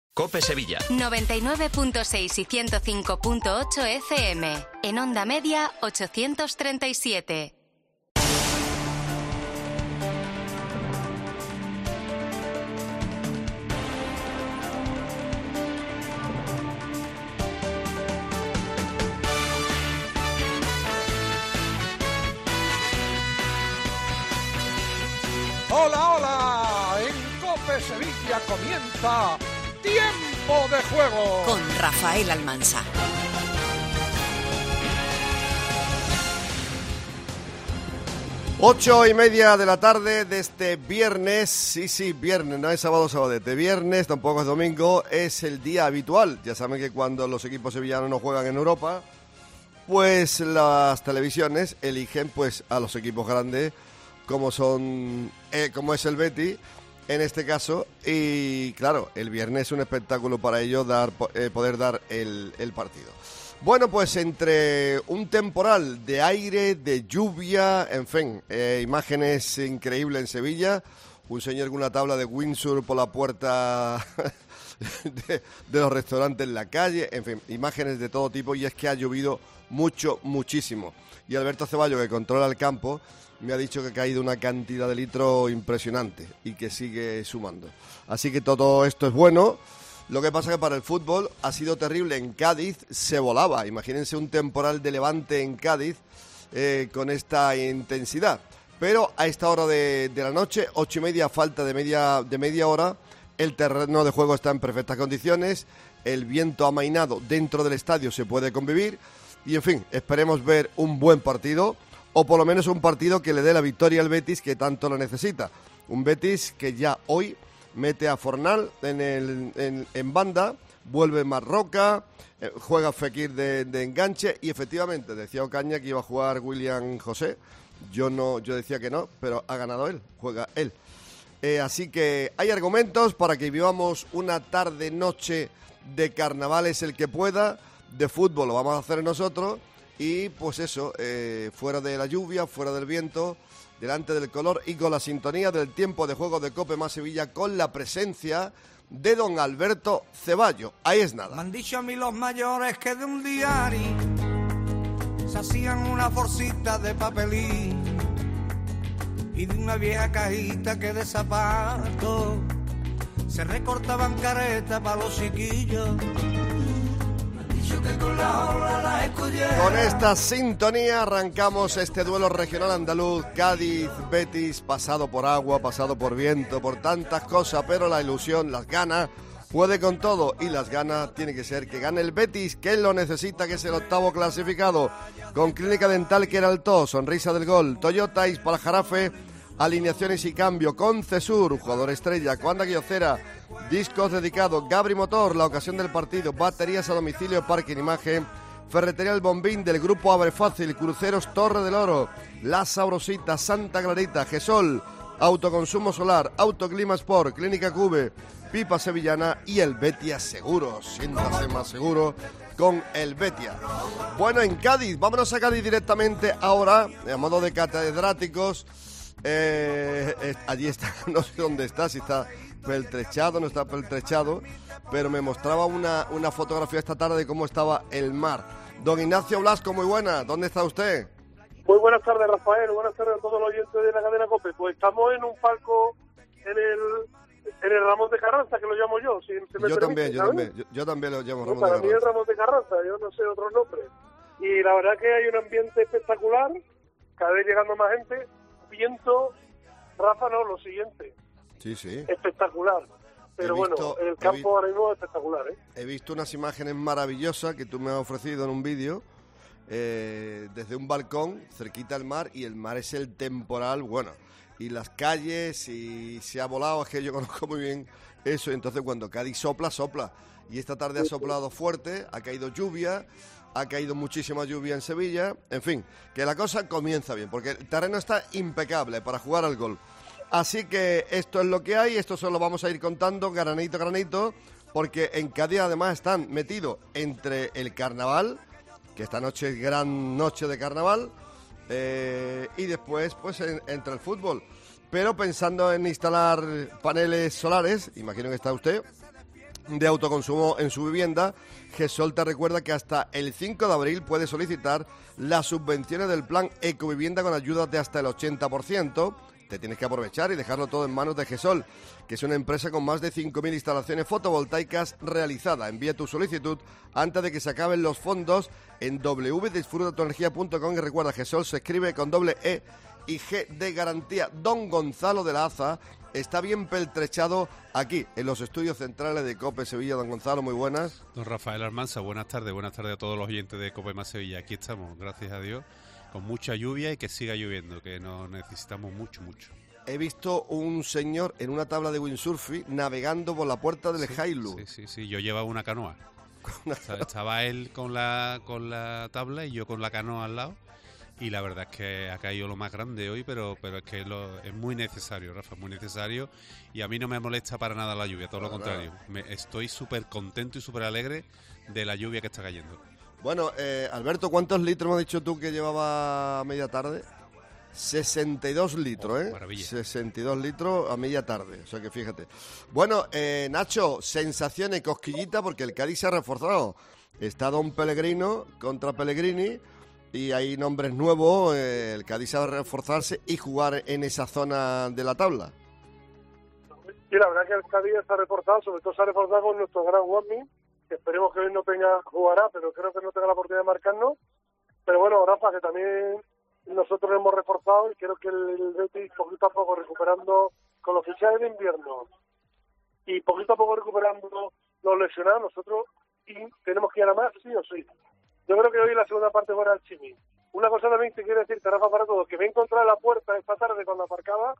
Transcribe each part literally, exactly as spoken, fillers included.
COPE Sevilla. noventa y nueve punto seis y ciento cinco punto ocho F M. En onda media, ochocientos treinta y siete. Hola, hola, en COPE Sevilla comienza Tiempo de Juego con Rafael Almansa. Ocho y media de la tarde de este viernes, sí, sí, viernes, no es sábado, sabadete, viernes, tampoco es domingo, es el día habitual. Ya saben que cuando los equipos sevillanos no juegan en Europa, pues las televisiones eligen pues a los equipos grandes, como son, eh, como es el Betis, en este caso, y claro, el viernes es un espectáculo para ellos dar, eh, poder dar el, el partido. Bueno, pues entre un temporal de aire, de lluvia, en fin, eh, imágenes increíbles en Sevilla, un señor con una tabla de windsurf por la puerta de, de los restaurantes en la calle, en fin, imágenes de todo tipo, y es que ha llovido mucho, muchísimo. Y Alberto Ceballo, que controla el campo, me ha dicho que ha caído una cantidad de litros impresionante y que sigue sumando. Así que todo esto es bueno. Lo que pasa es que para el fútbol ha sido terrible. En Cádiz se volaba. Imagínense un temporal de Levante en Cádiz eh, con esta intensidad. Pero a esta hora de, de la noche, ocho y media, falta de media, de media hora, el terreno de juego está en perfectas condiciones. El viento amainado dentro del estadio se puede convivir. Y en fin, esperemos ver un buen partido, o por lo menos un partido que le dé la victoria al Betis, que tanto lo necesita. Un Betis que ya hoy mete a Fornal en, el, en, en banda, vuelve Marroca, eh, juega Fekir de, de enganche, y efectivamente decía Ocaña que iba a jugar William José. Yo no, yo decía que no, pero ha ganado él, juega él. Eh, así que hay argumentos para que vivamos una tarde-noche de carnavales el que pueda. De fútbol lo vamos a hacer nosotros. Y pues eso, eh, fuera de la lluvia, fuera del viento, delante del color y con la sintonía del tiempo de juego de COPE más Sevilla, con la presencia de don Alberto Ceballo. Ahí es nada. Me han dicho a mí los mayores que de un diario se hacían una bolsita de papelín y de una vieja cajita que de zapatos se recortaban caretas para los chiquillos. Con esta sintonía arrancamos este duelo regional andaluz, Cádiz-Betis, pasado por agua, pasado por viento, por tantas cosas, pero la ilusión, las ganas, puede con todo, y las ganas tiene que ser que gane el Betis, que lo necesita, que es el octavo clasificado, con Clínica Dental Queraltó, Sonrisa del Gol, Toyota Ispal Jarafe, alineaciones y cambio, con Cesur, jugador estrella, Cuanda Guiocera, discos dedicados, Gabri Motor, la ocasión del partido, baterías a domicilio, parking, imagen, Ferretería El Bombín del grupo Abre Fácil, Cruceros Torre del Oro, La Sabrosita, Santa Clarita, Gesol, Autoconsumo Solar, Autoclima Sport, Clínica Cube, Pipa Sevillana y el Betia Seguros. Siéntase más seguro con el Betia. Bueno, en Cádiz, vámonos a Cádiz directamente ahora, a modo de catedráticos. Eh, eh, allí está, no sé dónde está, si está peltrechado, no está peltrechado, pero me mostraba una, una fotografía esta tarde de cómo estaba el mar. Don Ignacio Blasco, muy buena, ¿dónde está usted? Muy buenas tardes, Rafael, buenas tardes a todos los oyentes de la cadena COPE. Pues estamos en un palco en el, en el Ramos de Carranza, que lo llamo yo, si se me Yo permite, también, yo ¿sabes? también, yo, yo también lo llamo No, Ramos para de mí es Carranza. Ramos de Carranza, yo no sé otros nombres. Y la verdad que hay un ambiente espectacular, cada vez llegando más gente, viento, Rafa, no, lo siguiente, Sí, sí. espectacular. Pero He visto- bueno, el he vi- campo ahora mismo es espectacular, ¿eh? He visto unas imágenes maravillosas que tú me has ofrecido en un vídeo, eh, desde un balcón cerquita al mar, y el mar es el temporal, bueno, y las calles, y se ha volado, es que yo conozco muy bien eso. Entonces cuando Cádiz sopla, sopla, y esta tarde ha soplado fuerte, ha caído lluvia, ha caído muchísima lluvia en Sevilla, en fin, que la cosa comienza bien, porque el terreno está impecable para jugar al golf. Así que esto es lo que hay, esto solo vamos a ir contando granito a granito, porque en Cádiz además están metidos entre el carnaval, que esta noche es gran noche de carnaval, eh, y después pues en, entre el fútbol. Pero pensando en instalar paneles solares, imagino que está usted, de autoconsumo en su vivienda, GESOL te recuerda que hasta el cinco de abril puedes solicitar las subvenciones del plan Ecovivienda con ayudas de hasta el ochenta por ciento. Te tienes que aprovechar y dejarlo todo en manos de GESOL, que es una empresa con más de cinco mil instalaciones fotovoltaicas realizadas. Envía tu solicitud antes de que se acaben los fondos en w w w punto disfruta tu energía punto com, y recuerda, GESOL se escribe con doble E y G de garantía. Don Gonzalo de la Aza está bien peltrechado aquí, en los estudios centrales de COPE Sevilla. Don Gonzalo, muy buenas. Don Rafael Almanza, buenas tardes. Buenas tardes a todos los oyentes de COPE más Sevilla. Aquí estamos, gracias a Dios, con mucha lluvia y que siga lloviendo, que nos necesitamos mucho, mucho. He visto un señor en una tabla de windsurfing navegando por la puerta del sí, Hailu. Sí, sí, sí, yo llevaba una canoa. Estaba él con la, con la tabla y yo con la canoa al lado. Y la verdad es que ha caído lo más grande hoy, pero pero es que lo, es muy necesario, Rafa, muy necesario. Y a mí no me molesta para nada la lluvia, todo lo contrario. Me, estoy súper contento y súper alegre de la lluvia que está cayendo. Bueno, eh, Alberto, ¿cuántos litros me has dicho tú que llevaba a media tarde? sesenta y dos litros, ¿eh? Maravilla. sesenta y dos litros a media tarde, o sea que fíjate. Bueno, eh, Nacho, sensaciones, cosquillita, porque el Cádiz se ha reforzado. Está Don Pellegrino contra Pellegrini, y hay nombres nuevos. eh, el Cádiz sabe reforzarse y jugar en esa zona de la tabla. Sí, la verdad que el Cádiz está reforzado, sobre todo se ha reforzado con nuestro gran Juanmi, que esperemos que hoy no tenga, jugará, pero creo que no tenga la oportunidad de marcarnos. Pero bueno, Rafa, que también nosotros hemos reforzado y creo que el, el Betis poquito a poco recuperando con los fichajes de invierno y poquito a poco recuperando los lesionados, nosotros y tenemos que ir a más, sí o sí. Yo creo que hoy la segunda parte fuera el Chimi. Una cosa también que quiero decirte, Rafa, para todos, que me he encontrado en la puerta esta tarde cuando aparcaba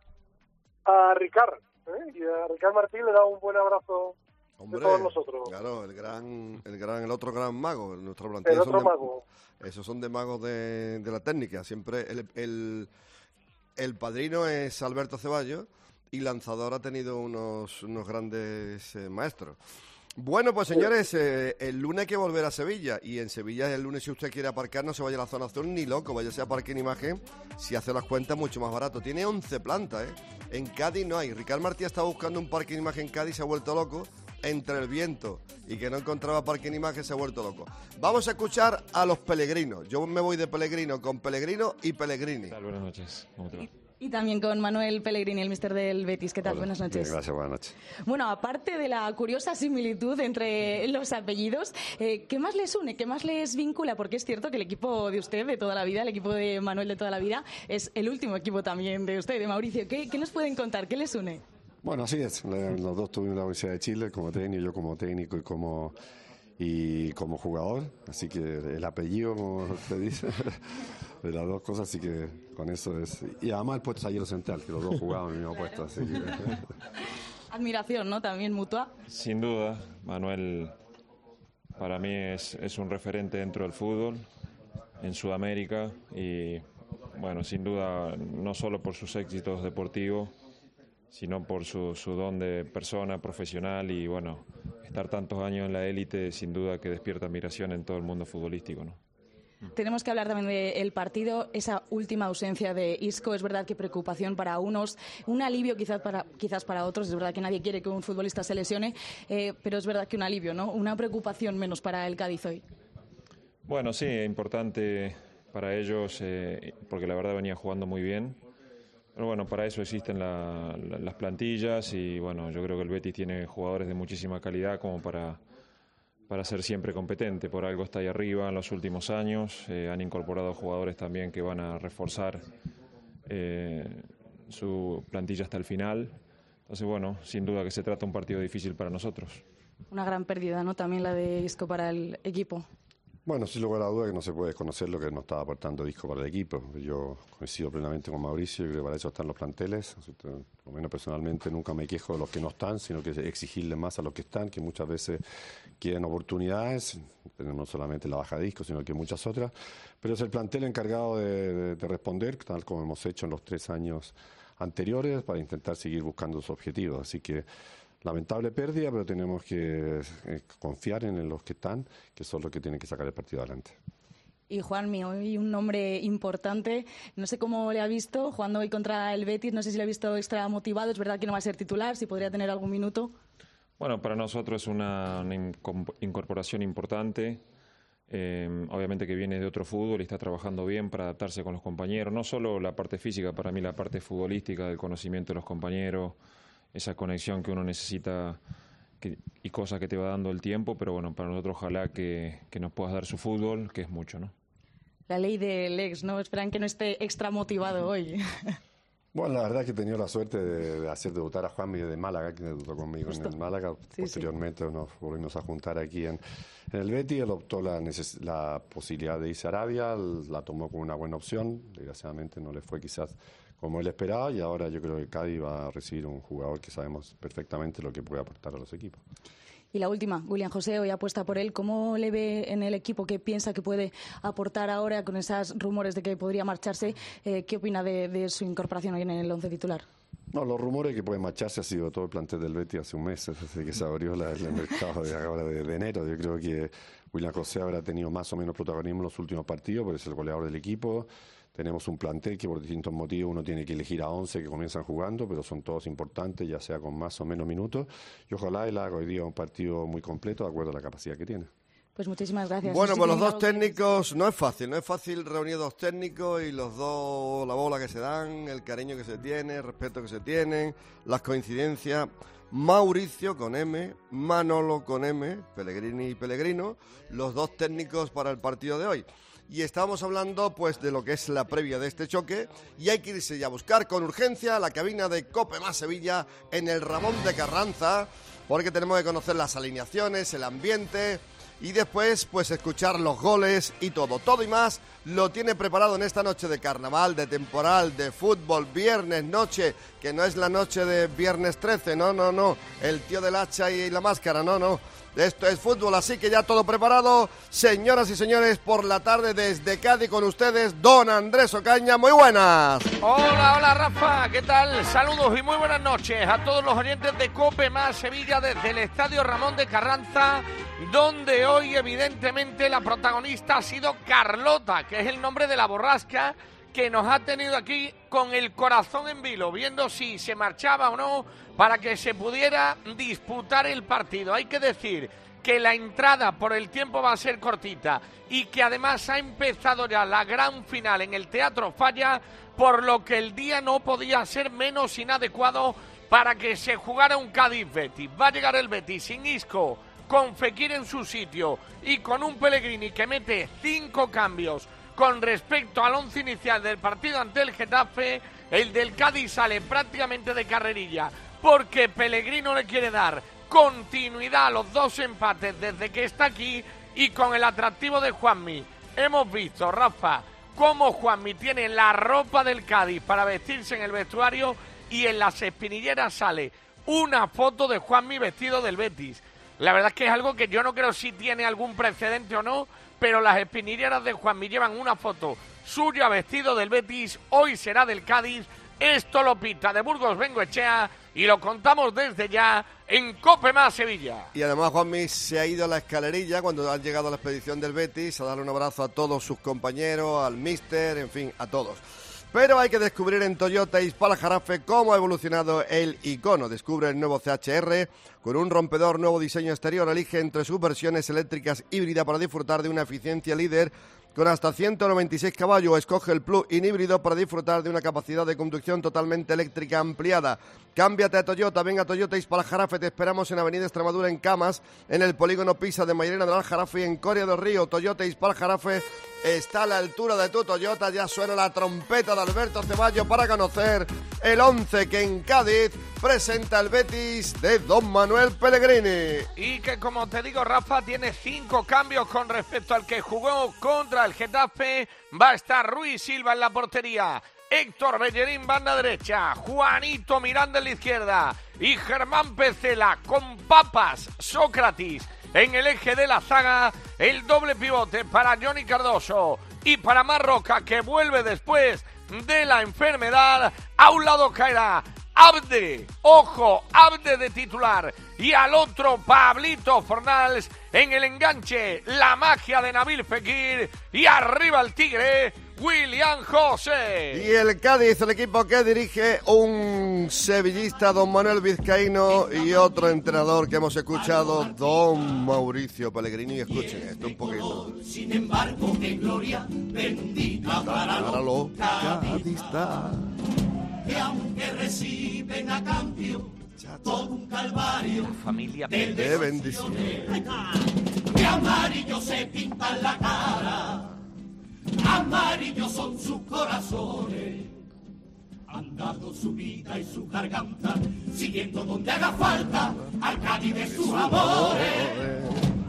a Ricard, ¿eh? Y a Ricard Martín le da un buen abrazo. Hombre, de todos nosotros. Claro, el gran, el gran, el otro gran mago, nuestro plantilla. El otro son de, mago. Esos son de magos de, de la técnica. Siempre el, el, el padrino es Alberto Ceballos y Lanzador ha tenido unos, unos grandes eh, maestros. Bueno, pues señores, eh, el lunes hay que volver a Sevilla, y en Sevilla el lunes, si usted quiere aparcar, no se vaya a la zona azul ni loco, váyase a Parque en Imagen, si hace las cuentas mucho más barato. Tiene once plantas, ¿eh? En Cádiz no hay. Ricard Martí estaba buscando un Parque en Imagen en Cádiz, se ha vuelto loco, entre el viento y que no encontraba Parque en Imagen, se ha vuelto loco. Vamos a escuchar a los Pellegrinos. Yo me voy de Pellegrino con Pellegrino y Pellegrini. ¿Qué tal? Buenas noches. ¿Cómo te va? Y también con Manuel Pellegrini, el míster del Betis. ¿Qué tal? Hola. Buenas noches. Bien, gracias, buenas noches. Bueno, aparte de la curiosa similitud entre los apellidos, eh, ¿qué más les une? ¿Qué más les vincula? Porque es cierto que el equipo de usted de toda la vida, el equipo de Manuel de toda la vida, es el último equipo también de usted, de Mauricio. ¿Qué, qué nos pueden contar? ¿Qué les une? Bueno, así es. Los dos tuvimos la Universidad de Chile como técnico, yo como técnico y como y como jugador. Así que el apellido, como se dice, de las dos cosas, así que con eso es. Y además el puesto es zaguero central, que los dos jugaban en el mismo puesto. Así que... Admiración, ¿no? También mutua. Sin duda, Manuel para mí es, es un referente dentro del fútbol en Sudamérica y, bueno, sin duda, no solo por sus éxitos deportivos, sino por su, su don de persona profesional y, bueno, estar tantos años en la élite sin duda que despierta admiración en todo el mundo futbolístico, ¿no? Tenemos que hablar también del partido, esa última ausencia de Isco. Es verdad que preocupación para unos, un alivio quizás para, quizás para otros. Es verdad que nadie quiere que un futbolista se lesione, eh, pero es verdad que un alivio, ¿no? Una preocupación menos para el Cádiz hoy. Bueno, sí, importante para ellos, eh, porque la verdad venía jugando muy bien. Pero bueno, para eso existen la, la, las plantillas y bueno, yo creo que el Betis tiene jugadores de muchísima calidad como para, para ser siempre competente. Por algo está ahí arriba en los últimos años. Eh, han incorporado jugadores también que van a reforzar eh, su plantilla hasta el final. Entonces bueno, sin duda que se trata de un partido difícil para nosotros. Una gran pérdida, ¿no? También la de Isco para el equipo. Bueno, sin lugar a duda que no se puede desconocer lo que nos estaba aportando Isco para el equipo. Yo coincido plenamente con Mauricio y creo que para eso están los planteles. Por lo menos personalmente nunca me quejo de los que no están, sino que exigirle más a los que están, que muchas veces quieren oportunidades, pero no solamente la baja de Isco, sino que muchas otras. Pero es el plantel encargado de, de, de responder, tal como hemos hecho en los tres años anteriores, para intentar seguir buscando sus objetivos. Así que lamentable pérdida, pero tenemos que eh, confiar en los que están, que son los que tienen que sacar el partido adelante. Y Juanmi, hoy un nombre importante, no sé cómo le ha visto jugando hoy contra el Betis, no sé si le ha visto extra motivado, es verdad que no va a ser titular, si podría tener algún minuto. Bueno, para nosotros es una, una incorporación importante. Eh, obviamente que viene de otro fútbol y está trabajando bien para adaptarse con los compañeros. No solo la parte física, para mí la parte futbolística, del conocimiento de los compañeros, esa conexión que uno necesita que, y cosas que te va dando el tiempo. Pero bueno, para nosotros ojalá que, que nos puedas dar su fútbol, que es mucho, ¿no? La ley del ex, ¿no? Esperan que no esté extra motivado hoy. Bueno, la verdad es que he tenido la suerte de, de hacer debutar a Juanmi de Málaga, que debutó conmigo Justo. en el Málaga. Sí, Posteriormente sí. nos volvimos a juntar aquí en, en el Betis. Él optó la, neces- la posibilidad de irse a Arabia, la tomó como una buena opción. Desgraciadamente no le fue quizás como él esperaba y ahora yo creo que Cádiz va a recibir un jugador que sabemos perfectamente lo que puede aportar a los equipos. Y la última, William José hoy apuesta por él. ¿Cómo le ve en el equipo? ¿Qué piensa que puede aportar ahora con esos rumores de que podría marcharse? Eh, ¿Qué opina de, de su incorporación hoy en el once titular? No, los rumores que puede marcharse ha sido todo el plantel del Betis hace un mes, desde que se abrió la, el mercado de ahora de, de enero. Yo creo que William José habrá tenido más o menos protagonismo en los últimos partidos, porque es el goleador del equipo. Tenemos un plantel que por distintos motivos uno tiene que elegir a once que comienzan jugando, pero son todos importantes, ya sea con más o menos minutos. Y ojalá él haga hoy día un partido muy completo de acuerdo a la capacidad que tiene. Pues muchísimas gracias. Bueno, pues los dos técnicos, no es fácil, no es fácil reunir dos técnicos y los dos, la bola que se dan, el cariño que se tiene, el respeto que se tienen, las coincidencias. Mauricio con M, Manolo con M, Pellegrini y Pellegrino, los dos técnicos para el partido de hoy. Y estábamos hablando pues de lo que es la previa de este choque y hay que irse ya a buscar con urgencia la cabina de Cope Más Sevilla en el Ramón de Carranza, porque tenemos que conocer las alineaciones, el ambiente y después pues escuchar los goles y todo, todo y más lo tiene preparado en esta noche de carnaval, de temporal, de fútbol, viernes noche, que no es la noche de viernes trece, no, no, no, el tío del hacha y la máscara, no, no. Esto es fútbol, así que ya todo preparado. Señoras y señores, por la tarde desde Cádiz con ustedes, don Andrés Ocaña. Muy buenas. Hola, hola Rafa, ¿qué tal? Saludos y muy buenas noches a todos los oyentes de Cope Más Sevilla desde el Estadio Ramón de Carranza, donde hoy evidentemente la protagonista ha sido Carlota, que es el nombre de la borrasca que nos ha tenido aquí con el corazón en vilo, viendo si se marchaba o no para que se pudiera disputar el partido. Hay que decir que la entrada por el tiempo va a ser cortita y que además ha empezado ya la gran final en el Teatro Falla, por lo que el día no podía ser menos inadecuado para que se jugara un Cádiz-Betis. Va a llegar el Betis sin Isco, con Fekir en su sitio y con un Pellegrini que mete cinco cambios con respecto al once inicial del partido ante el Getafe. El del Cádiz sale prácticamente de carrerilla porque Pellegrini le quiere dar continuidad a los dos empates desde que está aquí y con el atractivo de Juanmi. Hemos visto, Rafa, cómo Juanmi tiene la ropa del Cádiz para vestirse en el vestuario y en las espinilleras sale una foto de Juanmi vestido del Betis. La verdad es que es algo que yo no creo si tiene algún precedente o no, pero las espinilleras de Juanmi llevan una foto suya vestido del Betis, hoy será del Cádiz. Esto lo pita de Burgos Bengoechea y lo contamos desde ya en Cope Más Sevilla. Y además Juanmi se ha ido a la escalerilla cuando han llegado a la expedición del Betis a darle un abrazo a todos sus compañeros, al míster, en fin, a todos. Pero hay que descubrir en Toyota Ispala Jarafe cómo ha evolucionado el icono. Descubre el nuevo C H R con un rompedor nuevo diseño exterior. Elige entre sus versiones eléctricas híbrida para disfrutar de una eficiencia líder con hasta ciento noventa y seis caballos. Escoge el plug-in híbrido para disfrutar de una capacidad de conducción totalmente eléctrica ampliada. Cámbiate a Toyota, venga a Toyota Ispala Jarafe. Te esperamos en Avenida Extremadura en Camas, en el polígono Pisa de Mairena del Aljarafe y en Coria del Río. Toyota Ispala Jarafe está a la altura de tu Toyota. Ya suena la trompeta de Alberto Ceballos para conocer el once que en Cádiz presenta el Betis de don Manuel Pellegrini. Y que, como te digo, Rafa, tiene cinco cambios con respecto al que jugó contra el Getafe. Va a estar Ruiz Silva en la portería, Héctor Bellerín banda derecha, Juanito Miranda en la izquierda y Germán Pecela con Papas Sócrates en el eje de la zaga. El doble pivote para Johnny Cardoso y para Marroca, que vuelve después de la enfermedad. A un lado caerá Abde, ojo, Abde de titular, y al otro Pablito Fornals en el enganche, la magia de Nabil Fekir, y arriba el Tigre, William José. Y el Cádiz, el equipo que dirige un sevillista, don Manuel Vizcaíno, y otro entrenador que hemos escuchado, don Mauricio Pellegrini. Escuchen esto un poquito. Sin embargo, qué gloria bendita para los cadistas, que aunque reciben a cambio todo un calvario, la familia de, de bendición, de amarillo se pintan la cara, amarillos son sus corazones, han dado su vida y su garganta, siguiendo donde haga falta al Cádiz de sus amores.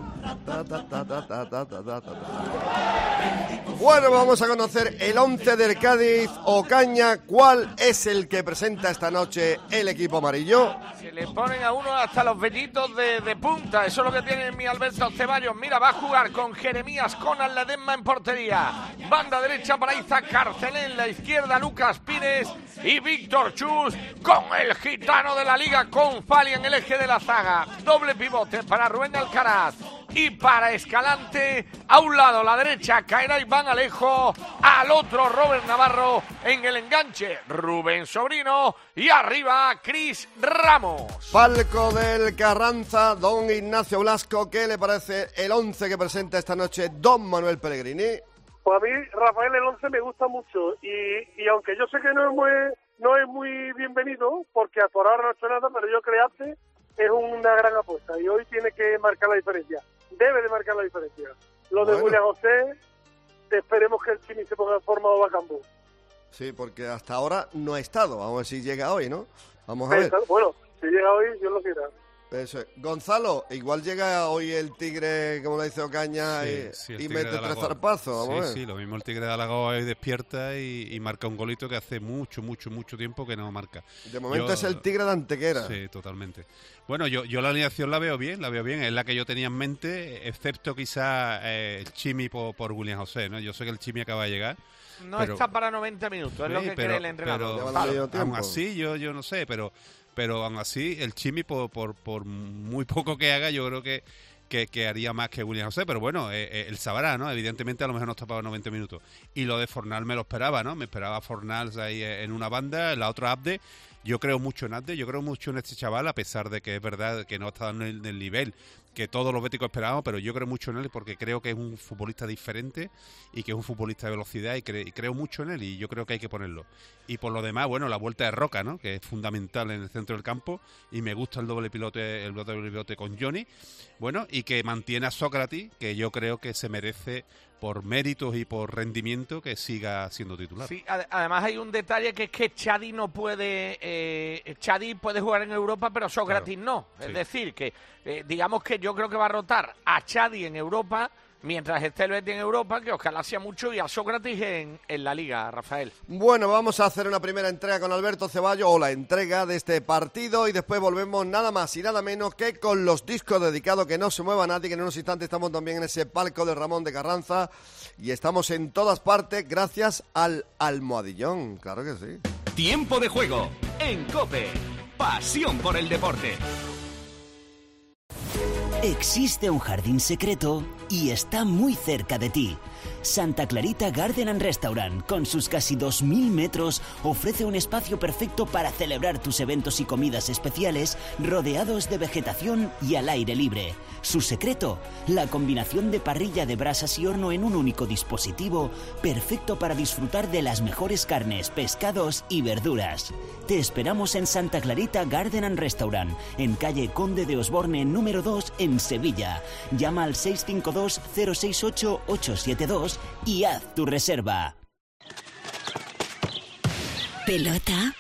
Bueno, vamos a conocer el once del Cádiz. Ocaña, ¿cuál es el que presenta esta noche el equipo amarillo? Se le ponen a uno hasta los vellitos de, de punta. Eso es lo que tiene mi Alberto Ceballos. Mira, va a jugar con Jeremías Conan Ledesma en portería. Banda derecha para Iza Carcelé, en la izquierda Lucas Pires y Víctor Chus, con el gitano de la liga, con Fali en el eje de la zaga. Doble pivote para Rubén Alcaraz y para Escalante. A un lado, la derecha, caerá Iván Alejo. Al otro, Robert Navarro. En el enganche, Rubén Sobrino. Y arriba, Cris Ramos. Palco del Carranza, don Ignacio Blasco. ¿Qué le parece el once que presenta esta noche don Manuel Pellegrini? Pues a mí, Rafael, el once me gusta mucho. Y, y aunque yo sé que no es muy, no es muy bienvenido, porque por ahora no ha hecho nada, pero yo creo que es una gran apuesta. Y hoy tiene que marcar la diferencia. Debe de marcar la diferencia. Lo de bueno. William José, esperemos que el Chimi se ponga en forma o va Campo. Sí, porque hasta ahora no ha estado. Vamos a ver si llega hoy, ¿no? Vamos a ver. Bueno, si llega hoy, Dios lo quiera. Eso es. Gonzalo, igual llega hoy el Tigre, como le dice Ocaña, sí, y, sí, y mete tres zarpazos. Vamos sí, a ver. Sí, lo mismo el Tigre de Alagoas hoy despierta y, y marca un golito que hace mucho, mucho, mucho tiempo que no marca. De momento yo, es el Tigre de Antequera. Sí, totalmente. Bueno, yo, yo la alineación la veo bien, la veo bien, es la que yo tenía en mente, excepto quizá eh, el Chimi por, por William José, ¿no? Yo sé que el Chimi acaba de llegar. No pero, está para noventa minutos, es sí, lo que pero, cree el entrenador. Pero, claro, aún así, yo, yo no sé, pero... Pero aún así, el Chimi, por, por, por muy poco que haga, yo creo que, que, que haría más que William José. Pero bueno, eh, eh, él sabrá, ¿no? Evidentemente, a lo mejor no está para noventa minutos. Y lo de Fornal me lo esperaba, ¿no? Me esperaba Fornal ahí en una banda, la otra Abde. Yo creo mucho en Abde, yo creo mucho en este chaval, a pesar de que es verdad que no está dando el, el nivel que todos los béticos esperábamos, pero yo creo mucho en él porque creo que es un futbolista diferente y que es un futbolista de velocidad y, cre- y creo mucho en él y yo creo que hay que ponerlo. Y por lo demás, bueno, la vuelta de Roca, ¿no? Que es fundamental en el centro del campo y me gusta el doble pilote, el doble pilote con Johnny, bueno, y que mantiene a Sócrates, que yo creo que se merece por méritos y por rendimiento que siga siendo titular. Sí, ad- además hay un detalle que es que Chadi no puede, eh, Chadi puede jugar en Europa, pero Sócrates claro. no. Es sí. decir, que eh, digamos que yo creo que va a rotar a Chadi en Europa mientras esté el Betis en Europa, que ojalá sea mucho, y a Sócrates en, en la Liga, Rafael. Bueno, vamos a hacer una primera entrega con Alberto Ceballos, o la entrega de este partido, y después volvemos nada más y nada menos que con los discos dedicados, que no se mueva nadie, que en unos instantes estamos también en ese palco de Ramón de Carranza, y estamos en todas partes gracias al Almohadillón, claro que sí. Tiempo de juego en COPE. Pasión por el deporte. Existe un jardín secreto y está muy cerca de ti. Santa Clarita Garden and Restaurant, con sus casi dos mil metros, ofrece un espacio perfecto para celebrar tus eventos y comidas especiales rodeados de vegetación y al aire libre. Su secreto, la combinación de parrilla de brasas y horno en un único dispositivo, perfecto para disfrutar de las mejores carnes, pescados y verduras. Te esperamos en Santa Clarita Garden and Restaurant, en calle Conde de Osborne número dos en Sevilla. Llama al seis cinco dos cero seis ocho ocho siete dos y haz tu reserva. Pelota.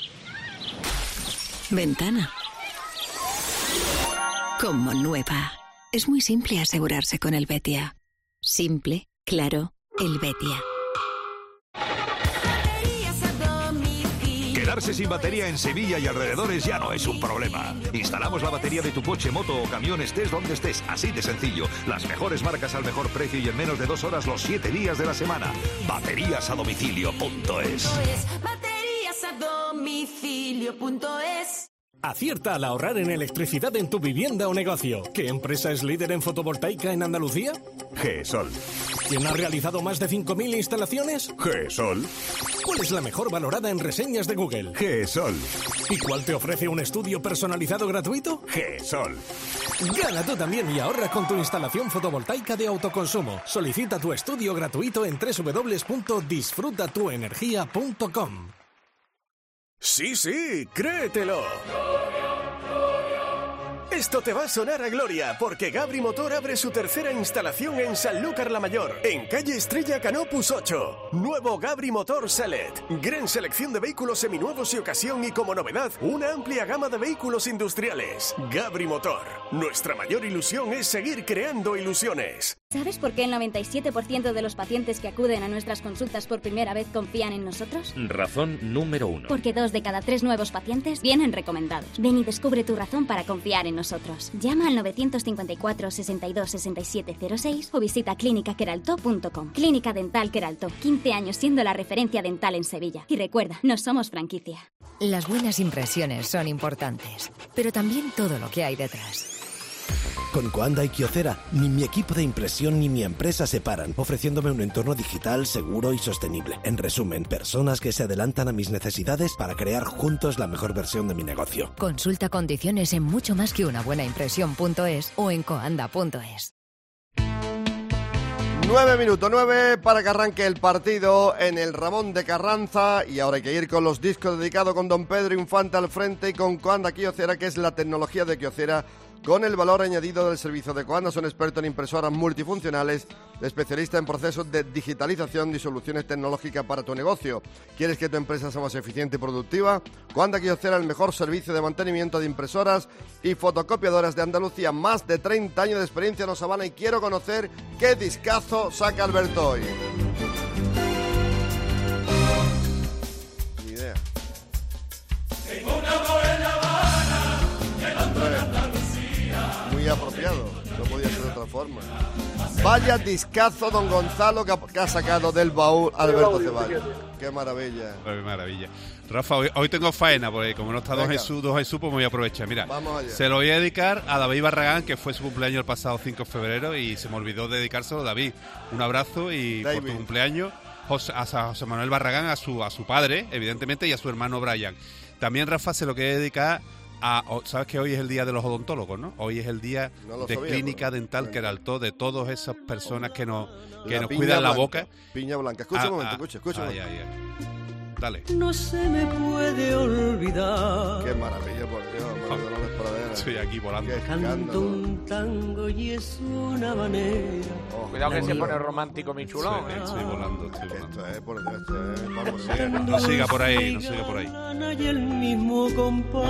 Ventana. Como nueva. Es muy simple asegurarse con el Betia. Simple, claro, el Betia. Quedarse sin batería en Sevilla y alrededores ya no es un problema. Instalamos la batería de tu coche, moto o camión, estés donde estés, así de sencillo. Las mejores marcas al mejor precio y en menos de dos horas los siete días de la semana. Baterías a domicilio punto es. Baterías a domicilio. domicilio punto es. Acierta al ahorrar en electricidad en tu vivienda o negocio. ¿Qué empresa es líder en fotovoltaica en Andalucía? GESOL. ¿Quién ha realizado más de cinco mil instalaciones? GESOL. ¿Cuál es la mejor valorada en reseñas de Google? GESOL. ¿Y cuál te ofrece un estudio personalizado gratuito? GESOL. Gana tú también y ahorra con tu instalación fotovoltaica de autoconsumo. Solicita tu estudio gratuito en doble u doble u doble u punto disfruta tu energía punto com. Sí, sí, créetelo. Esto te va a sonar a gloria, porque Gabri Motor abre su tercera instalación en Sanlúcar la Mayor, en calle Estrella Canopus ocho. Nuevo Gabri Motor Select. Gran selección de vehículos seminuevos y ocasión, y como novedad, una amplia gama de vehículos industriales. Gabri Motor. Nuestra mayor ilusión es seguir creando ilusiones. ¿Sabes por qué el noventa y siete por ciento de los pacientes que acuden a nuestras consultas por primera vez confían en nosotros? Razón número uno. Porque dos de cada tres nuevos pacientes vienen recomendados. Ven y descubre tu razón para confiar en nosotros. Llama al nueve cinco cuatro, sesenta y dos, sesenta y siete cero seis o visita clínica queraltó punto com. Clínica Dental Queraltó, quince años siendo la referencia dental en Sevilla. Y recuerda, no somos franquicia. Las buenas impresiones son importantes, pero también todo lo que hay detrás. Con Coanda y Kyocera, ni mi equipo de impresión ni mi empresa se paran, ofreciéndome un entorno digital seguro y sostenible. En resumen, personas que se adelantan a mis necesidades para crear juntos la mejor versión de mi negocio. Consulta condiciones en mucho más que una buena impresión punto es o en coanda punto es. Nueve minutos, nueve para que arranque el partido en el Ramón de Carranza, y ahora hay que ir con los discos dedicados con don Pedro Infante al frente y con Coanda Kyocera, que es la tecnología de Kyocera con el valor añadido del servicio de Coanda. Son expertos en impresoras multifuncionales, especialistas en procesos de digitalización y soluciones tecnológicas para tu negocio. ¿Quieres que tu empresa sea más eficiente y productiva? Coanda Kyocera, el mejor servicio de mantenimiento de impresoras y fotocopiadoras de Andalucía. Más de treinta años de experiencia nos avala, y quiero conocer qué discazo saca Alberto hoy. Ni idea. Tengo una buena Habana, el otro de Andalucía. Muy apropiado, no podía ser de otra forma. Vaya discazo, don Gonzalo, que ha, que ha sacado del baúl Alberto Ceballos. Qué maravilla. Qué maravilla. Rafa, hoy, hoy tengo faena, porque como no está Don Jesús, Don Jesús, pues me voy a aprovechar. Mira, se lo voy a dedicar a David Barragán, que fue su cumpleaños el pasado cinco de febrero, y se me olvidó dedicárselo. David, un abrazo y David, por tu cumpleaños. José, a José Manuel Barragán, a su, a su padre, evidentemente, y a su hermano Brian. También, Rafa, se lo quiere dedicar a... Sabes que hoy es el día de los odontólogos, ¿no? Hoy es el día no de sabía, Clínica pero... Dental Queraltó, de todas esas personas que nos, que nos cuidan blanca, la boca. Piña blanca. Escucha ah, un momento, ah, escucha, escucha. Ay, ay, ay. Dale. No se me puede olvidar. Qué maravilla, por Dios, Manuel Dolores Pradera. Estoy aquí volando. Canto un tango y es una manera. Oh, cuidado que se pone romántico, mi chulón. Sí, ¿eh? Estoy volando, estoy volando. Esto es, por Dios, esto es, vamos, no siga por ahí, no siga por ahí. Y el mismo compás.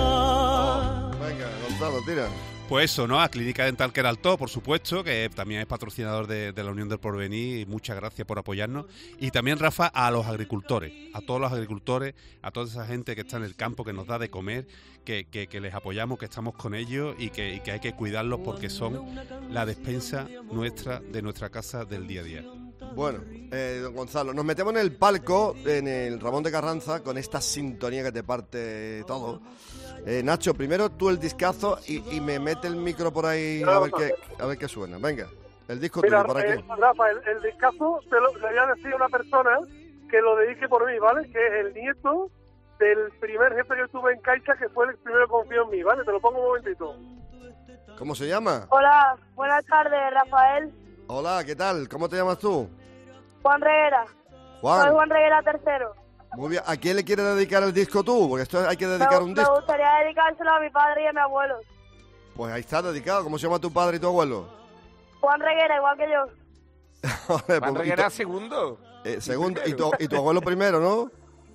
Oh, venga, Gonzalo, tira. Pues eso, ¿no? A Clínica Dental Queraltó, por supuesto, que también es patrocinador de, de la Unión del Porvenir, y muchas gracias por apoyarnos. Y también, Rafa, a los agricultores, a todos los agricultores, a toda esa gente que está en el campo, que nos da de comer, que, que, que les apoyamos, que estamos con ellos y que, y que hay que cuidarlos porque son la despensa nuestra, de nuestra casa del día a día. Bueno, eh, don Gonzalo, nos metemos en el palco, en el Ramón de Carranza, con esta sintonía que te parte todo. Eh, Nacho, primero tú el discazo y, y me mete el micro por ahí a ver qué, a ver qué suena. Venga, el disco Mira, tuyo, por aquí. Eh, Rafa, el, el discazo te lo, le voy a decir a una persona que lo dedique por mí, ¿vale? Que es el nieto del primer jefe que tuve en Caixa, que fue el primero que confió en mí, ¿vale? Te lo pongo un momentito. ¿Cómo se llama? Hola, buenas tardes, Rafael. Hola, ¿qué tal? ¿Cómo te llamas tú? Juan Reguera. Juan. Soy Juan Reguera tercero. Muy bien. ¿A quién le quieres dedicar el disco tú? Porque esto hay que dedicar me, un disco. Me gustaría dedicárselo a mi padre y a mi abuelo. Pues ahí está dedicado. ¿Cómo se llama tu padre y tu abuelo? Juan Reguera, igual que yo. Vale, Juan pues, Reguera tu, segundo. Eh, segundo. ¿Y tu, y tu abuelo primero, ¿no?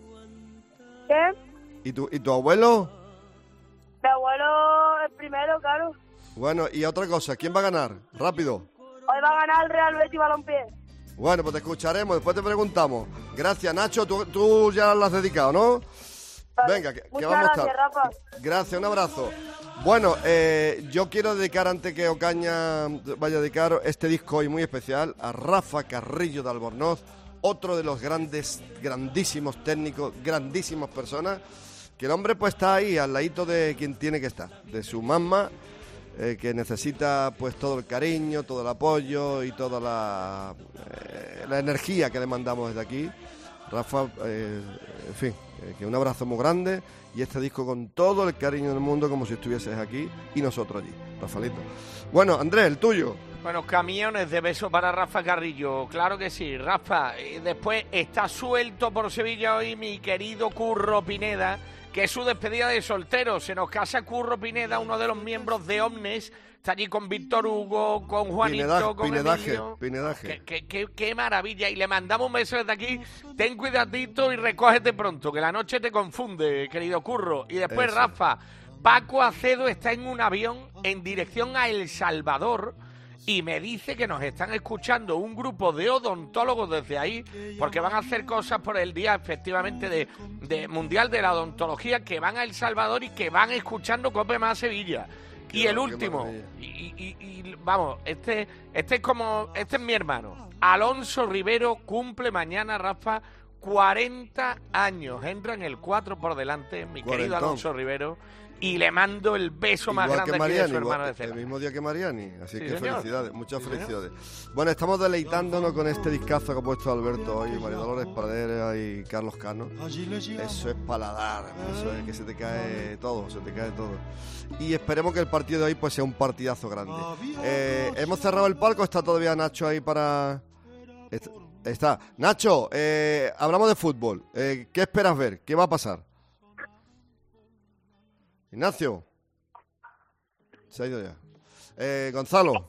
¿Qué? ¿Y tu, ¿Y tu abuelo? Mi abuelo es primero, claro. Bueno, y otra cosa. ¿Quién va a ganar? Rápido. Hoy va a ganar el Real Betis Balompié. Bueno, pues te escucharemos, después te preguntamos. Gracias, Nacho, tú, tú ya lo has dedicado, ¿no? Vale. Venga, que, que vamos gracias, a estar. Rafa. Gracias, un abrazo. Bueno, eh, yo quiero dedicar, antes que Ocaña vaya a dedicar este disco hoy muy especial, a Rafa Carrillo de Albornoz, otro de los grandes, grandísimos técnicos, grandísimas personas. que el hombre pues está ahí, al ladito de quien tiene que estar, de su mamá, eh, que necesita pues todo el cariño, todo el apoyo y toda la, eh, la energía que le mandamos desde aquí. Rafa, eh, en fin, eh, que un abrazo muy grande y este disco con todo el cariño del mundo, como si estuvieses aquí y nosotros allí, Rafaelito. Bueno, Andrés, el tuyo. Bueno, camiones de besos para Rafa Carrillo, claro que sí. Rafa, eh, después está suelto por Sevilla hoy mi querido Curro Pineda, que es su despedida de soltero. Se nos casa Curro Pineda, uno de los miembros de Omnes. Está allí con Víctor Hugo, con Juanito, Pinedaje, con pinedaje, Emilio. pinedaje. Qué, qué, qué, qué maravilla. Y le mandamos un beso desde aquí. Ten cuidadito y recógete pronto, que la noche te confunde, querido Curro. Y después, Eso. Rafa, Paco Acedo está en un avión en dirección a El Salvador y me dice que nos están escuchando un grupo de odontólogos desde ahí, porque van a hacer cosas por el día, efectivamente, de, de Mundial de la Odontología, que van a El Salvador y que van escuchando Cope Más Sevilla. Qué y el último, y, y, y vamos, este, este es como, este es mi hermano. Alonso Rivero cumple mañana, Rafa, cuarenta años. Entra en el cuatro por delante, mi Cuarentón. querido Alonso Rivero, y le mando el beso más Igual grande que aquí de Mariani, su hermano igual, de cena. el mismo día que Mariani, así Sí, que señor. felicidades, muchas Sí, felicidades. Bueno, estamos deleitándonos con este discazo que ha puesto Alberto hoy, María Dolores Pradera y Carlos Cano. Eso es paladar, eso es que se te cae todo, se te cae todo. Y esperemos que el partido de hoy pues sea un partidazo grande. Eh, hemos cerrado el palco, está todavía Nacho ahí para... Está, está. Nacho, eh, hablamos de fútbol. Eh, ¿Qué esperas ver? ¿Qué va a pasar? Ignacio. Se ha ido ya. Eh, Gonzalo.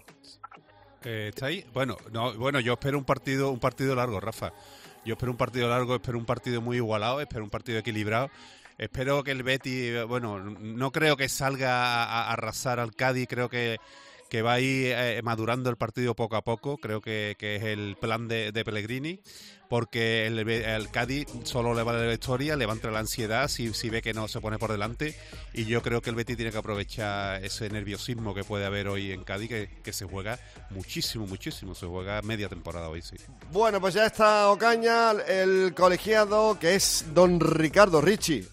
Eh, ¿Está ahí? Bueno, no, bueno, yo espero un partido, un partido largo, Rafa. Yo espero un partido largo, espero un partido muy igualado, espero un partido equilibrado. Espero que el Betis, bueno, no creo que salga a, a arrasar al Cádiz, creo que, que va a ir eh, madurando el partido poco a poco, creo que, que es el plan de, de Pellegrini, porque el, el Cádiz solo le vale la victoria, levanta la ansiedad si, si ve que no se pone por delante, y yo creo que el Betis tiene que aprovechar ese nerviosismo que puede haber hoy en Cádiz, que, que se juega muchísimo, muchísimo, se juega media temporada hoy, sí. Bueno, pues ya está Ocaña, el colegiado que es don Ricardo Ricci,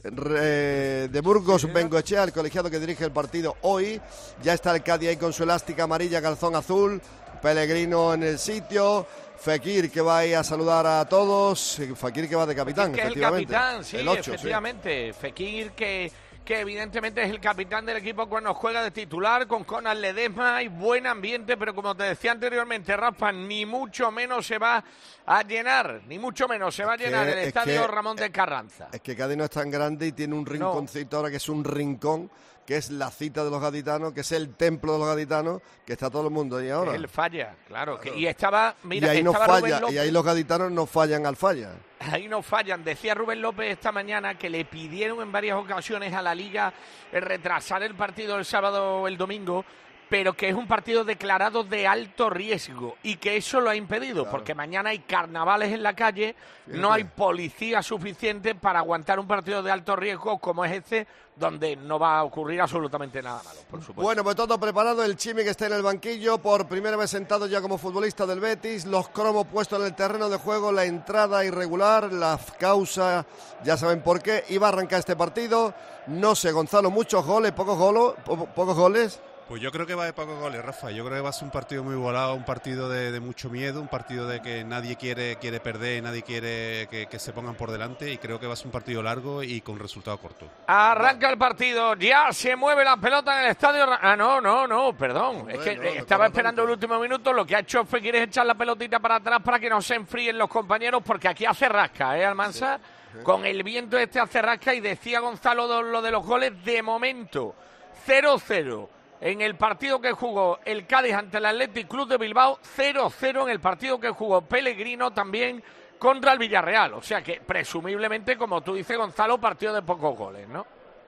eh, de Burgos Bengoechea, el colegiado que dirige el partido hoy. Ya está el Cádiz ahí con su elástica amarilla, calzón azul, Pellegrino en el sitio, Fekir que va ahí a saludar a todos, Fekir que va de capitán, Fekir, que efectivamente. es el capitán, sí, el ocho, efectivamente. Sí. Fekir que, que evidentemente es el capitán del equipo cuando juega de titular, con Conan Ledesma, hay buen ambiente, pero como te decía anteriormente, Rafa, ni mucho menos se va a llenar, ni mucho menos se va a llenar el estadio que, Ramón de Carranza. Es que Cádiz no es tan grande y tiene un rinconcito no. ahora que es un rincón, que es la cita de los gaditanos, que es el templo de los gaditanos, que está todo el mundo ahí ahora. Él falla, claro. Que, y estaba, mira, y ahí estaba no falla, Rubén y ahí los gaditanos no fallan al falla. Ahí no fallan. Decía Rubén López esta mañana que le pidieron en varias ocasiones a la Liga retrasar el partido el sábado o el domingo, pero que es un partido declarado de alto riesgo y que eso lo ha impedido, claro. Porque mañana hay carnavales en la calle, Fíjate. no hay policía suficiente para aguantar un partido de alto riesgo como es este, donde no va a ocurrir absolutamente nada malo, por supuesto. Bueno, pues todo preparado, el Chimi que está en el banquillo, por primera vez sentado ya como futbolista del Betis, los cromos puestos en el terreno de juego, la entrada irregular, la causa, ya saben por qué, iba a arrancar este partido, no sé, Gonzalo, muchos goles, pocos goles, po pocos goles. Pues yo creo que va de pocos goles, Rafa. Yo creo que va a ser un partido muy igualado, un partido de, de mucho miedo, un partido de que nadie quiere quiere perder, nadie quiere que, que se pongan por delante, y creo que va a ser un partido largo y con resultado corto. Arranca el partido, ya se mueve la pelota en el estadio. Ah, no, no, no, perdón. Hombre, es que no, estaba esperando tanto. El último minuto. Lo que ha hecho Fekir es echar la pelotita para atrás para que no se enfríen los compañeros, porque aquí hace rasca, ¿eh, Almansa? Sí. Con el viento este hace rasca, y decía Gonzalo lo de los goles, de momento cero cero. En el partido que jugó el Cádiz ante el Athletic Club de Bilbao, cero cero en el partido que jugó Pellegrino también contra el Villarreal. O sea que, presumiblemente, como tú dices, Gonzalo, partido de pocos goles, ¿no?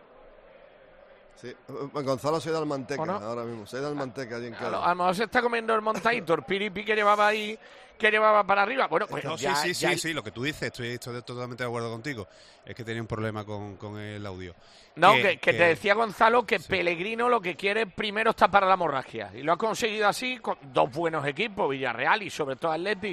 Sí, Gonzalo se da al manteca no? ahora mismo, se da al manteca. Allí en a, lo, a lo mejor se está comiendo el montadito, el piripi que llevaba ahí, que llevaba para arriba. Bueno, pues no, ya, sí, sí, ya... sí, sí, lo que tú dices, estoy, estoy totalmente de acuerdo contigo. Es que tenía un problema con, con el audio. No, que, que, que te decía Gonzalo que sí. Pellegrino lo que quiere primero está para la hemorragia. Y lo ha conseguido así con dos buenos equipos, Villarreal y sobre todo Atleti,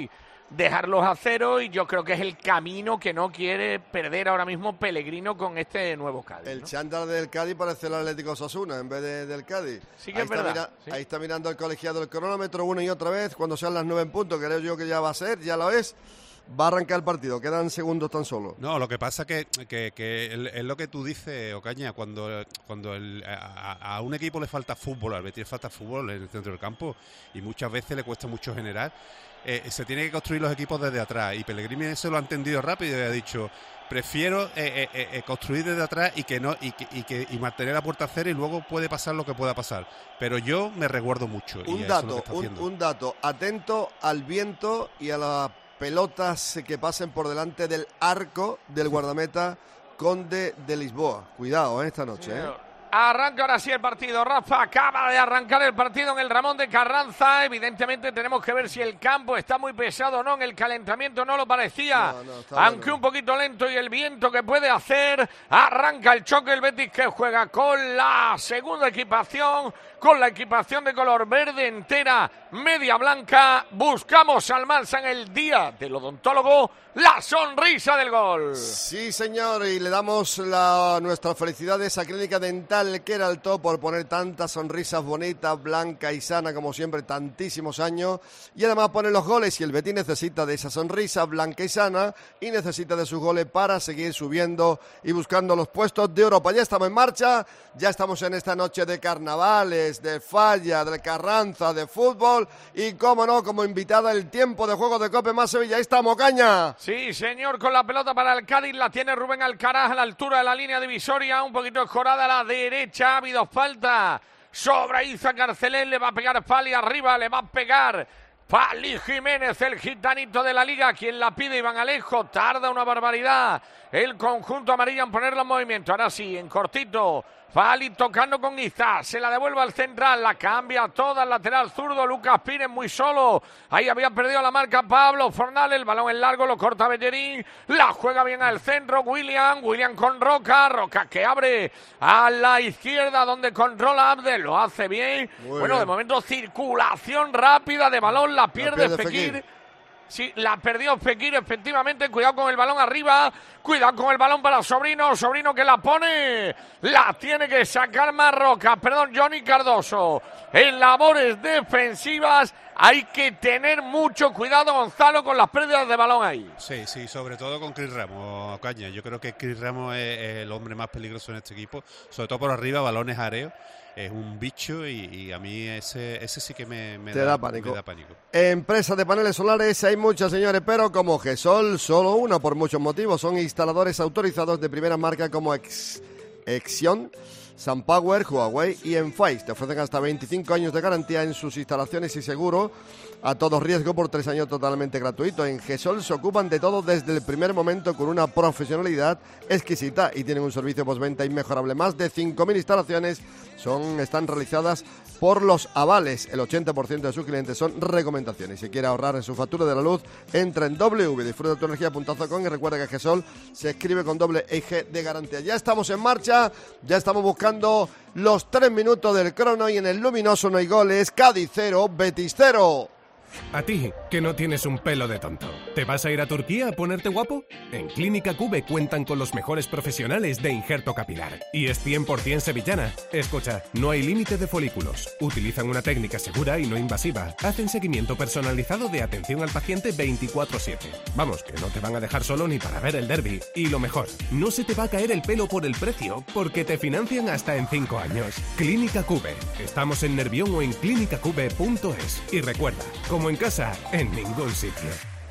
dejarlos a cero, y yo creo que es el camino que no quiere perder ahora mismo Pellegrino con este nuevo Cádiz. El ¿no? chándal del Cádiz parece el Atlético Osasuna en vez de, del Cádiz. Sí que ahí, es está verdad, mira, sí. ahí está mirando el colegiado el cronómetro una y otra vez. Cuando sean las nueve en punto, creo yo que ya va a ser, ya lo es. Va a arrancar el partido, quedan segundos tan solo. No, lo que pasa que, que, que es lo que tú dices, Ocaña, cuando, cuando el, a, a un equipo le falta fútbol, al Betis le falta fútbol en el centro del campo, y muchas veces le cuesta mucho generar, eh, se tiene que construir los equipos desde atrás, y Pellegrini eso lo ha entendido rápido y ha dicho, prefiero eh, eh, eh, construir desde atrás y que no y que, y que y mantener la puerta cero, y luego puede pasar lo que pueda pasar, pero yo me resguardo mucho. Un y dato, eso es lo que está un, un dato, atento al viento y a las pelotas que pasen por delante del arco del guardameta Conde de Lisboa. Cuidado eh, esta noche. ¿eh? Arranca ahora sí el partido, Rafa. Acaba de arrancar el partido en el Ramón de Carranza. Evidentemente tenemos que ver si el campo está muy pesado o no. En el calentamiento no lo parecía, no, no, aunque bueno. un poquito lento, y el viento que puede hacer. Arranca el choque, el Betis que juega con la segunda equipación, con la equipación de color verde entera, media blanca. Buscamos al Mansa en el día del odontólogo, la sonrisa del gol. Sí, señor, y le damos la, nuestras felicidades a Clínica Dental Queraltó por poner tantas sonrisas bonitas, blanca y sana como siempre, tantísimos años, y además poner los goles, y el Betis necesita de esa sonrisa blanca y sana, y necesita de sus goles para seguir subiendo y buscando los puestos de Europa. Ya estamos en marcha, ya estamos en esta noche de carnavales, de falla, de Carranza, de fútbol, y cómo no, como invitada el tiempo de juego de Cope Más Sevilla. Ahí estamos, Caña. Sí, señor, con la pelota para el Cádiz, la tiene Rubén Alcaraz a la altura de la línea divisoria, un poquito escorada a la derecha, ha habido falta sobre Iza Carcelén, le va a pegar Fali arriba, le va a pegar Fali Jiménez, el gitanito de la liga, quien la pide Iván Alejo, tarda una barbaridad el conjunto amarillo en ponerlo en movimiento. Ahora sí, en cortito, Fali tocando con Iza, se la devuelve al central, la cambia toda al lateral zurdo, Lucas Pires muy solo, ahí había perdido la marca Pablo Fornal, el balón en largo, lo corta Bellerín, la juega bien al centro, William, William con Roca, Roca que abre a la izquierda donde controla Abdel, lo hace bien, Muy bueno, bien. de momento circulación rápida de balón, la pierde, pierde Fekir. Fekir. Sí, la perdió Fekir, efectivamente. Cuidado con el balón arriba. Cuidado con el balón para Sobrino. Sobrino que la pone. La tiene que sacar Marroca. Perdón, Johnny Cardoso. En labores defensivas hay que tener mucho cuidado, Gonzalo, con las pérdidas de balón ahí. Sí, sí, sobre todo con Chris Ramos, Caña. Yo creo que Chris Ramos es, es el hombre más peligroso en este equipo. Sobre todo por arriba, balones aéreos. Es un bicho y, y a mí ese, ese sí que me, me, Te da, da pánico. me da pánico. Empresas de paneles solares hay muchas, señores, pero como Gesol, solo una por muchos motivos. Son instaladores autorizados de primera marca como Ex, Exion, SunPower, Huawei y Enfase. Te ofrecen hasta veinticinco años de garantía en sus instalaciones y seguro a todo riesgo por tres años totalmente gratuito. En Gesol se ocupan de todo desde el primer momento con una profesionalidad exquisita y tienen un servicio postventa inmejorable. Más de cinco mil instalaciones son, están realizadas por los avales. El ochenta por ciento de sus clientes son recomendaciones. Si quiere ahorrar en su factura de la luz, entra en w w w punto disfruta tu energía punto com y recuerda que Gesol se escribe con doble E G de garantía. Ya estamos en marcha, ya estamos buscando los tres minutos del crono y en el luminoso no hay goles. Cádiz cero, Betis cero. A ti, que no tienes un pelo de tonto. ¿Te vas a ir a Turquía a ponerte guapo? En Clínica Cube cuentan con los mejores profesionales de injerto capilar. Y es cien por ciento sevillana. Escucha, no hay límite de folículos. Utilizan una técnica segura y no invasiva. Hacen seguimiento personalizado de atención al paciente veinticuatro siete. Vamos, que no te van a dejar solo ni para ver el derbi. Y lo mejor, no se te va a caer el pelo por el precio, porque te financian hasta en cinco años. Clínica Cube. Estamos en Nervión o en clínica cube punto es. Y recuerda, como en casa, en ningún sitio.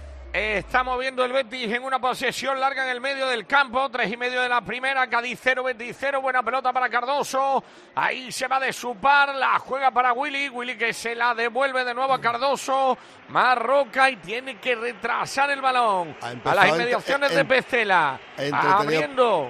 Está moviendo el Betis en una posesión larga en el medio del campo, tres y medio de la primera, Cádiz cero, Betis cero, buena pelota para Cardoso, ahí se va de su par, la juega para Willy, Willy que se la devuelve de nuevo a Cardoso, Marroca y tiene que retrasar el balón a las inmediaciones en, de Pecela, abriendo.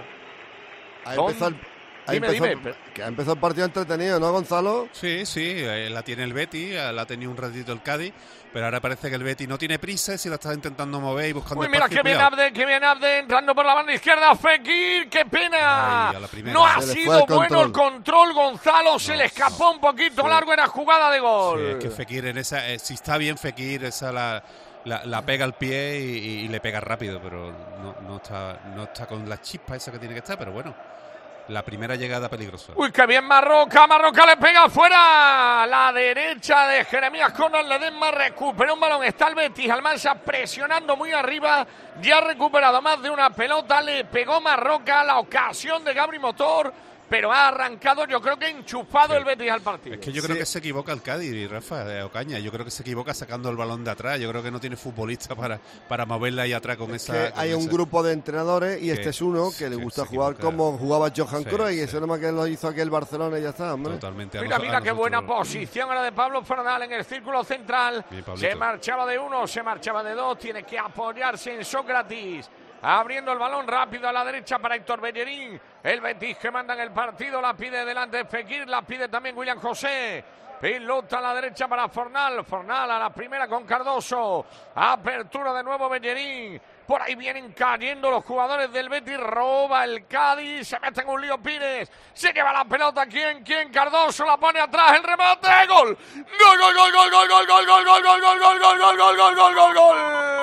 Ha empezado el, ha dime, empezado, dime. Que ha empezado el partido entretenido, ¿no, Gonzalo? Sí, sí, eh, la tiene el Betis, eh, la ha tenido un ratito el Cádiz, pero ahora parece que el Betis no tiene prisa, si la está intentando mover y buscando Uy, mira espacio, que bien cuidado. Abde, que bien Abde, entrando por la banda izquierda, Fekir, qué pena. Ay, a la primera. No ha Se le sido fue el bueno control. el control, Gonzalo, se No, le escapó un poquito Sí. largo, era jugada de gol. Sí, es que Fekir en esa, eh, si está bien Fekir, esa la, la, la pega al pie y, y le pega rápido, pero no, no, está, no está con la chispa esa que tiene que estar, pero bueno, la primera llegada peligrosa. Uy, qué bien Marroca, Marroca le pega afuera, la derecha de Jeremías Conrad Ledesma, recupera un balón, está el Betis, Almansa presionando muy arriba, ya ha recuperado más de una pelota, le pegó Marroca, la ocasión de Gabri Motor, pero ha arrancado, yo creo que enchufado sí. el Betis al partido. Es que yo creo sí. que se equivoca el Cádiz, Rafa, de Ocaña. Yo creo que se equivoca sacando el balón de atrás. Yo creo que no tiene futbolista para, para moverla ahí atrás con es esa... Que con hay esa... un grupo de entrenadores y que, este es uno que le gusta jugar como jugaba Johan sí, Cruyff y sí. eso nomás que lo hizo aquí el Barcelona y ya está, hombre. Totalmente. Mira, mira qué buena posición ahora de Pablo Fornal en el círculo central. Bien, se marchaba de uno, se marchaba de dos, tiene que apoyarse en Sócrates. Abriendo el balón rápido a la derecha para Héctor Bellerín. El Betis que manda en el partido. La pide delante Fekir. La pide también William José. Pilota a la derecha para Fornal. Fornal a la primera con Cardoso. Apertura de nuevo Bellerín. Por ahí vienen cayendo los jugadores del Betis. Roba el Cádiz. Se mete en un lío Pires. Se lleva la pelota. ¿Quién? ¿Quién? Cardoso la pone atrás. El remate. ¡Gol! ¡Gol, gol, gol, gol, gol, gol, gol, gol, gol, gol, gol, gol, gol, gol, gol, gol, gol, gol, gol!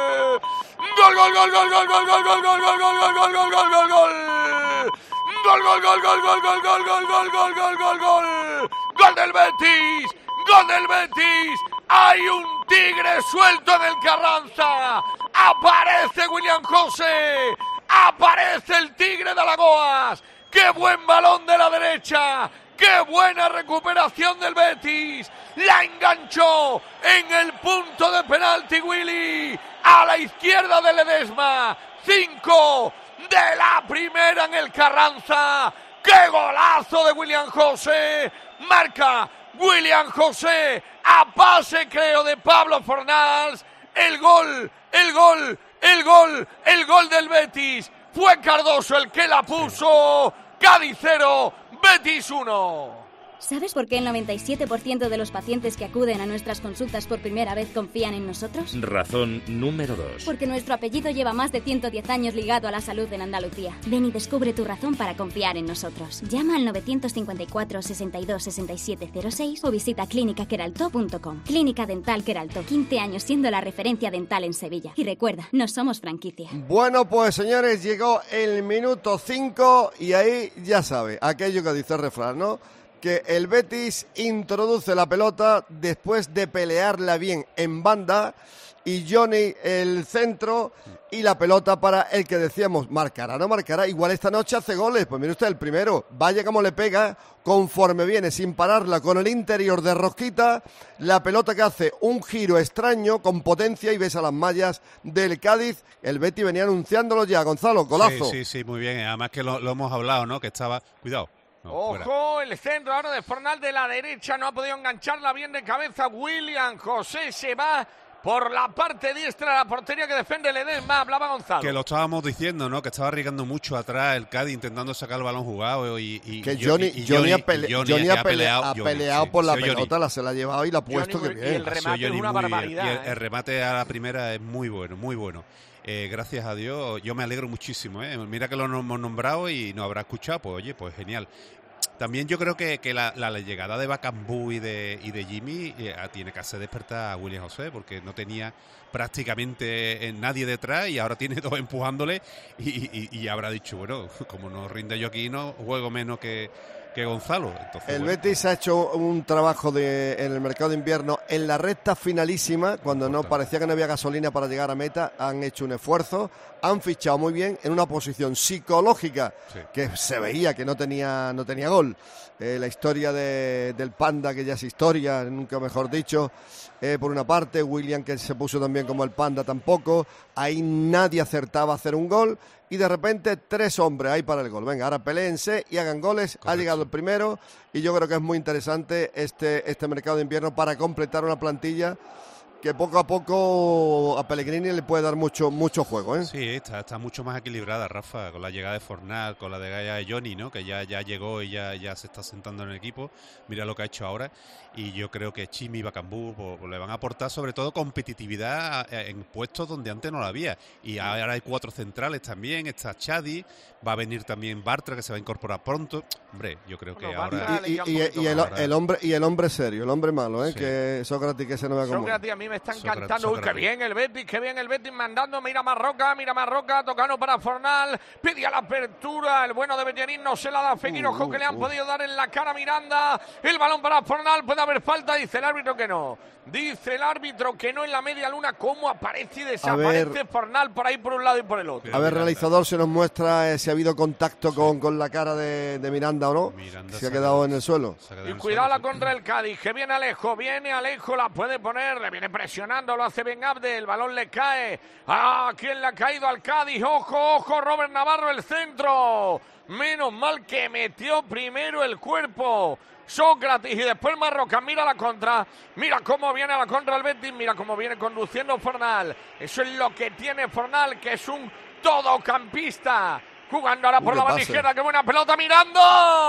Gol, gol, gol, gol, gol, gol, gol, gol, gol, gol, gol, gol, gol, gol, gol, gol, gol. Gol, gol, gol, gol, gol, gol, gol, gol, gol, gol, gol, gol, gol. Gol del Betis. Gol del Betis. Hay un tigre suelto en el Carranza. Aparece William José. Aparece el tigre de Alagoas. ¡Qué buen balón de la derecha! ¡Qué buena recuperación del Betis! La enganchó en el punto de penalti Willy. A la izquierda de Ledesma. Cinco de la primera en el Carranza. ¡Qué golazo de William José! Marca William José a pase, creo, de Pablo Fornals. El gol, el gol, el gol, el gol del Betis. Fue Cardoso el que la puso. Cádiz cero, Betis uno. ¿Sabes por qué el noventa y siete por ciento de los pacientes que acuden a nuestras consultas por primera vez confían en nosotros? Razón número dos. Porque nuestro apellido lleva más de ciento diez años ligado a la salud en Andalucía. Ven y descubre tu razón para confiar en nosotros. Llama al novecientos cincuenta y cuatro, sesenta y dos, sesenta y siete cero seis o visita clínica queralto punto com. Clínica Dental Queralto, quince años siendo la referencia dental en Sevilla. Y recuerda, no somos franquicia. Bueno, pues señores, llegó el minuto cinco y ahí ya sabe, aquello que dice el refrán, ¿no? Que el Betis introduce la pelota después de pelearla bien en banda y Johnny el centro y la pelota para el que decíamos, marcará, no marcará, igual esta noche hace goles, pues mire usted el primero, vaya como le pega conforme viene sin pararla con el interior de rosquita, la pelota que hace un giro extraño con potencia y besa las mallas del Cádiz. El Betis venía anunciándolo ya, Gonzalo, golazo. Sí, sí, sí, muy bien, además que lo, lo hemos hablado, ¿no? Que estaba, cuidado. No, Ojo, fuera. El centro ahora de Fornal de la derecha, no ha podido engancharla bien de cabeza. William José se va por la parte diestra de la portería que defiende Ledesma, hablaba Gonzalo. Que lo estábamos diciendo, ¿no? Que estaba arriesgando mucho atrás el Cádiz intentando sacar el balón jugado y, y que y, Johnny, y, y Johnny, Johnny, ha, pele, y Johnny Johnny ha ha peleado, ha peleado sí, por la pelota, Johnny. La se la ha llevado y la ha puesto Johnny, que bien. Y el remate es una barbaridad. Y el, ¿eh? el remate a la primera es muy bueno, muy bueno. Eh, gracias a Dios, yo me alegro muchísimo, ¿eh? Mira que lo hemos nombrado y nos habrá escuchado, pues oye, pues genial. También yo creo que, que la, la llegada de Bakambu y de, y de Jimmy eh, tiene que hacer despertar a William José, porque no tenía prácticamente eh, nadie detrás y ahora tiene dos empujándole y, y, y habrá dicho, bueno, como no rinde yo aquí, no juego menos que, que Gonzalo. Entonces, el bueno, Betis ha hecho un trabajo de, en el mercado de invierno en la recta finalísima, cuando no parecía que no había gasolina para llegar a meta, han hecho un esfuerzo, han fichado muy bien en una posición psicológica sí. que se veía que no tenía, no tenía gol. Eh, la historia de, del Panda, que ya es historia, nunca mejor dicho, eh, por una parte, William que se puso también como el Panda tampoco, ahí nadie acertaba a hacer un gol y de repente tres hombres ahí para el gol. Venga, ahora peléense y hagan goles. Correcto. Ha llegado el primero y yo creo que es muy interesante este, este mercado de invierno para completar una plantilla que poco a poco a Pellegrini le puede dar mucho mucho juego, ¿eh? Sí, está, está mucho más equilibrada, Rafa, con la llegada de Fornal, con la de Gaya de Johnny, ¿no? Que ya, ya llegó y ya, ya se está sentando en el equipo. Mira lo que ha hecho ahora. Y yo creo que Chimi y Bakambu pues, le van a aportar sobre todo competitividad en puestos donde antes no la había. Y ahora hay cuatro centrales también, está Chadi, va a venir también Bartra, que se va a incorporar pronto. Hombre, yo creo que bueno, ahora... Y, y, y, y el, el hombre y el hombre serio, el hombre malo, ¿eh? Sí. Que Sócrates que se no vea como... Sócrates a mí me está Sócrates, encantando. Uy, qué Sócrates. bien el Betis, qué bien el Betis mandando. Mira Marroca, mira Marroca, tocando para Fornal. Pedía la apertura, el bueno de Bellerín no se la da a Fekir. Uh, Ojo uh, que le han uh. podido dar en la cara a Miranda. El balón para Fornal, puede haber falta, dice el árbitro que no. Dice el árbitro que no en la media luna. ¿Cómo aparece y desaparece ver. Fornal por ahí por un lado y por el otro? A ver, realizador, se nos muestra eh, si ha habido contacto con, con la cara de, de Miranda o no. Miranda Si se ha ha quedado quedado- en el suelo. Se ha quedado Y en el cuidado suelo, la contra el Cádiz, que viene Alejo, viene Alejo, la puede poner, le viene presionando, lo hace Ben Abde, el balón le cae. ¿A quién le ha caído al Cádiz? Ojo, ojo, Robert Navarro, el centro. Menos mal que metió primero el cuerpo Sócrates y después Marroca. Mira la contra, mira cómo viene a la contra el Betis, mira cómo viene conduciendo Fornal. Eso es lo que tiene Fornal, que es un todocampista. Jugando ahora por Uh, la qué banda pase. izquierda, qué buena pelota, mirando.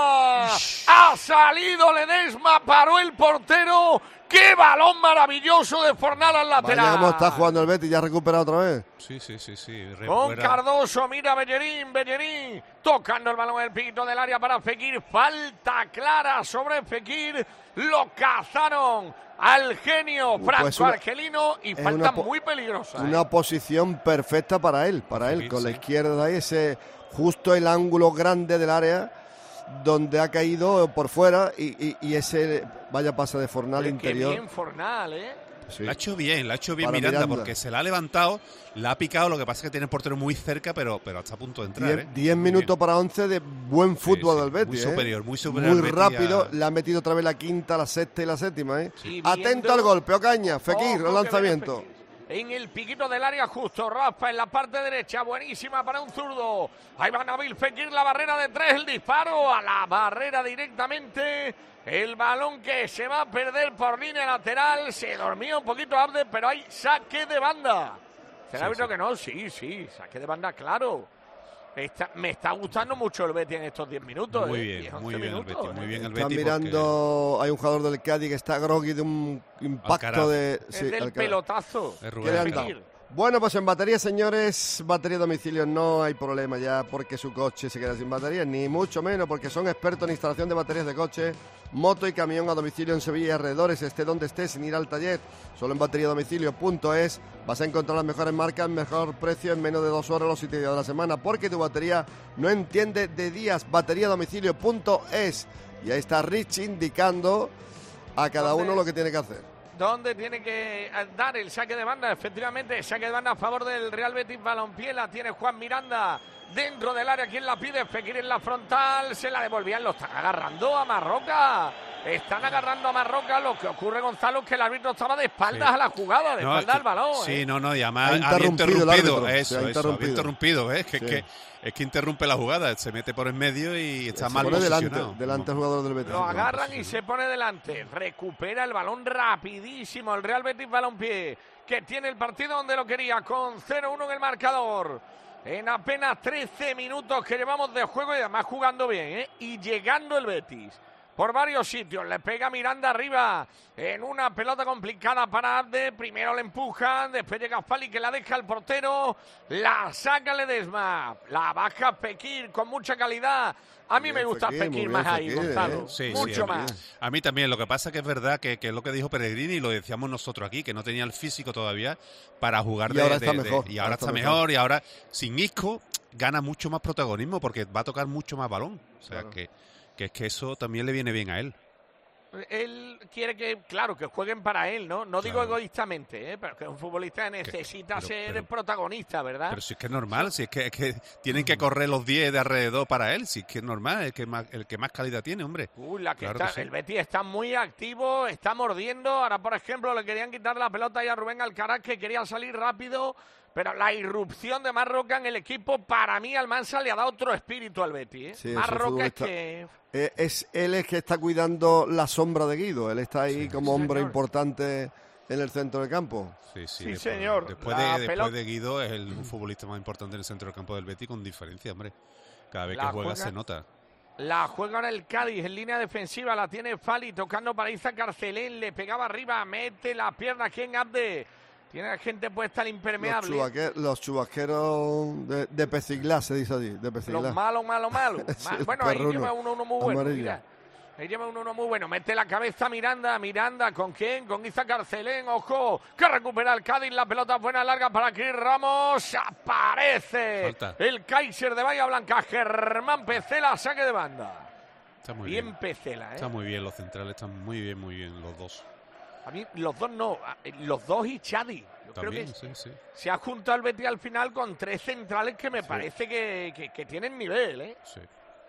Ha salido Ledesma, paró el portero. ¡Qué balón maravilloso de Fornal al lateral! Vaya cómo está jugando el Betis, ya ha recuperado otra vez. Sí, sí, sí, sí. Con Recupera- Cardoso, mira Bellerín, Bellerín, tocando el balón en el piquito del área para Fekir, falta clara sobre Fekir, lo cazaron al genio Pues Franco una- Argelino y es falta una po- muy peligrosa. ¿eh? Una posición perfecta para él, para él, Sí, con la sí. izquierda ahí, ese justo el ángulo grande del área donde ha caído por fuera y, y- y ese vaya pase de Fornal Qué interior. bien Fornal, ¿eh? Sí. La ha hecho bien, la ha hecho bien Para Miranda, Miranda. porque se la ha levantado, la ha picado, lo que pasa es que tiene el portero muy cerca, pero, pero está a punto de entrar. Diez, ¿eh? diez Muy minutos bien. para once de buen fútbol sí, del Betis. muy ¿eh? superior, muy superior Muy al Betis rápido, a- le ha metido otra vez la quinta, la sexta y la séptima. ¿eh? Y Atento viendo- al golpe, Ocaña, Fekir, Ojo el que viene lanzamiento. Fekir. En el piquito del área justo, Rafa en la parte derecha, buenísima para un zurdo. Ahí va Nabil Fekir, la barrera de tres, el disparo a la barrera directamente. El balón que se va a perder por línea lateral, se dormía un poquito Abde, pero hay saque de banda. ¿Se Sí, ha visto sí. que no? Sí, sí, saque de banda, claro. Está- me está gustando mucho el Betis en estos diez minutos. Muy ¿eh? bien, diez, muy once bien el minutos, Betis, muy ¿eh? bien el Está Betis. mirando, hay un jugador del Cádiz que está groggy de un impacto Alcaraz. de... Es sí, del Alcaraz. pelotazo. Es ¿Qué Rubén le han Alcaraz. dado? Bueno, pues en batería, señores, batería a domicilio no hay problema ya porque su coche se queda sin batería, ni mucho menos porque son expertos en instalación de baterías de coche, moto y camión a domicilio en Sevilla y alrededores, esté donde esté, sin ir al taller. Solo en batería a domicilio punto es vas a encontrar las mejores marcas, mejor precio en menos de dos horas los siete días de la semana, porque tu batería no entiende de días. Batería a domicilio punto es. Y ahí está Rich indicando a cada ¿Dónde? uno lo que tiene que hacer. ¿Dónde tiene que dar el saque de banda? Efectivamente, saque de banda a favor del Real Betis Balompié. La tiene Juan Miranda dentro del área. ¿Quién la pide? Fekir en la frontal. Se la devolvían. Lo están agarrando a Marroca. Están agarrando a Marroca. Lo que ocurre, Gonzalo, es que el árbitro estaba de espaldas Sí. a la jugada, de No, espaldas es al que- balón. Sí, ¿eh? no, no, y además Ha había interrumpido el interrumpido, árbitro, eso, se ha eso, interrumpido. había interrumpido, ¿eh? que, Sí. es que es que interrumpe la jugada, se mete por en medio y está Se mal pone delante, posicionado. delante el jugador del Betis. Lo agarran y se pone delante. Recupera el balón rapidísimo el Real Betis Balompié, que tiene el partido donde lo quería, con cero uno en el marcador. En apenas trece minutos que llevamos de juego y además jugando bien, ¿eh? Y llegando el Betis por varios sitios. Le pega Miranda arriba en una pelota complicada para Abde. Primero le empujan, después llega Fali que la deja el portero. La saca Ledesma. La baja Fekir con mucha calidad. A mí Bien, me gusta Fekir, Fekir, muy bien, más ahí, Fekir, Gonzalo. ¿eh? Sí, Mucho sí, a mí- más. A mí también, lo que pasa que es verdad que, que es lo que dijo Pellegrini y lo decíamos nosotros aquí, que no tenía el físico todavía para jugar Y de, ahora de- está de- mejor, y ahora ahora está está mejor. mejor y ahora sin Isco gana mucho más protagonismo porque va a tocar mucho más balón. O sea Claro. que, que es que eso también le viene bien a él. Él quiere que, claro, que jueguen para él, ¿no? No digo Claro. egoístamente, ¿eh? Pero que un futbolista necesita pero- ser pero- protagonista, ¿verdad? Pero si es que es normal, si es que, es que tienen que correr los diez de alrededor para él, si es que es normal, el que más, el que más calidad tiene, hombre. Uy, la que Claro está, que sí. el Betis está muy activo, está mordiendo. Ahora, por ejemplo, le querían quitar la pelota ahí a Rubén Alcaraz, que quería salir rápido. Pero la irrupción de Marroca en el equipo, para mí, Almansa le ha dado otro espíritu al Betis, ¿eh? Sí, ese Marroca es futbolista- que... Eh, es él es que está cuidando la sombra de Guido. Él está ahí como hombre señor. importante en el centro del campo. Sí, sí, Sí, después, señor. Después, La de, después pelota- de Guido es el futbolista más importante en el centro del campo del Betis con diferencia, hombre. Cada vez La que juega, juega- se nota. La juega ahora el Cádiz en línea defensiva, la tiene Fali tocando para Iza Carcelén, le pegaba arriba, mete la pierna aquí en Abde. Tiene la gente puesta al Los, impermeable. chubaque- los chubasqueros de, de Peciglá, se dice allí. De Peciglá. Los malos, malos, malos. Sí, Ma- el bueno, ahí perruno. lleva uno, uno muy bueno. Amarillo. Mira. Ahí lleva un uno muy bueno. Mete la cabeza Miranda. Miranda, ¿con quién? Con Iza Carcelén. Ojo, que recupera el Cádiz. La pelota buena larga para Cris Ramos. Aparece Falta. el Kaiser de Bahía Blanca. Germán Pecela, saque de banda. Está muy bien, bien Pecela, ¿eh? Está muy bien, los centrales están muy bien, muy bien, los dos. A mí, los dos no. Los dos y Chadi. Yo También, creo que sí, sí. se ha juntado el Betis al final con tres centrales que me Sí. parece que, que, que tienen nivel, ¿eh? Sí.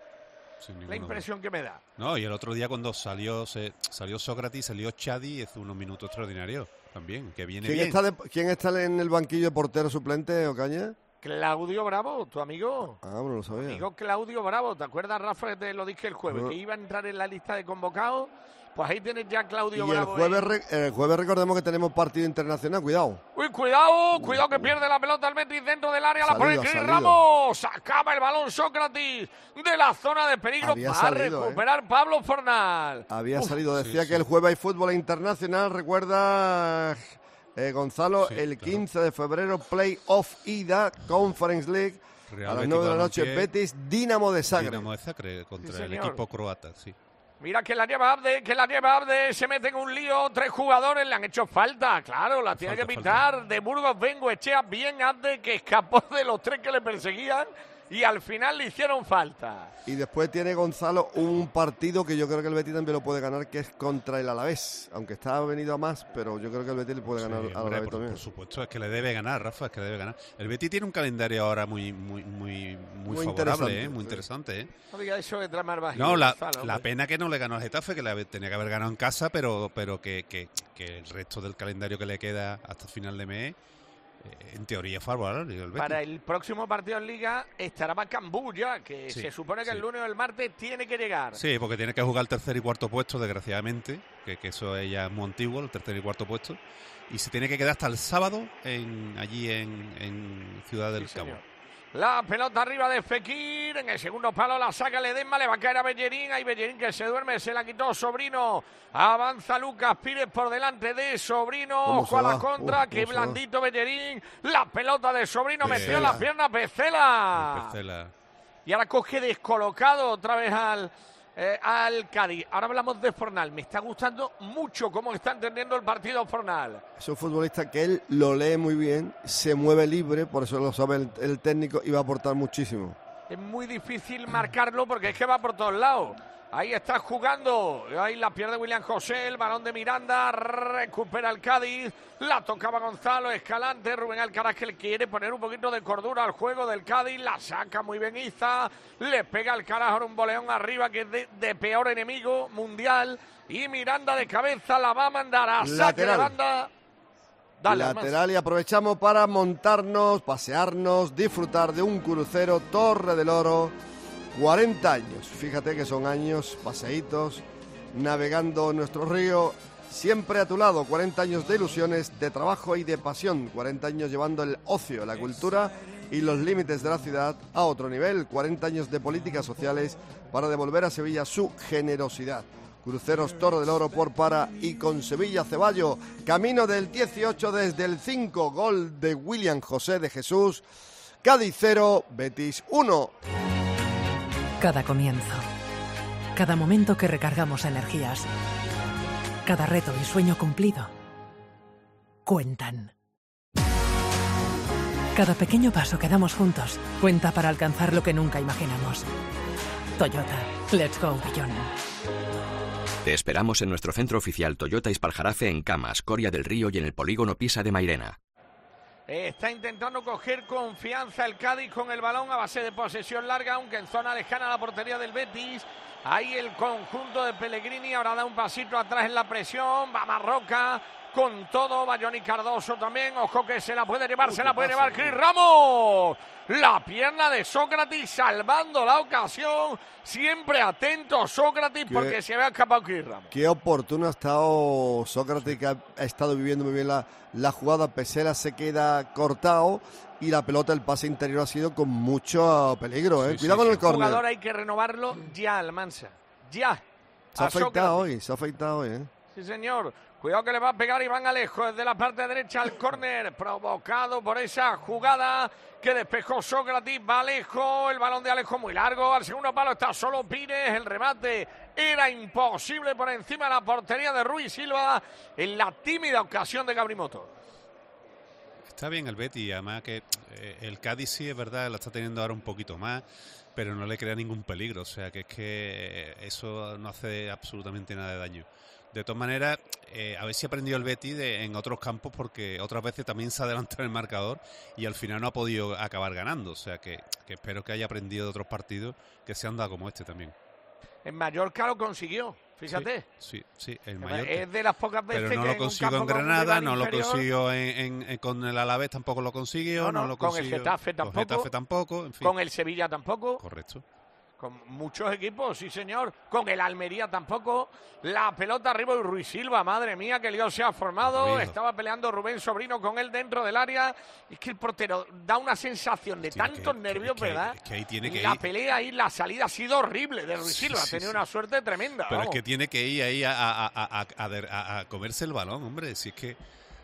Sin La ninguna impresión duda. que me da. No, y el otro día cuando salió se, salió Sócrates, salió Chadi, hizo unos minutos extraordinarios también, que viene ¿Quién bien. está, de- ¿Quién está en el banquillo de portero suplente, Ocaña? Claudio Bravo, tu amigo. Ah, no lo sabía. Amigo Claudio Bravo, ¿te acuerdas, Rafa, que te lo dije el jueves? No. Que iba a entrar en la lista de convocados. Pues ahí tienes ya a Claudio Y el Bravo. jueves, ¿eh? re- el jueves recordemos que tenemos partido internacional, cuidado. Uy, cuidado, cuidado que pierde la pelota el Betis dentro del área, la Salido, pone Cris salido. Ramos, acaba el balón Sócrates de la zona de peligro Había para salido, recuperar Pablo Fornal. Había Uf, salido, decía sí, que sí. el jueves hay fútbol internacional, recuerda eh, Gonzalo, Sí, el claro. quince de febrero, Play-Off Ida, Conference League, Real a las Betis nueve de la noche, Balompié, Betis, Dinamo de Zagreb. Dinamo de Zagreb contra Sí, el señor. equipo croata, sí. Mira que la lleva Abde, que la lleva Abde, se mete en un lío, tres jugadores le han hecho falta, claro, la tiene Falta, que pitar. De Burgos Vengo, Echea bien Abde, que escapó de los tres que le perseguían y al final le hicieron falta. Y después tiene Gonzalo un partido que yo creo que el Betis también lo puede ganar, que es contra el Alavés, aunque está venido a más, pero yo creo que el Betis le puede Sí, ganar al hombre, Alavés por, también. por supuesto, es que le debe ganar, Rafa, es que le debe ganar. El Betis tiene un calendario ahora muy muy muy muy, Muy favorable, interesante, ¿eh? muy sí. interesante, ¿eh? No diga eso de tramar bajito. No, la, Gonzalo, la hombre. pena que no le ganó al Getafe, que le tenía que haber ganado en casa, pero pero que, que, que el resto del calendario que le queda hasta final de mes, eh, en teoría es favorable. El Betis. Para el próximo partido en Liga estará Bacambú ya, que Sí, se supone que sí. el lunes o el martes tiene que llegar. Sí, porque tiene que jugar el tercer y cuarto puesto, desgraciadamente, que, que eso es ya muy antiguo, el tercer y cuarto puesto, y se tiene que quedar hasta el sábado en allí en, en Ciudad del Sí, Cabo. señor. La pelota arriba de Fekir, en el segundo palo la saca Ledesma, le va a caer a Bellerín, ahí Bellerín que se duerme, se la quitó Sobrino, avanza Lucas Pires por delante de Sobrino, ¿Cómo ojo se a la va? contra, Uf, que ¿cómo se va? blandito Bellerín, la pelota de Sobrino, metió Pecela. la pierna Pecela. Pecela. Y ahora coge descolocado otra vez al, eh, al Cádiz. Ahora hablamos de Fornal. Me está gustando mucho cómo está entendiendo el partido Fornal. Es un futbolista que él lo lee muy bien, se mueve libre, por eso lo sabe el, el técnico y va a aportar muchísimo. Es muy difícil marcarlo porque es que va por todos lados. Ahí está jugando. Ahí la pierde William José. El balón de Miranda. Recupera el Cádiz. La tocaba Gonzalo Escalante. Rubén Alcaraz que le quiere poner un poquito de cordura al juego del Cádiz. La saca muy bien Iza. Le pega al carajo un boleón arriba que es de, de peor enemigo mundial. Y Miranda de cabeza la va a mandar a saque de Lateral. banda. Dale, Lateral y aprovechamos para montarnos, pasearnos, disfrutar de un crucero Torre del Oro. cuarenta años, fíjate que son años, paseitos, navegando en nuestro río, siempre a tu lado, cuarenta años de ilusiones, de trabajo y de pasión, cuarenta años llevando el ocio, la cultura y los límites de la ciudad a otro nivel, cuarenta años de políticas sociales para devolver a Sevilla su generosidad. Cruceros Torre del Oro por para y con Sevilla Ceballo, camino del dieciocho desde el cinco, gol de William José de Jesús, Cádiz cero, Betis uno. Cada comienzo, cada momento que recargamos energías, cada reto y sueño cumplido, cuentan. Cada pequeño paso que damos juntos cuenta para alcanzar lo que nunca imaginamos. Toyota, let's go beyond. Te esperamos en nuestro centro oficial Toyota Ispaljarafe en Camas, Coria del Río y en el polígono Pisa de Mairena. Está intentando coger confianza el Cádiz con el balón a base de posesión larga, aunque en zona lejana a la portería del Betis. Ahí el conjunto de Pellegrini ahora da un pasito atrás en la presión. Va Marroca con todo. Va Johnny Cardoso también. Ojo que se la puede llevar, se la puede llevar Cris Ramos. La pierna de Sócrates salvando la ocasión. Siempre atento Sócrates ¿Qué? porque se había escapado Cris Ramos. Qué oportuno ha estado Sócrates, que ha, ha estado viviendo muy bien la, la jugada. Pesela se queda cortado y la pelota, el pase interior ha sido con mucho peligro. ¿eh? Sí, Cuidado sí, con sí. el córner. Jugador hay que renovarlo ya, Almansa. Ya. Se ha A afeitado Sócrates. hoy, se ha afeitado hoy. ¿eh? Sí, señor. Cuidado que le va a pegar Iván Alejo desde la parte derecha al córner, provocado por esa jugada que despejó Sócrates. Va Alejo, el balón de Alejo muy largo. Al segundo palo está solo Pires. El remate era imposible por encima de la portería de Ruiz Silva en la tímida ocasión de Gabri Motor. Está bien el Betis, además que eh, el Cádiz sí es verdad, la está teniendo ahora un poquito más, pero no le crea ningún peligro, o sea que es que eso no hace absolutamente nada de daño. De todas maneras, eh, a ver si aprendió el Betis de, en otros campos, porque otras veces también se adelanta en el marcador y al final no ha podido acabar ganando, o sea que, que espero que haya aprendido de otros partidos que se han dado como este también. En Mallorca lo consiguió, fíjate. Sí, sí, sí, en Mallorca. Es de las pocas veces pero no que lo consiguió en Granada, no lo consiguió en, en, en, con el Alavés, tampoco lo consiguió. No, no, no lo con consiguió, el Getafe tampoco. Con el Getafe tampoco, en fin. Con el Sevilla tampoco. Correcto. Con muchos equipos, sí señor. Con el Almería tampoco. La pelota arriba y Ruiz Silva, madre mía, que lío se ha formado. Ruido. Estaba peleando Rubén Sobrino con él dentro del área. Es que el portero da una sensación de tiene tantos que, nervios, que, ¿verdad? Que, que ahí tiene y que la ir. pelea y la salida ha sido horrible de Ruiz Sí, Silva. sí, ha tenido sí. una suerte tremenda. Pero vamos. es que tiene que ir ahí a, a, a, a, a, a comerse el balón, hombre. Si es que...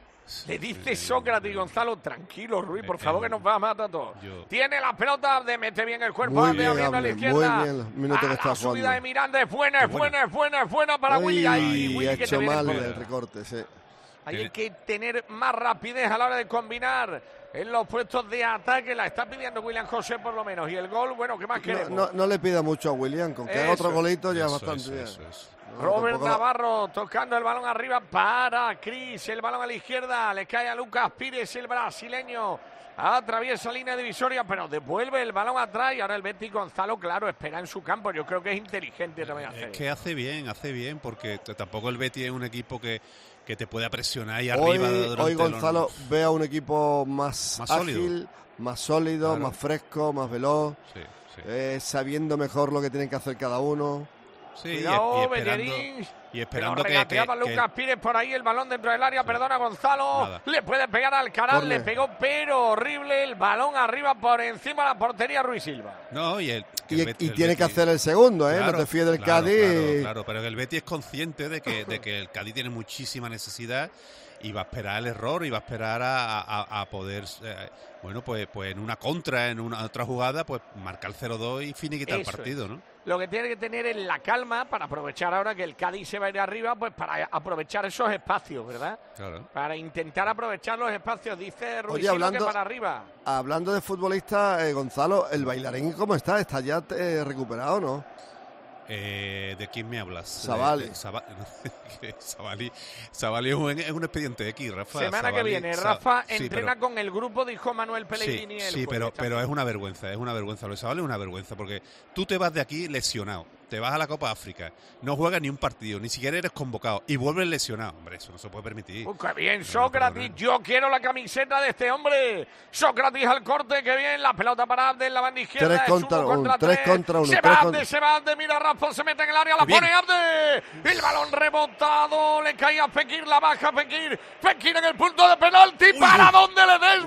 Le dice Sócrates y Gonzalo, tranquilo, Ruiz, por Eh, favor, eh, que nos va a matar a todos. yo- Tiene la pelota, de mete bien el cuerpo, Muy Abde bien, abriendo a la Abde, izquierda. muy bien los minutos a que está la subida jugando. de Miranda es buena, es buena, es buena, es buena para Uy, Willy. Ahí, Willy, ha que te hecho viene mal por el detrás. recorte, sí. Ahí hay que tener más rapidez a la hora de combinar en los puestos de ataque. La está pidiendo William José por lo menos. Y el gol, bueno, ¿qué más No, queremos? no, no le pida mucho a William, con que haga Eso, otro golito ya es eso, bastante eso, bien. eso, eso. No, Robert tampoco lo- Navarro tocando el balón arriba para Cris, el balón a la izquierda, le cae a Lucas Pires, el brasileño, atraviesa línea divisoria, pero devuelve el balón atrás y ahora el Betis Gonzalo, claro, espera en su campo. Yo creo que es inteligente también hacer. Es que hace bien, hace bien, porque t- tampoco el Betis es un equipo que, que te pueda presionar ahí Hoy, arriba. durante hoy los- Gonzalo ve a un equipo más, Más ágil, sólido. más sólido, Claro. más fresco, más veloz, Sí, sí. eh, sabiendo mejor lo que tienen que hacer cada uno. Sí, y, Cuidado, y esperando, Bellerín. y esperando Pero que, que, regateaba que- Lucas Pires por ahí, el balón dentro del área, perdona Gonzalo, Nada. le puede pegar al Alcaraz, Corner. le pegó, pero horrible, el balón arriba por encima de la portería Ruiz Silva. No, y, el, que Y, el Betis- y el tiene que Betis- hacer el segundo, ¿eh? Claro, no te fíes del claro, Cádiz. Claro, claro, pero el Betis es consciente de que, de que el Cádiz tiene muchísima necesidad y va a esperar el error y va a esperar a, a- a poder, eh, bueno, pues, pues en una contra, en una otra jugada, pues marcar cero dos y finiquitar el Eso partido, es. ¿no? Lo que tiene que tener es la calma para aprovechar ahora que el Cádiz se va a ir arriba, pues para aprovechar esos espacios, ¿verdad? Claro. Para intentar aprovechar los espacios, dice Ruiz Oye, Silva, hablando- que para arriba. Hablando de futbolista, eh, Gonzalo, ¿el bailarín cómo está? ¿Está ya eh, recuperado, no? Eh, ¿De quién me hablas? Savali. De- de Saba- Savali. Savali es un, es un expediente X, Rafa. Semana que Savali- viene, Sa- Rafa sí, entrena pero- con el grupo, dijo Manuel Pellegrini. Sí, el sí, jueves. pero, pero es una vergüenza, es una vergüenza. Lo de Savali es una vergüenza, porque tú te vas de aquí lesionado, te vas a la Copa África, no juegas ni un partido, ni siquiera eres convocado y vuelves lesionado. Hombre, eso no se puede permitir. Uy, qué bien, No, Sócrates, no, yo quiero la camiseta de este hombre. Sócrates al corte, qué bien, la pelota para Abde en la banda izquierda. Tres es contra uno uno, contra tres tres. contra uno, Se tres va Abde, contra- se va Abde, mira Rafa, se mete en el área, la Qué bien. pone Abde. El balón rebotado, le cae a Fekir, la baja Fekir. Fekir en el punto de penalti, ¿para dónde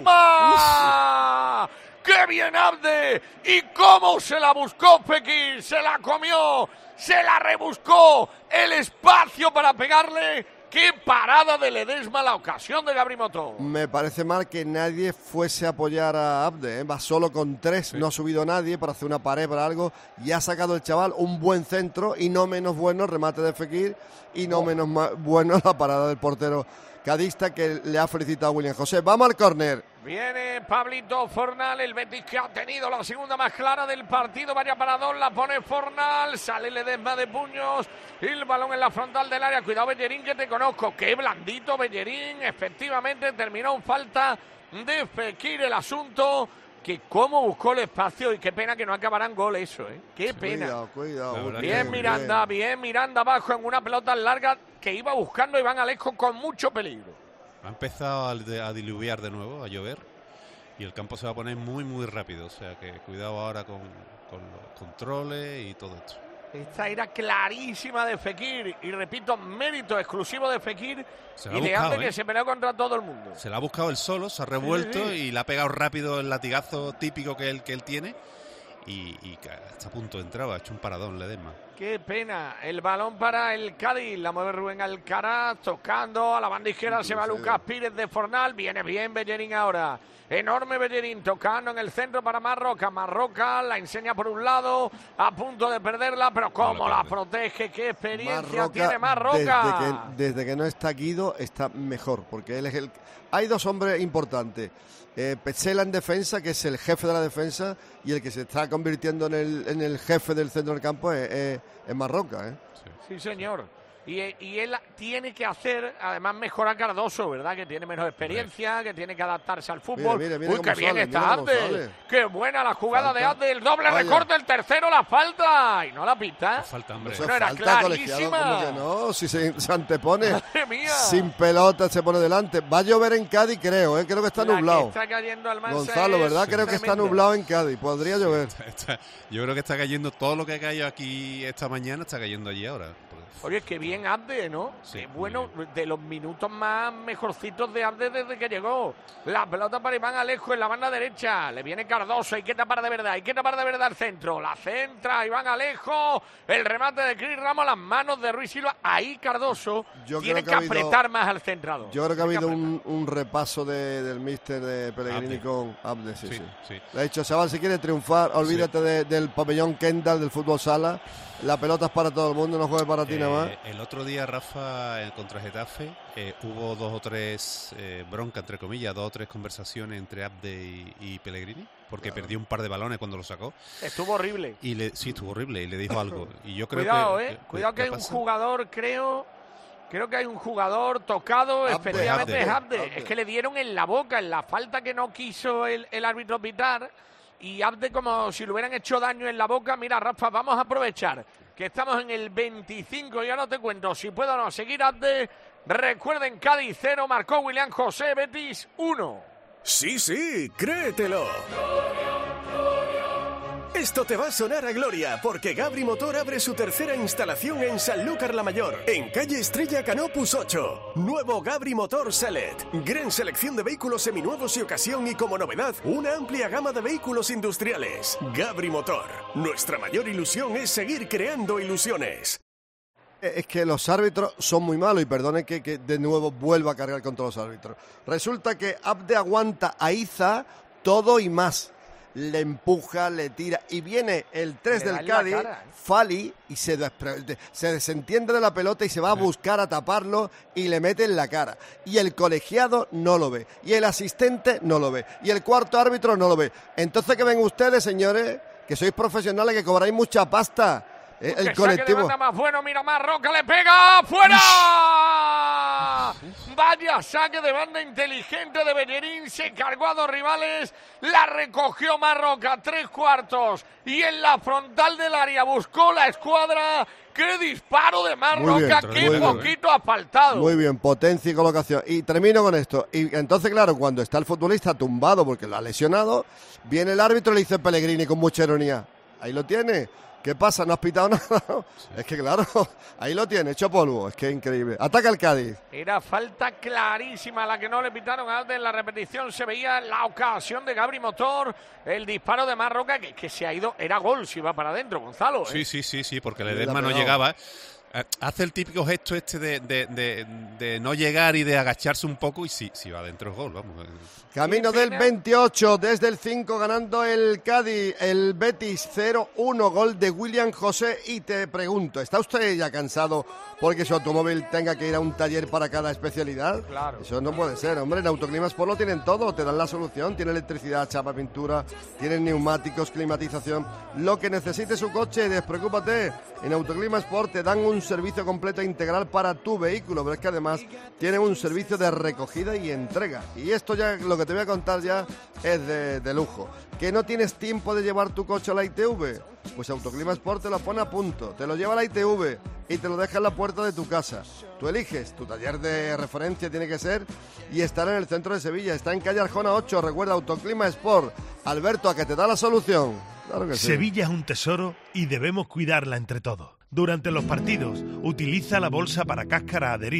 Ledesma? ¡Qué bien Abde! ¿Y cómo se la buscó Fekir? Se la comió, se la rebuscó, el espacio para pegarle. ¡Qué parada de Ledesma la ocasión de Gabri Motor! Me parece mal que nadie fuese a apoyar a Abde, ¿eh? Va solo con tres, no ha subido nadie para hacer una pared para algo y ha sacado el chaval un buen centro y no menos bueno el remate de Fekir y no Oh. menos ma- bueno la parada del portero cadista que le ha felicitado a William José. Vamos al córner. Viene Pablito Fornal, el Betis que ha tenido la segunda más clara del partido. Vaya para dos, la pone Fornal, sale Ledesma de puños, el balón en la frontal del área. Cuidado Bellerín, que te conozco. Qué blandito Bellerín, efectivamente terminó en falta de Fekir el asunto. Que cómo buscó el espacio y qué pena que no acabarán gol eso, ¿eh? Qué pena. Cuidado, cuidado. La verdad muy Bien Miranda, bien Miranda abajo en una pelota larga que iba buscando Iván Alejo con mucho peligro. Ha empezado a, de- a diluviar de nuevo, a llover, y el campo se va a poner muy, muy rápido. O sea que cuidado ahora con, con los controles y todo esto. Esta era clarísima de Fekir y repito, mérito exclusivo de Fekir Se la ha y de buscado, Abde, ¿eh? que se peleó contra todo el mundo. Se la ha buscado él solo, se ha revuelto Sí, sí. y le ha pegado rápido el latigazo típico que él, que él tiene. Y, y que está a punto de entrar, ha hecho un paradón Ledesma. Qué pena. El balón para el Cádiz. La mueve Rubén Alcaraz, tocando a la banda izquierda. Se va Lucas Pírez de Fornal. Viene bien Bellerín ahora. Enorme Bellerín tocando en el centro para Marroca. Marroca la enseña por un lado, a punto de perderla, pero cómo la protege. Qué experiencia Marroca, tiene Marroca. Desde que, desde que no está Guido está mejor, porque él es el... Hay dos hombres importantes. Eh, Petzela en defensa, que es el jefe de la defensa, y el que se está convirtiendo en el, en el jefe del centro del campo es, es, es Marroca. ¿eh? Sí. Sí, señor. Y, y él tiene que hacer, además, mejor a Cardoso, ¿verdad? Que tiene menos experiencia, sí. que tiene que adaptarse al fútbol. Mira, mira, mira Uy, qué bien sale, está Abde. Qué buena la jugada falta. de Abde. El doble Vaya. recorte, el tercero, la falta. Y no la pita. Falta, hombre. Eso No es era falta, colegiado, clarísima. como que no, si se, se antepone. Madre mía. Sin pelota se pone delante. Va a llover en Cádiz, creo, ¿eh? creo que está La nublado. que está cayendo Almansa Gonzalo, ¿verdad? es Creo que está tremenda. nublado en Cádiz. Podría llover. Está- está- yo creo que está cayendo todo lo que ha caído aquí esta mañana, está cayendo allí ahora. Oye, qué bien Abde, ¿no? Sí, Qué bueno, de los minutos más mejorcitos de Abde desde que llegó. La pelota para Iván Alejo en la banda derecha. Le viene Cardoso, hay que tapar de verdad, hay que tapar de verdad al centro. La centra Iván Alejo, el remate de Cris Ramos, las manos de Ruiz Silva. Ahí Cardoso Yo tiene creo que, que ha habido- apretar más al centrado. Yo creo que ha Tiene habido un, un repaso de, del míster de Pellegrini Abde. con Abde, sí, Sí, sí. sí. Le ha dicho, chaval, si quieres triunfar, olvídate de- del pabellón Kendall, del fútbol sala. La pelota es para todo el mundo, no juegues para ti Eh, nada más. el otro día, Rafa, el contra Getafe, eh, hubo dos o tres eh, bronca, entre comillas, dos o tres conversaciones entre Abde y, y Pellegrini, porque Claro. perdió un par de balones cuando lo sacó. Estuvo horrible. Y le, sí, estuvo horrible, y le dijo algo. Y yo creo Cuidado, que, eh. que- Cuidado que ¿qué hay un pasa? jugador, creo. Creo que hay un jugador tocado, Abde, efectivamente Abde, es Abde. Abde. Es que le dieron en la boca, en la falta que no quiso el, el árbitro pitar. Y Abde, como si le hubieran hecho daño en la boca. Mira, Rafa, vamos a aprovechar que estamos en el veinticinco. Ya no te cuento si puedo o no seguir Abde. Recuerden, Cádiz cero, marcó William José, Betis uno. Sí, sí, créetelo. Esto te va a sonar a gloria, porque Gabri Motor abre su tercera instalación en Sanlúcar la Mayor, en calle Estrella Canopus ocho. Nuevo Gabri Motor Select. Gran selección de vehículos seminuevos y ocasión, y como novedad, una amplia gama de vehículos industriales. Gabri Motor. Nuestra mayor ilusión es seguir creando ilusiones. Es que los árbitros son muy malos y perdone que, que de nuevo vuelva a cargar contra los árbitros. Resulta que Abde aguanta a Iza todo y más. Le empuja, le tira y viene el tres Le da del en la Cádiz, cara, ¿eh? Fali, y se, despre- se desentiende de la pelota y se va a buscar a taparlo y le mete en la cara. Y el colegiado no lo ve, y el asistente no lo ve, y el cuarto árbitro no lo ve. Entonces que ven ustedes, señores, que sois profesionales, que cobráis mucha pasta. Eh, Que el saque de colectivo. banda más bueno, mira, Marroca le pega, ¡fuera! Vaya saque de banda inteligente de Bellerín, se cargó a dos rivales, la recogió Marroca, tres cuartos, y en la frontal del área buscó la escuadra. ¡Qué disparo de Marroca! bien, ¡Qué muy bien. poquito asfaltado! Muy bien, potencia y colocación. Y termino con esto. Y entonces, claro, cuando está el futbolista tumbado porque lo ha lesionado, viene el árbitro y le dice Pellegrini con mucha ironía: ahí lo tiene. ¿Qué pasa? ¿No has pitado nada? Sí. Es que claro, ahí lo tiene, hecho polvo. Es que es increíble. Ataca el Cádiz. Era falta clarísima la que no le pitaron a Abde. En la repetición se veía la ocasión de Gabri Motor, el disparo de Marroca, que, que se ha ido, era gol si va para adentro, Gonzalo. ¿eh? Sí, sí, sí, sí, porque Le Ledesma ha no pegado. llegaba. Eh, Hace el típico gesto este de, de, de, de no llegar y de agacharse un poco, y sí, sí va adentro el gol, vamos. Camino del veintiocho, desde el cinco ganando el Cádiz, el Betis cero uno, gol de William José. Y te pregunto, ¿está usted ya cansado porque su automóvil tenga que ir a un taller para cada especialidad? Claro. Eso no puede ser, hombre. En Autoclima Sport lo tienen todo, te dan la solución. Tiene electricidad, chapa, pintura, tienen neumáticos, climatización. Lo que necesite su coche, despreocúpate. En Autoclima Sport te dan un servicio completo e integral para tu vehículo, pero es que además tienen un servicio de recogida y entrega. Y esto ya, lo que te voy a contar ya, es de, de lujo. ¿Que no tienes tiempo de llevar tu coche a la I T V? Pues Autoclima Sport te lo pone a punto, te lo lleva a la I T V y te lo deja en la puerta de tu casa. Tú eliges, tu taller de referencia tiene que ser y estar en el centro de Sevilla. Está en calle Arjona ocho, recuerda, Autoclima Sport. Alberto, a que te da la solución. Claro que sí. Sevilla es un tesoro y debemos cuidarla entre todos. Durante los partidos, utiliza la bolsa para cáscara adherida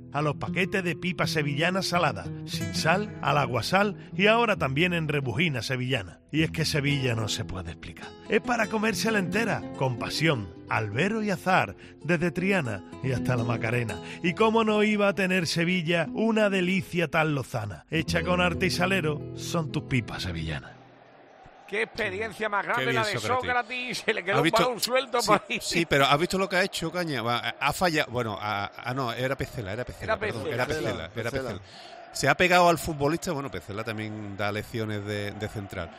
a los paquetes de pipa sevillana salada, sin sal, al aguasal y ahora también en rebujina sevillana. Y es que Sevilla no se puede explicar. Es para comérsela entera, con pasión, albero y azar, desde Triana y hasta la Macarena. Y cómo no iba a tener Sevilla una delicia tan lozana. Hecha con arte y salero, son tus pipas sevillanas. Qué experiencia más grande Qué bien, la de Sócrates. Sócrates. Se le quedó ¿Has un visto? balón suelto Sí, por ahí. sí, pero ¿has visto lo que ha hecho, Caña? Va, Ha fallado. Bueno, a- ah, no, era Pecela, era Pecela. Era perdón, Pecela. era Pecela, Pecela, era Pecela. Pecela. Se ha pegado al futbolista, bueno, Pecela también da lecciones de, de central.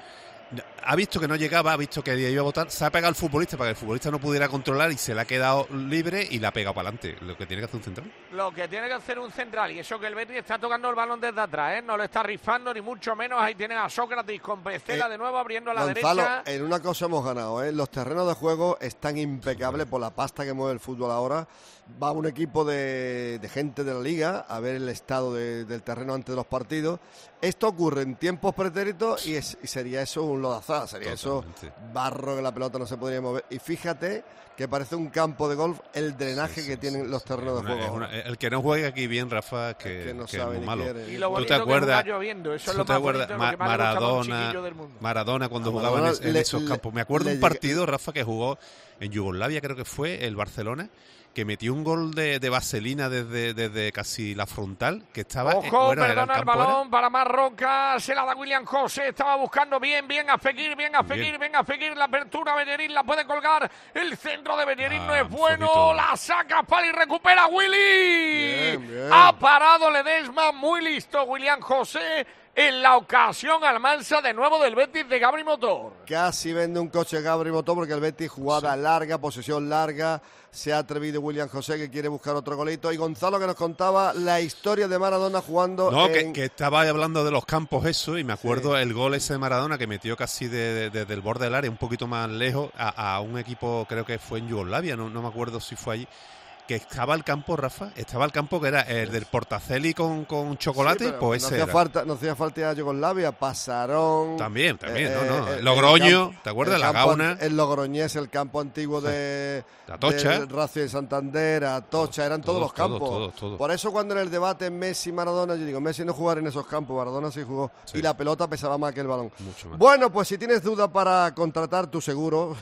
Ha visto que no llegaba, ha visto que iba a votar, se ha pegado al futbolista para que el futbolista no pudiera controlar y se le ha quedado libre y la ha pegado para adelante. Lo que tiene que hacer un central. Lo que tiene que hacer un central, y eso que el Betis está tocando el balón desde atrás, ¿eh? No lo está rifando ni mucho menos. Ahí tienen a Sócrates con Pecela Eh, de nuevo abriendo a la Gonzalo, derecha. en una cosa hemos ganado, ¿eh? Los terrenos de juego están impecables por la pasta que mueve el fútbol ahora. Va un equipo de, de gente de la liga a ver el estado de- del terreno antes de los partidos. Esto ocurre en tiempos pretéritos y, es- y sería eso un lodazal, sería Totalmente. eso barro que la pelota no se podría mover. Y fíjate que parece un campo de golf el drenaje que tienen los terrenos de Una- juego es ahora. una- el que no juegue aquí bien, Rafa, que, Es que no que sabe es muy ni malo. quiere. Y lo ¿Tú bonito te que es acuerdas? jugar lloviendo, eso es ¿Tú lo te más acuerdas? bonito, lo que Ma- más le gusta a los Maradona, chiquillos del mundo. Maradona cuando A jugaba en, Maradona es- en le- esos le- campos. Me acuerdo le un llegué- partido, Rafa, que jugó en Yugoslavia, creo que fue, el Barcelona, que metió un gol de, de vaselina desde, desde casi la frontal, que estaba... Ojo, bueno, era perdona el campo, era- balón para Marroca, se la da William José, estaba buscando bien, bien a Fekir, bien a Fekir, Bien. bien a Fekir, la apertura, Bellerín la puede colgar, el centro de Bellerín Ah, no es un bueno, poquito. la saca Pali y recupera Willy. Bien, bien. Ha parado Ledesma, muy listo William José, en la ocasión Almansa de nuevo del Betis de Gabri Motor. Casi vende un coche Gabri Motor porque el Betis jugada larga, posesión larga, se ha atrevido William José que quiere buscar otro golito y Gonzalo que nos contaba la historia de Maradona jugando No, que, en... que estaba hablando de los campos eso y me acuerdo el gol ese de Maradona que metió casi desde de, del borde del área, un poquito más lejos, a, a un equipo, creo que fue en Yugoslavia, no, no me acuerdo si fue allí, que estaba el campo, Rafa, estaba el campo que era el del Portacelli con, con chocolate, Sí, pero pues no ese hacía era. falta, no hacía falta ir a Yugoslavia, Pasarón. También, también, eh, no, no. eh, el Logroño, campo- ¿te acuerdas? el La campo Gauna. an- El Logroñés, el campo antiguo de Atocha. del Racing de Santander, Atocha, eran todos, los todos, campos. todos, todos. Por eso cuando en el debate Messi-Maradona, yo digo, Messi no jugar en esos campos, Maradona sí jugó. Sí. Y la pelota pesaba más que el balón. Mucho más. Bueno, pues si tienes duda para contratar tu seguro,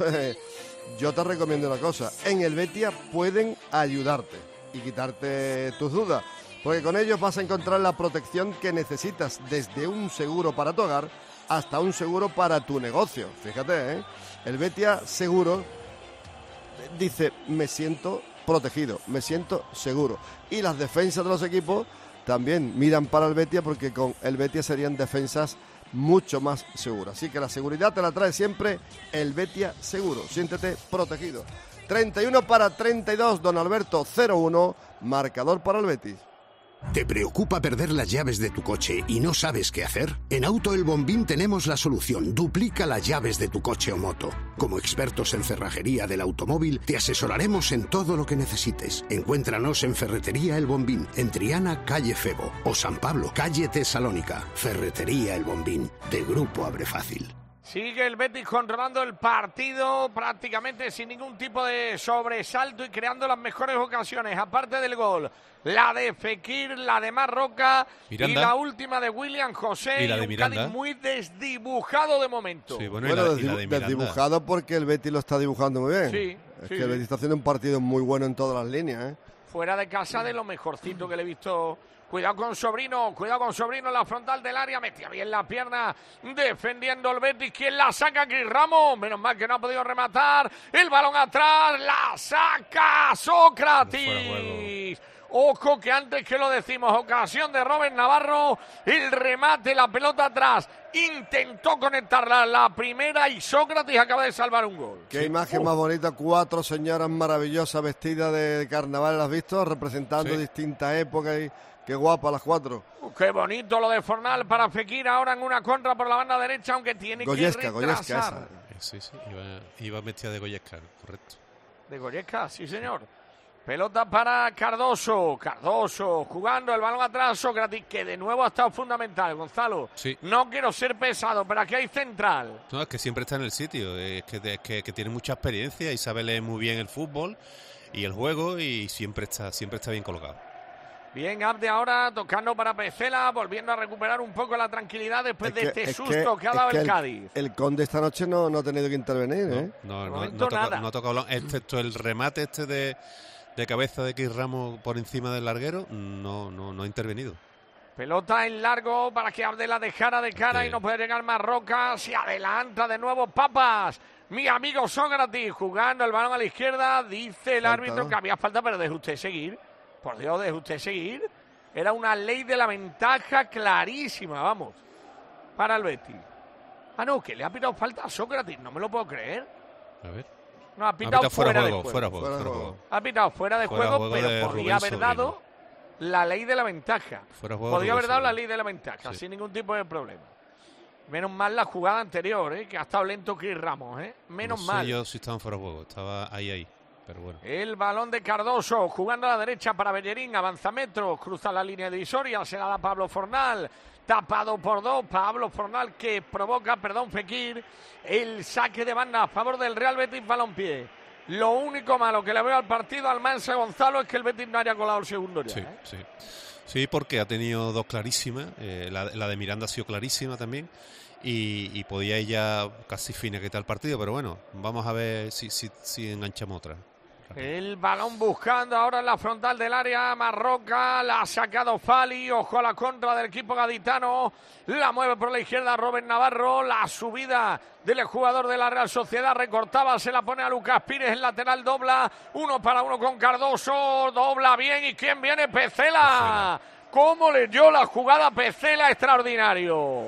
yo te recomiendo una cosa. En el Betia pueden ayudarte y quitarte tus dudas. Porque con ellos vas a encontrar la protección que necesitas, desde un seguro para tu hogar hasta un seguro para tu negocio. Fíjate, ¿eh? El Betia Seguro dice, me siento protegido, me siento seguro. Y las defensas de los equipos también miran para el Betia porque con el Betia serían defensas mucho más seguras. Así que la seguridad te la trae siempre el Betia Seguro. Siéntete protegido. treinta y uno para treinta y dos, don Alberto cero uno, marcador para el Betis. ¿Te preocupa perder las llaves de tu coche y no sabes qué hacer? En Auto El Bombín tenemos la solución. Duplica las llaves de tu coche o moto. Como expertos en cerrajería del automóvil, te asesoraremos en todo lo que necesites. Encuéntranos en Ferretería El Bombín, en Triana, calle Febo, o San Pablo, calle Tesalónica. Ferretería El Bombín, de Grupo Abre Fácil. Sigue el Betis controlando el partido prácticamente sin ningún tipo de sobresalto y creando las mejores ocasiones, aparte del gol. La de Fekir, la de Marroca Miranda. y la última de William José. Y la de un Miranda. Cádiz muy desdibujado de momento. Sí, bueno, Bueno, y la, y la desdibu- de Miranda. desdibujado porque el Betis lo está dibujando muy bien. Sí, es sí, que el sí. Betis está haciendo un partido muy bueno en todas las líneas, ¿eh? Fuera de casa de lo mejorcito que le he visto. Cuidado con Sobrino, cuidado con Sobrino en la frontal del área, metía bien la pierna defendiendo el Betis. ¿Quién la saca aquí? Ramos, menos mal que no ha podido rematar. El balón atrás, la saca Sócrates. Ojo que antes que lo decimos, ocasión de Robert Navarro, el remate, la pelota atrás, intentó conectarla la primera y Sócrates acaba de salvar un gol. Qué imagen más bonita, cuatro señoras maravillosas vestidas de carnaval, ¿las has visto? Representando Sí. distintas épocas y qué guapas las cuatro. Uh, Qué bonito lo de Fornal para Fekir ahora en una contra por la banda derecha, aunque tiene Goyesca, que Goyesca retrasar. Sí, sí, iba, iba vestida de Goyesca, correcto. De Goyesca, sí señor. Pelota para Cardoso, Cardoso jugando el balón atrás, Sócrates, que de nuevo ha estado fundamental, Gonzalo. Sí. No quiero ser pesado, pero aquí hay central. No, es que siempre está en el sitio, es que, es que, que tiene mucha experiencia y sabe leer muy bien el fútbol y el juego y siempre está, siempre está bien colocado. Bien, Abde ahora tocando para Pecela, volviendo a recuperar un poco la tranquilidad después Es de que- este es susto que, que- ha es dado que el el, Cádiz. El Conde esta noche no, no ha tenido que intervenir, ¿eh? No, no, momento no, toca, nada. no toca balón, excepto el remate este de, de cabeza de Kis Ramos por encima del larguero, no, no, no ha intervenido. Pelota en largo para que Abde la dejara de cara y no puede llegar más Roca. Se adelanta de nuevo Papas. Mi amigo Sócrates jugando el balón a la izquierda. Dice el Falta, árbitro ¿no? que había falta, pero deje usted seguir. Por Dios, deje usted seguir. Era una ley de la ventaja clarísima, vamos, para el Betis. Ah, no, que le ha pitado falta a Sócrates, no me lo puedo creer. A ver. No, ha pitado, Ha pitado fuera fuera, de de juego, juego. fuera de juego, fuera de juego. Ha pitado fuera de Fuera de juego, juego pero de podría Rubén haber Sobrino. dado la ley de la ventaja. Fuera de juego Podría de haber Rubén dado la Sobrino. ley de la ventaja, Sí. sin ningún tipo de problema. Menos mal la jugada anterior, ¿eh? Que ha estado lento Chris Ramos, ¿eh? Menos no sé mal. yo si estaban fuera de juego, estaba ahí, ahí, pero bueno. El balón de Cardoso, jugando a la derecha para Bellerín, avanza metros, cruza la línea divisoria, se la da Pablo Fornal, tapado por dos, Pablo Fornal que provoca, perdón, Fekir, el saque de banda a favor del Real Betis Balompié. Lo único malo que le veo al partido al Mansa Gonzalo es que el Betis no haya colado el segundo ya. Sí, ¿eh? sí. Sí, porque ha tenido dos clarísimas, eh, la, la de Miranda ha sido clarísima también, y, y podía ella casi finiquitar el partido, pero bueno, vamos a ver si, si, si enganchamos otra. El balón buscando ahora en la frontal del área, Marroca, la ha sacado Fali, ojo a la contra del equipo gaditano, la mueve por la izquierda Robert Navarro, la subida del jugador de la Real Sociedad, recortaba, se la pone a Lucas Pires, el lateral dobla, uno para uno con Cardoso, dobla bien, ¿y quién viene? Pecela. ¿Cómo leyó la jugada Pecela? Extraordinario.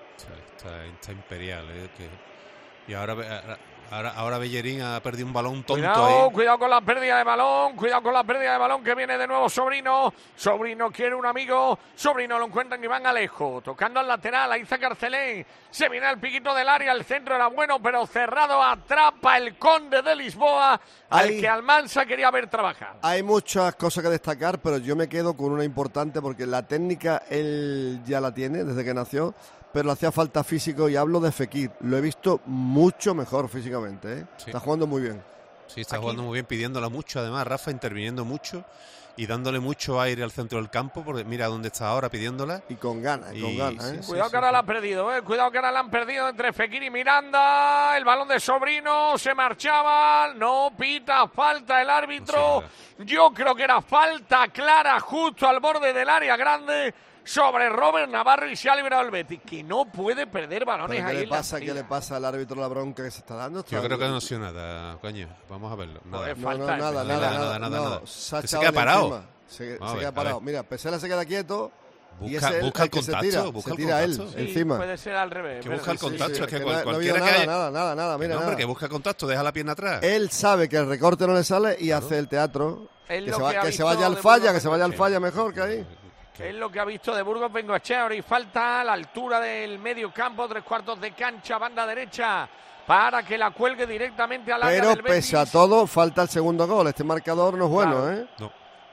Está, está imperial, eh, que, y ahora, ahora, ahora Bellerín ha perdido un balón tonto Cuidado, ahí. cuidado con la pérdida de balón, cuidado con la pérdida de balón que viene de nuevo Sobrino. Sobrino quiere un amigo, Sobrino lo encuentran Iván Alejo, tocando al lateral, ahí está Carcelén, se viene al piquito del área, el centro era bueno, pero cerrado, atrapa el Conde de Lisboa, Ahí. al que Almansa quería ver trabajar. Hay muchas cosas que destacar, pero yo me quedo con una importante porque la técnica él ya la tiene desde que nació, pero le hacía falta físico y hablo de Fekir. Lo he visto mucho mejor físicamente, ¿eh? Sí. Está jugando muy bien. Sí, está Aquí. jugando muy bien, pidiéndola mucho, además Rafa interviniendo mucho y dándole mucho aire al centro del campo, porque mira dónde está ahora pidiéndola. Y con ganas, y con Y- ganas, sí, ¿eh? sí, Cuidado sí. que ahora la han perdido, eh. Cuidado que ahora la han perdido entre Fekir y Miranda. El balón de Sobrino se marchaba. No pita falta el árbitro. Yo creo que era falta clara justo al borde del área grande sobre Robert Navarro y se ha librado el Betis, que no puede perder balones ¿Pero ahí ¿Qué le en la pasa? ¿Qué salida. le pasa al árbitro la bronca que se está dando? Yo creo que no ha sido nada, coño. Vamos a verlo. Nada. Pues No, no, falta, nada, nada, nada, nada, nada, nada, no, nada. se ha Que se echado queda de parado. encima. Se, Vamos se a queda ver, a parado. ver. Mira, Pesela se queda quieto y Busca- es él busca el el que se contacto, tira. busca Se el tira él, contacto. Sí, encima. puede ser al revés. Que ¿verdad? busca el Sí, contacto, sí. es que no, cual- no ha cualquiera habido que nada, haya... nada, nada, nada, mira, No, hombre, nada. que busca el contacto, deja la pierna atrás. Él sabe que el recorte no le sale y hace el teatro. Es Que lo se, va- que ha que se visto vaya al de falla, Burgos que se vaya al Bengoechea. falla mejor que ahí. Es lo que ha visto de Burgos Bengoechea. Ahora y falta a la altura del medio campo, tres cuartos de cancha, banda derecha, para que la cuelgue directamente al área Pero del Betis. pese a todo, falta el segundo gol. Este marcador no es bueno, Claro. ¿eh? No.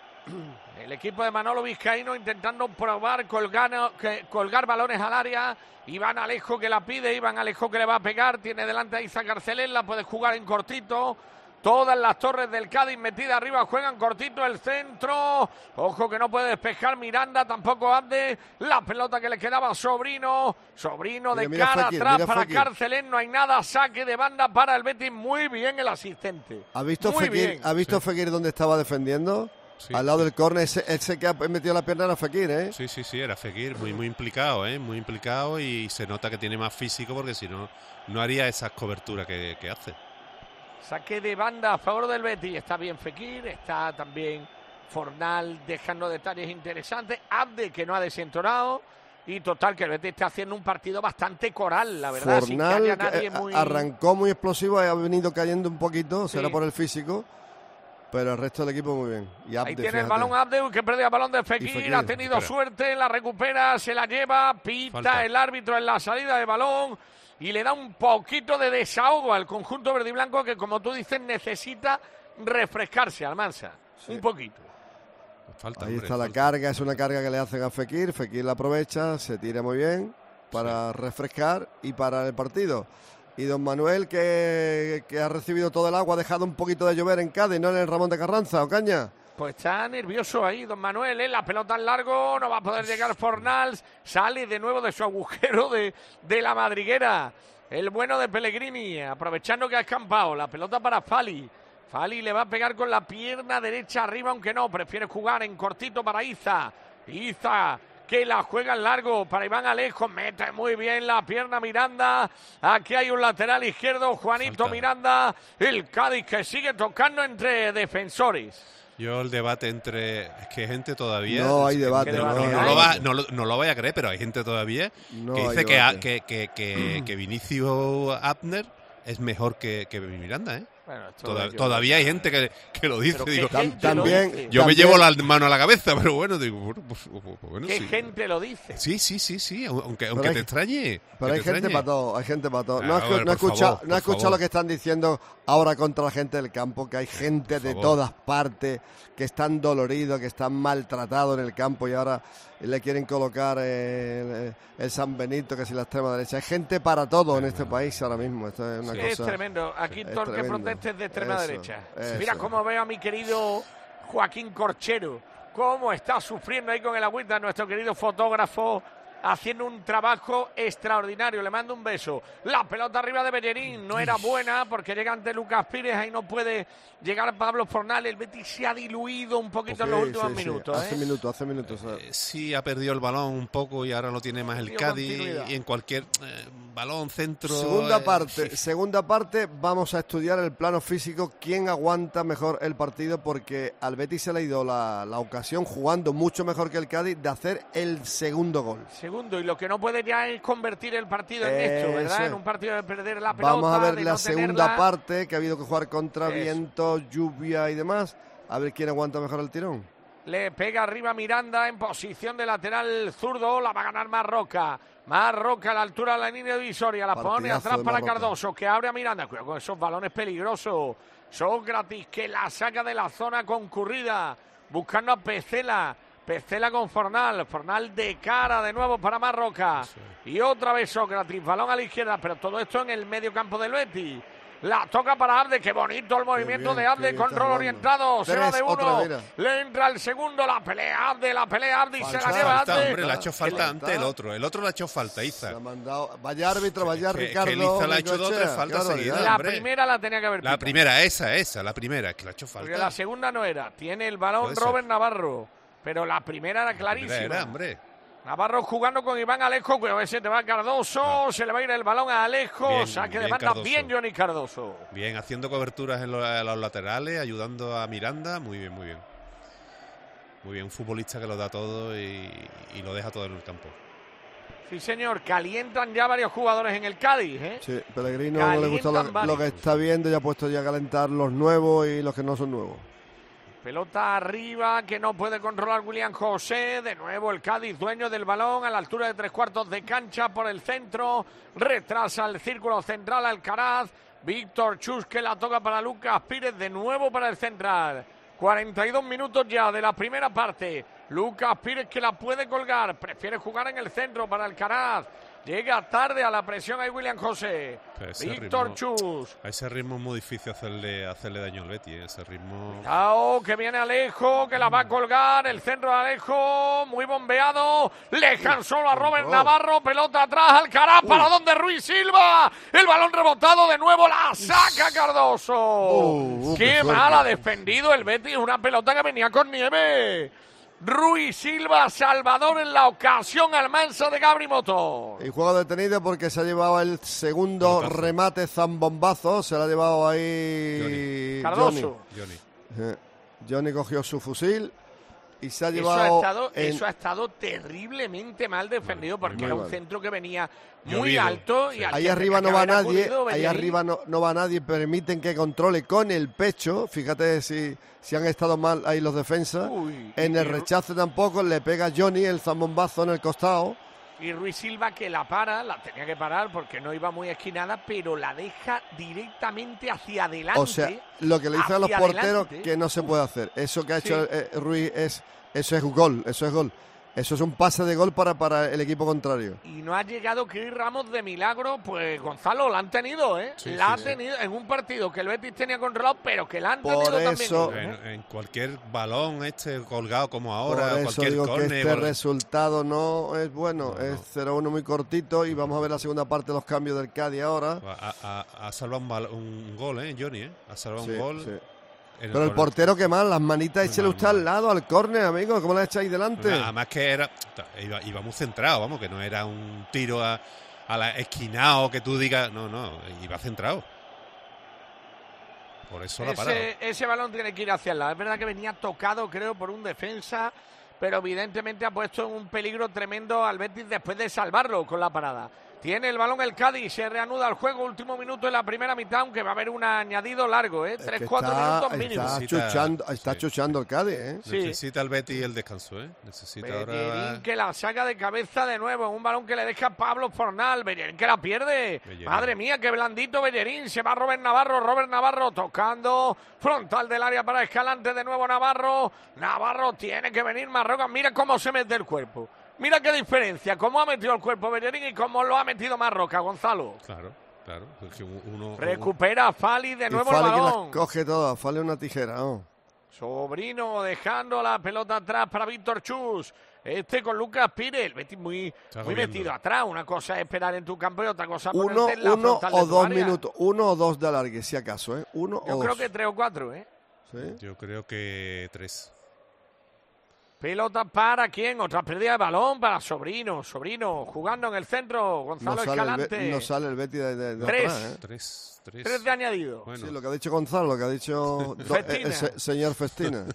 El equipo de Manolo Vizcaíno intentando probar colgar, que- colgar balones al área. Iván Alejo que la pide, Iván Alejo que le va a pegar. Tiene delante a Isa Carcelén, la puede jugar en cortito. Todas las torres del Cádiz metidas arriba juegan cortito el centro. Ojo que no puede despejar Miranda, tampoco Abde. La pelota que le quedaba a Sobrino. Sobrino de Mira, mira cara Fekir, atrás mira para Fekir. Carcelén. No hay nada. Saque de banda para el Betis. Muy bien el asistente. ¿Ha visto Muy Fekir, bien. ¿ha visto Fekir dónde estaba defendiendo? Sí, Al lado sí. del córner, ese, ese que ha metido la pierna era Fekir, ¿eh? Sí, sí, sí, era Fekir, muy, muy implicado, ¿eh? Muy implicado y se nota que tiene más físico porque si no, no haría esas coberturas que, que hace. Saque de banda a favor del Betis. Está bien Fekir, está también Fornal dejando detalles interesantes. Abde que no ha desentonado. Y total, que el Betis está haciendo un partido bastante coral, la verdad. sin que Fornal haya nadie eh, muy... arrancó muy explosivo y ha venido cayendo un poquito, Sí. será por el físico, pero el resto del equipo muy bien. Y Abde, Ahí tiene el fíjate. balón Abde, que perdió el balón de Fekir, Y Fekir, ha tenido espera. suerte, la recupera, se la lleva, pita Falta. el árbitro en la salida de balón y le da un poquito de desahogo al conjunto verde y blanco que, como tú dices, necesita refrescarse, Almansa, un poquito. Falta, Ahí hombre, está la falta. carga, es una carga que le hacen a Fekir, Fekir la aprovecha, se tira muy bien para refrescar y para el partido. Y don Manuel, que, que ha recibido todo el agua, ha dejado un poquito de llover en Cádiz, no en el Ramón de Carranza, Ocaña. Pues está nervioso ahí, don Manuel, ¿eh? La pelota en largo, no va a poder llegar Fornals, sale de nuevo de su agujero de, de la madriguera. El bueno de Pellegrini, aprovechando que ha escampado, la pelota para Fali. Fali le va a pegar con la pierna derecha arriba, aunque no, prefiere jugar en cortito para Iza. Iza, que la juega en largo para Iván Alejo, mete muy bien la pierna Miranda. Aquí hay un lateral izquierdo, Juanito Falta. Miranda. El Cádiz que sigue tocando entre defensores. Yo el debate entre... Es que hay gente todavía... No hay debate. No, no, no, lo, va, no, lo, no lo vaya a creer, pero hay gente todavía no que dice que, a, que, que, que, que Vinicius Abner es mejor que, que Miranda, ¿eh? Bueno, Toda, todavía hay gente que, que lo dice. Digo, tam, también, yo también, me llevo la mano a la cabeza, pero bueno, digo, bueno, pues, bueno ¿qué sí. gente lo dice? Sí, sí, sí, sí, aunque, aunque hay, te extrañe. Pero hay gente extrañe. para todo, hay gente para todo. No, Ah, ver, no he escuchado, favor, no he escuchado lo que están diciendo ahora contra la gente del campo, que hay gente de todas partes que están doloridos, que están maltratados en el campo y ahora le quieren colocar el, el San Benito, que si la extrema derecha. Hay gente para todo en este país ahora mismo. Esto es una sí, cosa. Es tremendo. Aquí todo el que proteste es de extrema eso, derecha. Eso. Mira cómo veo a mi querido Joaquín Corchero, cómo está sufriendo ahí con el agüita nuestro querido fotógrafo, haciendo un trabajo extraordinario. Le mando un beso. La pelota arriba de Bellerín no era buena porque llega ante Lucas Pires, ahí no puede llegar Pablo Fornal. El Betis se ha diluido un poquito okay, en los últimos sí, minutos. Sí. Hace ¿eh? minutos, hace minutos. Eh, sí, ha perdido el balón un poco y ahora lo tiene más el Cádiz y en cualquier eh, balón, centro... Segunda eh, parte, sí. segunda parte vamos a estudiar el plano físico, quién aguanta mejor el partido, porque al Betis se le ha ido la, la ocasión, jugando mucho mejor que el Cádiz, de hacer el segundo gol. Segundo, y lo que no puede ya es convertir el partido en esto, ¿verdad? Eso. En un partido de perder la pelota. Vamos a ver de la no segunda tenerla. parte, que ha habido que jugar contra Eso. viento, lluvia y demás. A ver quién aguanta mejor el tirón. Le pega arriba Miranda en posición de lateral zurdo, la va a ganar Marroca. Marroca a la altura de la línea divisoria, la Partidazo pone atrás para Marroca. Cardoso, que abre a Miranda. Cuidado con esos balones peligrosos. Sócrates que la saca de la zona concurrida, buscando a Pecela. Pecela con Fornal, Fornal de cara de nuevo para Marroca. Sí. Y otra vez Sócrates, balón a la izquierda, pero todo esto en el medio campo del Betis. La toca para Abde, qué bonito el movimiento bien, de Abde, control orientado, Tres, se va de uno, otra, le entra el segundo, la pelea Abde, la pelea Abde y falta, se la lleva falta, Abde. Hombre, le ha hecho falta antes el otro, el otro le ha hecho falta, Iza. Se ha mandado, vaya árbitro, vaya que, Ricardo. Que Iza le ha hecho dos o tres faltas claro, seguidas, La hombre. primera la tenía que haber La pitado. primera, esa, esa, la primera, que le ha hecho falta. Porque la segunda no era, tiene el balón Puede ser. Robert Navarro, pero la primera era clarísima. La primera era, hombre. Navarro jugando con Iván Alejo, cuidado, ese te va Cardoso, no. Se le va a ir el balón a Alejo, Bien, saque bien de banda, Cardoso. bien Johnny Cardoso. Bien, haciendo coberturas en los, en los laterales, ayudando a Miranda, muy bien, muy bien. Muy bien, un futbolista que lo da todo y, y lo deja todo en el campo. Sí, señor, calientan ya varios jugadores en el Cádiz, ¿eh? Sí, Pellegrino no le gusta lo, lo que está viendo y ha puesto ya a calentar los nuevos y los que no son nuevos. Pelota arriba que no puede controlar William José. De nuevo el Cádiz dueño del balón a la altura de tres cuartos de cancha por el centro. Retrasa el círculo central Alcaraz. Víctor Chus que la toca para Lucas Pires. De nuevo para el central. cuarenta y dos minutos ya de la primera parte. Lucas Pires que la puede colgar. Prefiere jugar en el centro para Alcaraz. Llega tarde a la presión ahí William José. Víctor Chus. A ese ritmo es muy difícil hacerle, hacerle daño al Betis. Ese ritmo. Cuidado, que viene Alejo, que la va a colgar. El centro de Alejo, muy bombeado. Le dejan solo a Robert oh. Navarro. Pelota atrás, Alcaraz. Uh. ¿Para dónde Ruiz Silva? El balón rebotado de nuevo. La saca Cardoso. Uh, uh, qué qué mal ha suerte. defendido el Betis. Una pelota que venía con nieve. Ruiz Silva, Salvador en la ocasión Almansa de Gabri Motor. Y juego detenido porque se ha llevado el segundo Pelotazo. remate zambombazo. Se lo ha llevado ahí Johnny. Cardoso. Johnny. Eh, Johnny cogió su fusil y se ha Eso llevado. ha, estado, en... eso ha estado terriblemente mal defendido porque muy era mal. un centro que venía muy Llovido, alto. sí. Y al Ahí que arriba tenía no que va haber nadie, acudido, ahí Bellerín. arriba no, no va nadie, permiten que controle con el pecho. Fíjate si, si han estado mal ahí los defensas. Uy, en y- el rechace tampoco le pega Johnny el zambombazo en el costado. Y Ruiz Silva que la para, la tenía que parar porque no iba muy esquinada, pero la deja directamente hacia adelante. O sea, lo que le dicen a los hacia porteros adelante. que no se puede hacer. Eso que ha Sí. hecho eh, Ruiz es eso es gol, eso es gol. Eso es un pase de gol para, para el equipo contrario. Y no ha llegado Cris Ramos de milagro, pues Gonzalo, la han tenido, ¿eh? Sí, la sí, ha sí. tenido en un partido que el Betis tenía controlado, pero que la han Por tenido eso, también. ¿eh? En, en cualquier balón este colgado como ahora, Por eso cualquier digo que córner, este bol- resultado no es bueno, No, es no. cero uno muy cortito y vamos a ver la segunda parte de los cambios del Cádiz ahora. ha, ha- ha salvado un, bal- un gol, ¿eh, Johnny? ¿eh? Ha salvado Sí, un gol. sí. en Pero el córner. portero que mal, las manitas, Muy échele mal, usted muy al lado, al córner, amigo, ¿cómo la echáis delante? Además que era iba, iba muy centrado, vamos, que no era un tiro a, a la esquinado que tú digas, no, no, iba centrado. Por eso la parada. Ese, ese balón tiene que ir hacia el lado. Es verdad que venía tocado, creo, por un defensa, pero evidentemente ha puesto en un peligro tremendo al Betis después de salvarlo con la parada. Tiene el balón el Cádiz, se reanuda el juego, último minuto de la primera mitad, aunque va a haber un añadido largo, ¿eh? Tres, Que cuatro está, minutos mínimo. está Necesita- chuchando, está sí. chuchando el Cádiz, ¿eh? Sí. Necesita el Betis el descanso, ¿eh? Necesita Bellerín ahora... que la saca de cabeza de nuevo, un balón que le deja Pablo Fornal, Bellerín que la pierde, Bellerín. madre mía, qué blandito Bellerín, se va Robert Navarro, Robert Navarro tocando, frontal del área para Escalante, de nuevo Navarro, Navarro tiene que venir Marroca, mira cómo se mete el cuerpo, mira qué diferencia, cómo ha metido el cuerpo Bellerín y cómo lo ha metido Marroca, Gonzalo. Claro, claro. Es que uno, Recupera a Fali de Y nuevo el Fali que las balón. coge todas, Fali una tijera, ¿no? Sobrino dejando la pelota atrás para Víctor Chus. Este con Lucas Pires. El Betis muy, muy agobiando. metido atrás. Una cosa es esperar en tu campo y otra cosa Uno, ponerte en la uno frontal de o tu dos área. minutos, uno o dos de alargue, si acaso, ¿eh? Uno Yo o creo dos. que tres o cuatro, ¿eh? ¿Sí? Yo creo que tres. Pelota para quién, otra pérdida de balón para Sobrino. Sobrino jugando en el centro. Gonzalo No sale, el, Escalante. Be- no sale el Betis de, de- de Tres. atrás, ¿eh? Tres, tres. Tres de añadido. Bueno, Sí, lo que ha dicho Gonzalo, lo que ha dicho do- Festina. el se- señor Festina.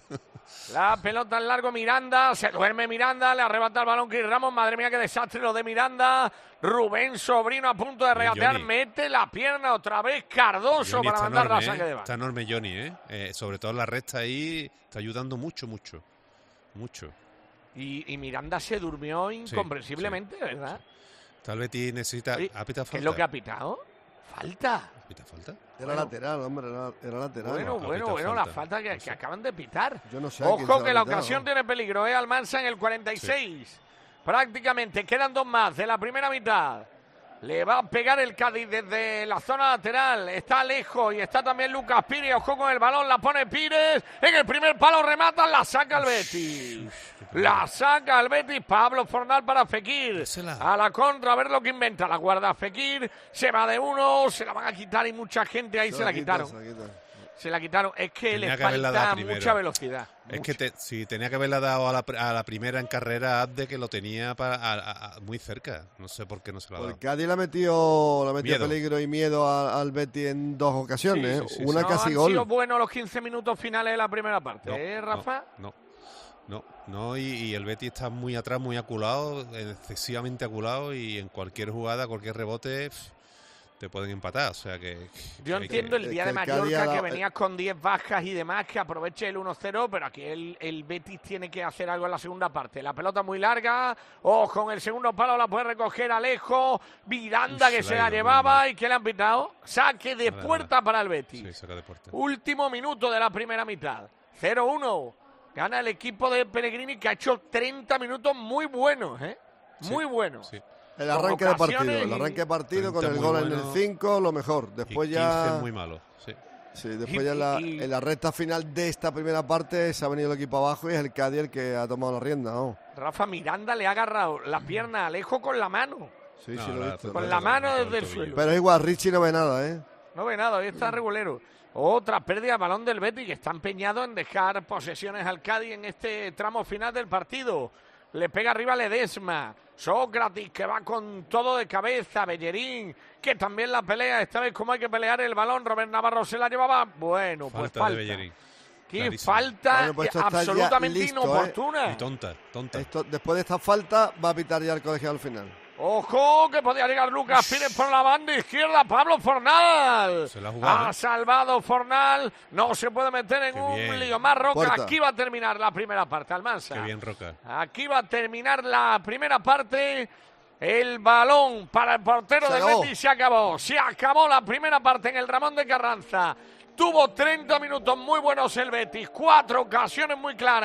La pelota en largo Miranda, se duerme Miranda, le arrebata el balón Cris Ramos, madre mía qué desastre lo de Miranda, Rubén Sobrino a punto de regatear, Johnny. mete la pierna otra vez Cardoso Johnny para está mandar la enorme, saque ¿eh? de banda. Está enorme Johnny, ¿eh? Eh, sobre todo en la recta ahí, está ayudando mucho, mucho. Mucho. Y, y Miranda se durmió incomprensiblemente, ¿verdad? Tal vez Betis necesita... Oye, ¿Ha pitado ¿Qué falta? es lo que ha pitado? Falta. ¿Pita falta? Era lateral, hombre, era, era lateral. Bueno, ha bueno, pitado bueno, la falta. falta que, que acaban de pitar. Yo no sé a quién se Ojo la que ha la pitado. ocasión tiene peligro, ¿eh? Almansa en el cuarenta y seis. Prácticamente quedan dos más de la primera mitad. Le va a pegar el Cádiz desde la zona lateral. Está lejos y está también Lucas Pires. Ojo con el balón, la pone Pires. En el primer palo remata, la saca el Betis. La saca el Betis. Pablo Fornal para Fekir. A la contra, a ver lo que inventa. La guarda Fekir. Se va de uno. Se la van a quitar y mucha gente ahí se, la quita, quitaron. se la quita. Se la quitaron. Es que Tenía le que haberla dado falta primero. mucha velocidad. Es Mucha. que te- si tenía que haberla dado a la, pr- a la primera en carrera, Abde, que lo tenía para, a- a- a- muy cerca. No sé por qué no se la ha dado. El Cádiz le ha metido, le ha metido Miedo. peligro y miedo a- al Betis en dos ocasiones. Sí, sí, sí, Una no casi han gol. sido buenos los quince minutos finales de la primera parte, No, ¿eh, no, Rafa? No, no, no, y, y el Betis está muy atrás, muy aculado, excesivamente aculado, y en cualquier jugada, cualquier rebote, pf, te pueden empatar. O sea que. Yo hay entiendo que- el día que de el Cádiz Mallorca ha- que venías con diez bajas y demás, que aproveche el uno cero, pero aquí el, el Betis tiene que hacer algo en la segunda parte. La pelota muy larga, ojo, con el segundo palo la puede recoger Alejo, Miranda Uy, que se se la ha la ido, llevaba muy mal. y que le han pitado. Saque de Nada, puerta nada. para el Betis. Sí, saca de puerta. Último minuto de la primera mitad. cero uno. Gana el equipo de Pellegrini que ha hecho treinta minutos muy buenos, ¿eh? Muy buenos. Sí. El con arranque de partido, ocasiones el y- arranque de partido con treinta el muy gol en bueno. el cinco, lo mejor. Y Después quince ya, muy malo. Sí. sí, después Y- ya en la, y- en la recta final de esta primera parte se ha venido el equipo abajo y es el Cádiz el que ha tomado la rienda, ¿no? Rafa Miranda le ha agarrado la pierna a Alejo con la mano. Sí, No, sí, lo he la- visto. Con no, la no, mano no, desde no, el no, suelo. Pero es igual, Richie no ve nada, ¿eh? No ve nada, hoy está regulero. Otra pérdida de balón del Betis que está empeñado en dejar posesiones al Cádiz en este tramo final del partido. Le pega arriba Ledesma. Sócrates que va con todo de cabeza. Bellerín que también la pelea. Esta vez como hay que pelear el balón. Robert Navarro se la llevaba. Bueno, pues Falta falta. de Bellerín. Qué Clarísimo. falta Bueno, pues esto está ya absolutamente listo, ¿eh? inoportuna. Y tonta, tonta. Esto, después de esta falta va a pitar ya el colegiado al final. Ojo, que podía llegar Lucas Pires por la banda izquierda. Pablo Fornal. Se la ha jugado, Ha ¿eh? salvado Fornal. No se puede meter en Qué un bien. lío más. Roca, Puerta. aquí va a terminar la primera parte, Almansa. Qué bien, Roca. Aquí va a terminar la primera parte. El balón para el portero Se del acabó. Betis se acabó. Se acabó la primera parte en el Ramón de Carranza. Tuvo treinta minutos muy buenos el Betis. Cuatro ocasiones muy claras.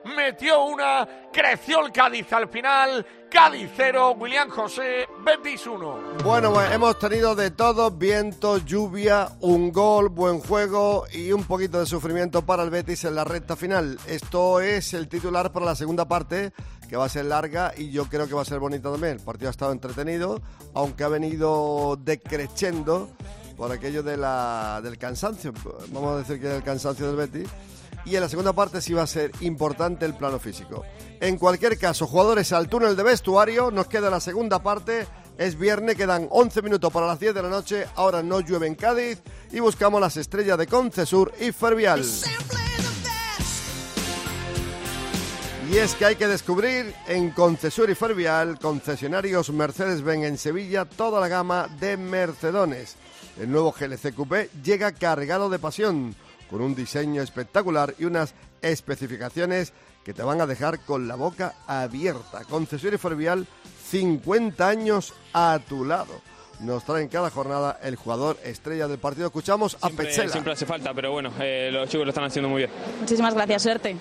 metió una, creció el Cádiz al final, Cádiz cero, William José, Betis uno. Bueno, pues hemos tenido de todo, viento, lluvia, un gol, buen juego y un poquito de sufrimiento para el Betis en la recta final. Esto es el titular para la segunda parte, que va a ser larga y yo creo que va a ser bonita también. El partido ha estado entretenido, aunque ha venido decreciendo por aquello de la, del cansancio, vamos a decir que del cansancio del Betis. Y en la segunda parte sí va a ser importante el plano físico. En cualquier caso, jugadores al túnel de vestuario, nos queda la segunda parte. Es viernes, quedan once minutos para las diez de la noche. Ahora no llueve en Cádiz y buscamos las estrellas de Concesur y Fervial. Y es que hay que descubrir en Concesur y Fervial, concesionarios Mercedes-Benz en Sevilla, toda la gama de Mercedones. El nuevo G L C Coupé llega cargado de pasión, con un diseño espectacular y unas especificaciones que te van a dejar con la boca abierta. Concesur y Fervial, cincuenta años a tu lado. Nos traen cada jornada el jugador estrella del partido. Escuchamos a siempre, Petzela. Siempre hace falta, pero bueno, eh, los chicos lo están haciendo muy bien. Muchísimas gracias, suerte.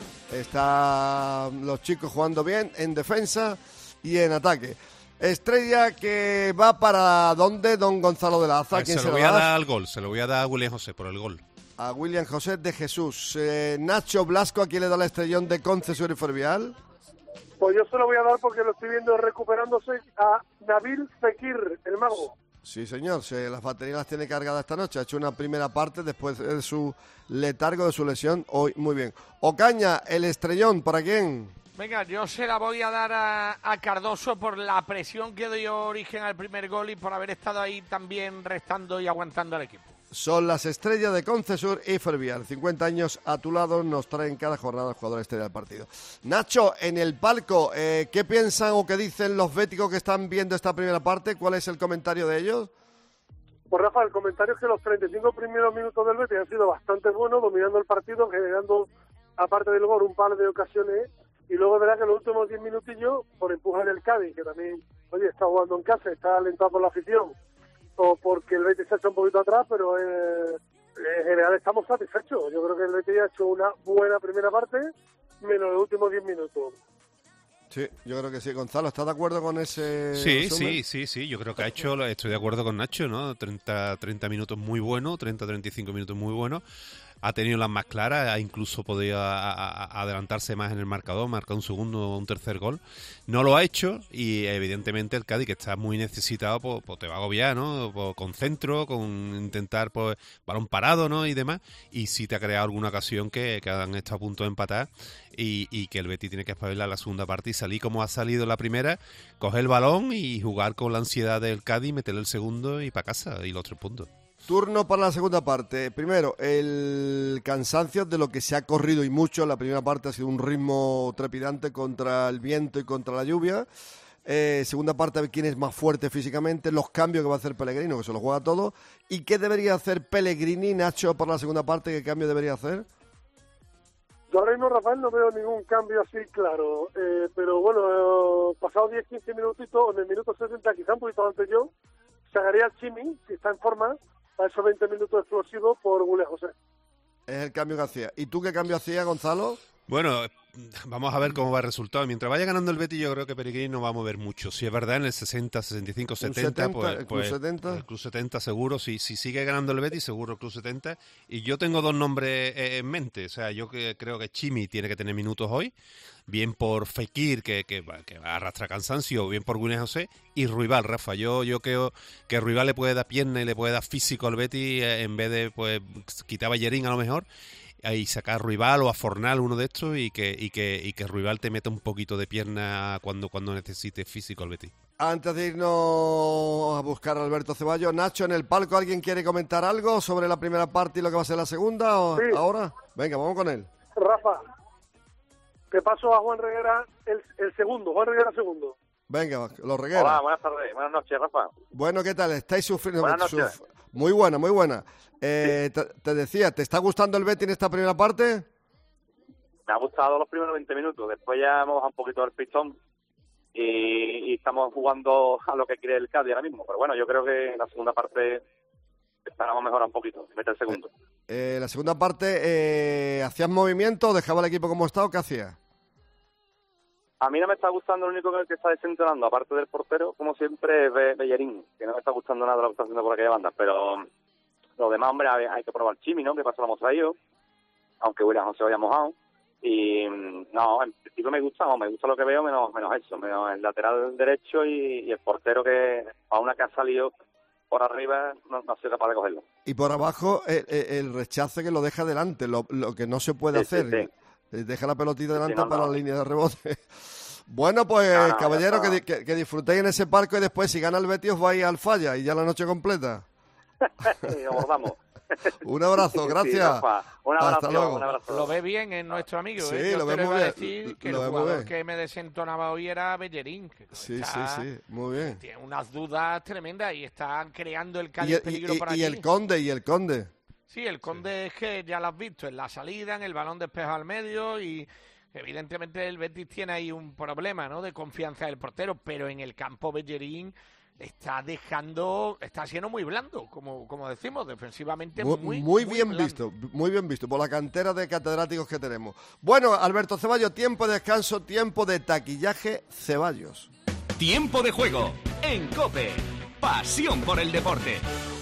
Están los chicos jugando bien en defensa y en ataque. Estrella que va para ¿dónde? Don Gonzalo de la Aza. Eh, ¿Quién se, se lo lo voy a das? dar al gol, se lo voy a dar a William José por el gol. A William José de Jesús. Eh, Nacho Blasco, ¿a quién le da la estrellón de Concesur y Fervial? Pues yo se lo voy a dar porque lo estoy viendo recuperándose a Nabil Fekir, el mago. Sí, señor, se, las baterías las tiene cargadas esta noche. Ha hecho una primera parte después de su letargo, de su lesión. Hoy, muy bien. Ocaña, el estrellón, ¿para quién? Venga, yo se la voy a dar a, a Cardoso por la presión que dio origen al primer gol y por haber estado ahí también restando y aguantando al equipo. Son las estrellas de Concesur y Fervial. cincuenta años a tu lado nos traen cada jornada el jugador estrella del partido. Nacho, en el palco, eh, ¿qué piensan o qué dicen los béticos que están viendo esta primera parte? ¿Cuál es el comentario de ellos? Pues Rafa, el comentario es que los treinta y cinco primeros minutos del Betis han sido bastante buenos, dominando el partido, generando, aparte del gol, un par de ocasiones. Y luego es verdad que los últimos diez minutillos, por empuje del Cádiz, que también, oye, está jugando en casa, está alentado por la afición, o porque el Betis se ha hecho un poquito atrás, pero eh, en general estamos satisfechos. Yo creo que el Betis ha hecho una buena primera parte, menos los últimos diez minutos. Sí, yo creo que sí. Gonzalo, ¿estás de acuerdo con ese Sí, resumen? sí, sí, sí. Yo creo que ha hecho, estoy de acuerdo con Nacho, ¿no? treinta, treinta minutos muy buenos, treinta, treinta y cinco minutos muy buenos. Ha tenido las más claras, ha incluso podido a, a, adelantarse más en el marcador, marcar un segundo o un tercer gol. No lo ha hecho y evidentemente el Cádiz, que está muy necesitado, pues, pues te va a agobiar, ¿no? Pues, con centro, con intentar pues balón parado, ¿no? Y demás. Y sí te ha creado alguna ocasión que, que han estado a punto de empatar y, y que el Betis tiene que espabilar la segunda parte y salir como ha salido la primera, coger el balón y jugar con la ansiedad del Cádiz, meterle el segundo y para casa y los tres puntos. Turno para la segunda parte. Primero, el cansancio de lo que se ha corrido y mucho. La primera parte ha sido un ritmo trepidante contra el viento y contra la lluvia. Eh, segunda parte, a ver quién es más fuerte físicamente, los cambios que va a hacer Pellegrini, que se lo juega todo. ¿Y qué debería hacer Pellegrini, Nacho, para la segunda parte? ¿Qué cambio debería hacer? Yo ahora mismo, Rafael, no veo ningún cambio así claro. Eh, pero bueno, eh, pasado diez quince minutitos, en el minuto sesenta, quizá un poquito antes yo, sacaría al Chimi, si está en forma, a esos veinte minutos explosivos por William José. Es el cambio que hacía. ¿Y tú qué cambio hacías, Gonzalo? Bueno, vamos a ver cómo va el resultado. Mientras vaya ganando el Betis, yo creo que Pellegrini no va a mover mucho. Si es verdad, en el sesenta, sesenta y cinco, setenta, pues, el pues Club setenta. el Club setenta seguro. Si, si sigue ganando el Betis, seguro el Club setenta. Y yo tengo dos nombres eh, en mente. O sea, yo que, creo que Chimi tiene que tener minutos hoy. Bien por Fekir, que, que, que arrastra cansancio, bien por William José, y Ruibal, Rafa. Yo, yo creo que Ruibal le puede dar pierna y le puede dar físico al Betis eh, en vez de pues quitar a Ballerín a lo mejor y sacar a Ruibal o a Fornal, uno de estos, y que y que y que Ruibal te meta un poquito de pierna cuando cuando necesite físico al Betis. Antes de irnos a buscar a Alberto Ceballos, Nacho, en el palco, ¿alguien quiere comentar algo sobre la primera parte y lo que va a ser la segunda? ¿O Sí. ahora? Venga, vamos con él. Rafa, te paso a Juan Reguera el, el segundo, Juan Reguera segundo. Venga, los regueros. Hola, buenas tardes, buenas noches, Rafa. Bueno, ¿qué tal? ¿Estáis sufriendo? Buenas noches. Suf- Muy buena, muy buena. Eh, te, te decía, ¿te está gustando el Betis en esta primera parte? Me ha gustado los primeros veinte minutos, después ya hemos bajado un poquito el pistón y, y estamos jugando a lo que quiere el Cádiz ahora mismo. Pero bueno, yo creo que en la segunda parte esperamos mejorar un poquito, meter el segundo. Eh, la segunda parte, eh, ¿hacías movimiento? ¿Dejaba el equipo como estaba? ¿Qué hacías? A mí no me está gustando, lo único que está desentonando, aparte del portero, como siempre, es Be- Bellerín, que no me está gustando nada lo que está haciendo por aquella banda, pero lo demás, hombre, hay, hay que probar Chimi, ¿no? Que pasó lo hemos traído, aunque William José vaya mojado, y no, en principio me gusta, no, me gusta lo que veo, menos menos eso, menos el lateral derecho y, y el portero que, a una que ha salido por arriba, no, no soy capaz de cogerlo. Y por abajo el, el rechace que lo deja delante, lo, lo que no se puede Sí, sí, hacer. sí. Deja la pelotita delante Sí, no, para no. la línea de rebote. Bueno, pues, No, no, caballero, ya que, está. di- que, que disfrutéis en ese parque y después, si gana el Betis, os vais al Falla y ya la noche completa. Y abordamos. Un abrazo, Sí, gracias. Rafa, un abrazo, Hasta luego. un abrazo. Lo ve bien en nuestro amigo. Sí, ¿eh? Yo lo te ve iba muy a bien, decir que lo el ve muy jugador bien. que me desentonaba hoy era Bellerín. Que Sí, está- sí, sí, muy bien. Tiene unas dudas tremendas y está creando el Y Cádiz el, peligro y- por y allí. el Conde, y el Conde. Sí, el Conde es que ya lo has visto en la salida, en el balón despejado al medio y evidentemente el Betis tiene ahí un problema, ¿no? De confianza del portero, pero en el campo Bellerín está dejando, está siendo muy blando, como, como decimos, defensivamente Muy, muy, muy bien blando. visto, muy bien visto, por la cantera de catedráticos que tenemos. Bueno, Alberto Ceballos, tiempo de descanso, tiempo de taquillaje Ceballos. Tiempo de juego en COPE. Pasión por el deporte.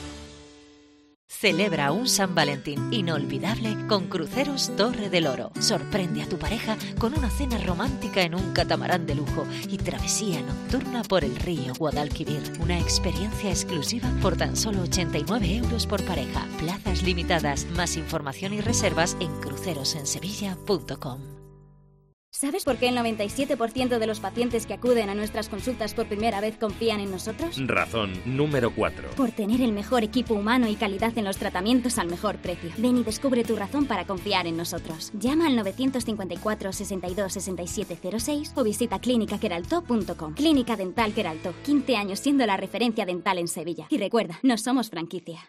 Celebra un San Valentín inolvidable con Cruceros Torre del Oro. Sorprende a tu pareja con una cena romántica en un catamarán de lujo y travesía nocturna por el río Guadalquivir. Una experiencia exclusiva por tan solo ochenta y nueve euros por pareja. Plazas limitadas. Más información y reservas en crucerosensevilla punto com. ¿Sabes por qué el noventa y siete por ciento de los pacientes que acuden a nuestras consultas por primera vez confían en nosotros? Razón número cuatro. Por tener el mejor equipo humano y calidad en los tratamientos al mejor precio. Ven y descubre tu razón para confiar en nosotros. Llama al novecientos cincuenta y cuatro, sesenta y dos, sesenta y siete cero seis o visita clínica queralto punto com. Clínica Dental Queralto, quince años siendo la referencia dental en Sevilla. Y recuerda, no somos franquicia.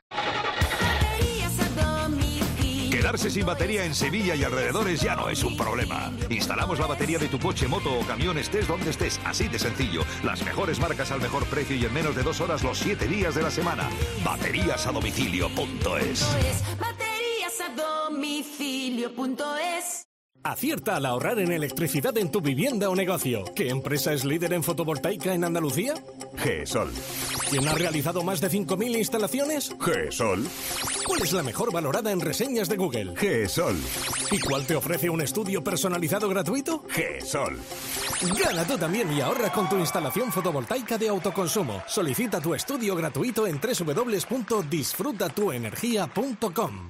Quedarse sin batería en Sevilla y alrededores ya no es un problema. Instalamos la batería de tu coche, moto o camión, estés donde estés, así de sencillo. Las mejores marcas al mejor precio y en menos de dos horas los siete días de la semana. Baterías a domicilio punto es. Baterías a domicilio punto es. Acierta al ahorrar en electricidad en tu vivienda o negocio. ¿Qué empresa es líder en fotovoltaica en Andalucía? GESOL. ¿Quién ha realizado más de cinco mil instalaciones? GESOL. ¿Cuál es la mejor valorada en reseñas de Google? GESOL. ¿Y cuál te ofrece un estudio personalizado gratuito? GESOL. Gana tú también y ahorra con tu instalación fotovoltaica de autoconsumo. Solicita tu estudio gratuito en doble u doble u doble u punto disfruta tu energía punto com.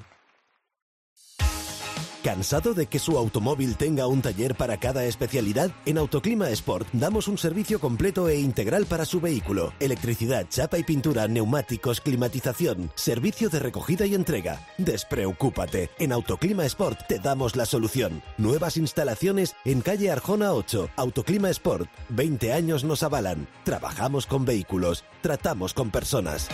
¿Cansado de que su automóvil tenga un taller para cada especialidad? En Autoclima Sport damos un servicio completo e integral para su vehículo. Electricidad, chapa y pintura, neumáticos, climatización, servicio de recogida y entrega. Despreocúpate, en Autoclima Sport te damos la solución. Nuevas instalaciones en calle Arjona ocho. Autoclima Sport, veinte años nos avalan. Trabajamos con vehículos, tratamos con personas.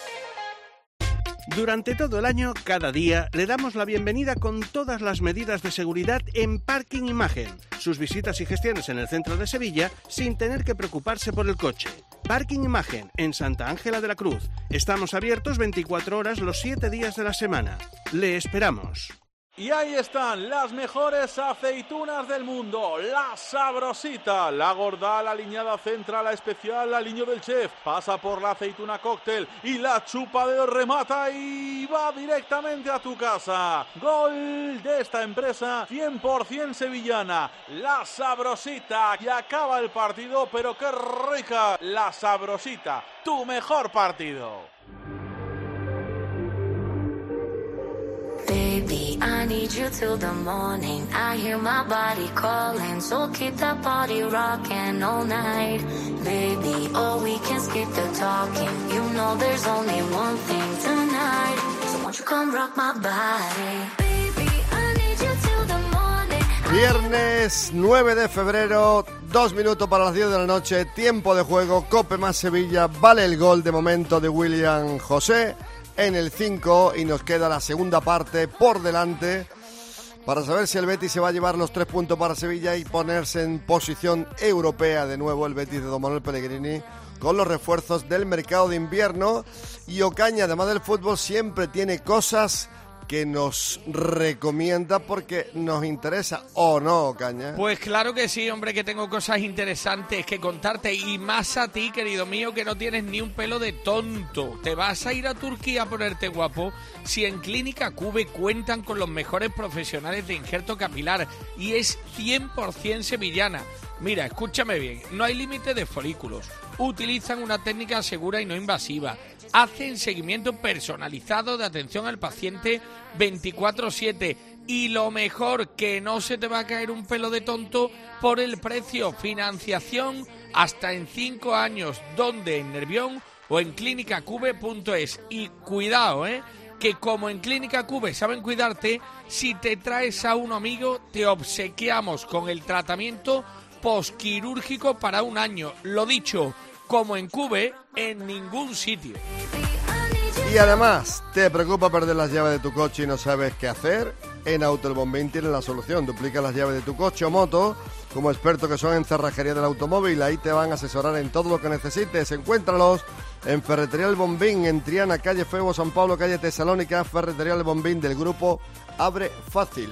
Durante todo el año, cada día, le damos la bienvenida con todas las medidas de seguridad en Parking Imagen. Sus visitas y gestiones en el centro de Sevilla sin tener que preocuparse por el coche. Parking Imagen, en Santa Ángela de la Cruz. Estamos abiertos veinticuatro horas los siete días de la semana. Le esperamos. Y ahí están las mejores aceitunas del mundo, la Sabrosita, la gorda, la aliñada central, la especial, la aliño del chef, pasa por la aceituna cóctel y la chupa de remata y va directamente a tu casa. Gol de esta empresa cien por ciento sevillana, la Sabrosita, y acaba el partido, pero qué rica, la Sabrosita, tu mejor partido. Baby, I need you till the morning. I hear my body calling, so keep that body rocking all night. Baby, oh, we can skip the talking. You know there's only one thing tonight. So won't you come rock my body? Baby, I need you till the morning. Viernes nueve de febrero, dos minutos para las diez de la noche, tiempo de juego, Cope más Sevilla, vale el gol de momento de William José en el cinco y nos queda la segunda parte por delante para saber si el Betis se va a llevar los tres puntos para Sevilla y ponerse en posición europea de nuevo el Betis de Don Manuel Pellegrini con los refuerzos del mercado de invierno. Y Ocaña, además del fútbol, siempre tiene cosas que nos recomienda porque nos interesa, ¿o no, Caña? Pues claro que sí, hombre, que tengo cosas interesantes que contarte, y más a ti, querido mío, que no tienes ni un pelo de tonto. Te vas a ir a Turquía a ponerte guapo si en Clínica Cube cuentan con los mejores profesionales de injerto capilar y es cien por ciento sevillana. Mira, escúchame bien, no hay límite de folículos, utilizan una técnica segura y no invasiva, hacen seguimiento personalizado de atención al paciente veinticuatro siete y lo mejor, que no se te va a caer un pelo de tonto por el precio, financiación hasta en cinco años, donde en Nervión o en clínica cube punto es. Y cuidado, ¿eh? que como en Clínica Cube saben cuidarte, si te traes a un amigo te obsequiamos con el tratamiento posquirúrgico para un año. Lo dicho, como en Cube, en ningún sitio. Y además, ¿te preocupa perder las llaves de tu coche y no sabes qué hacer? En Auto El Bombín tienes la solución. Duplica las llaves de tu coche o moto. Como expertos que son en cerrajería del automóvil, ahí te van a asesorar en todo lo que necesites. Encuéntralos en Ferretería El Bombín, en Triana, calle Febo, San Pablo, calle Tesalónica. Ferretería El Bombín del grupo Abre Fácil.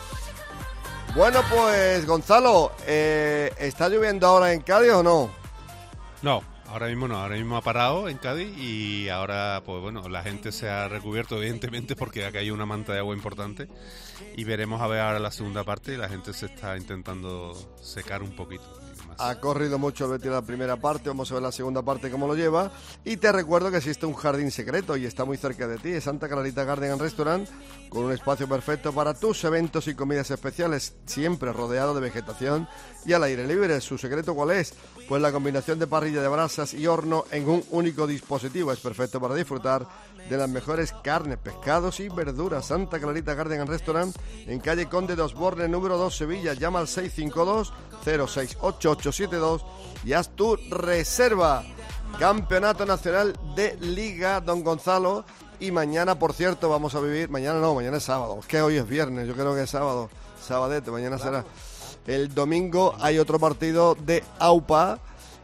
Bueno, pues Gonzalo, eh, ¿está lloviendo ahora en Cádiz o no? No, ahora mismo no, ahora mismo ha parado en Cádiz y ahora, pues bueno, la gente se ha recubierto evidentemente porque acá hay una manta de agua importante y veremos a ver ahora la segunda parte y la gente se está intentando secar un poquito. Ha corrido mucho el Betis en la primera parte, vamos a ver la segunda parte cómo lo lleva. Y te recuerdo que existe un jardín secreto y está muy cerca de ti, es Santa Clarita Garden and Restaurant, con un espacio perfecto para tus eventos y comidas especiales, siempre rodeado de vegetación y al aire libre. ¿Su secreto cuál es? Pues la combinación de parrilla de brasas y horno en un único dispositivo. Es perfecto para disfrutar de las mejores carnes, pescados y verduras. Santa Clarita Garden and Restaurant, en calle Conde de Osborne, número dos, Sevilla. Llama al seis cinco dos, cero seis ocho ocho siete dos y haz tu reserva. Campeonato Nacional de Liga, don Gonzalo. Y mañana, por cierto, vamos a vivir... Mañana no, mañana es sábado. Es que hoy es viernes, yo creo que es sábado. Sabadete, mañana será... El domingo hay otro partido de AUPA.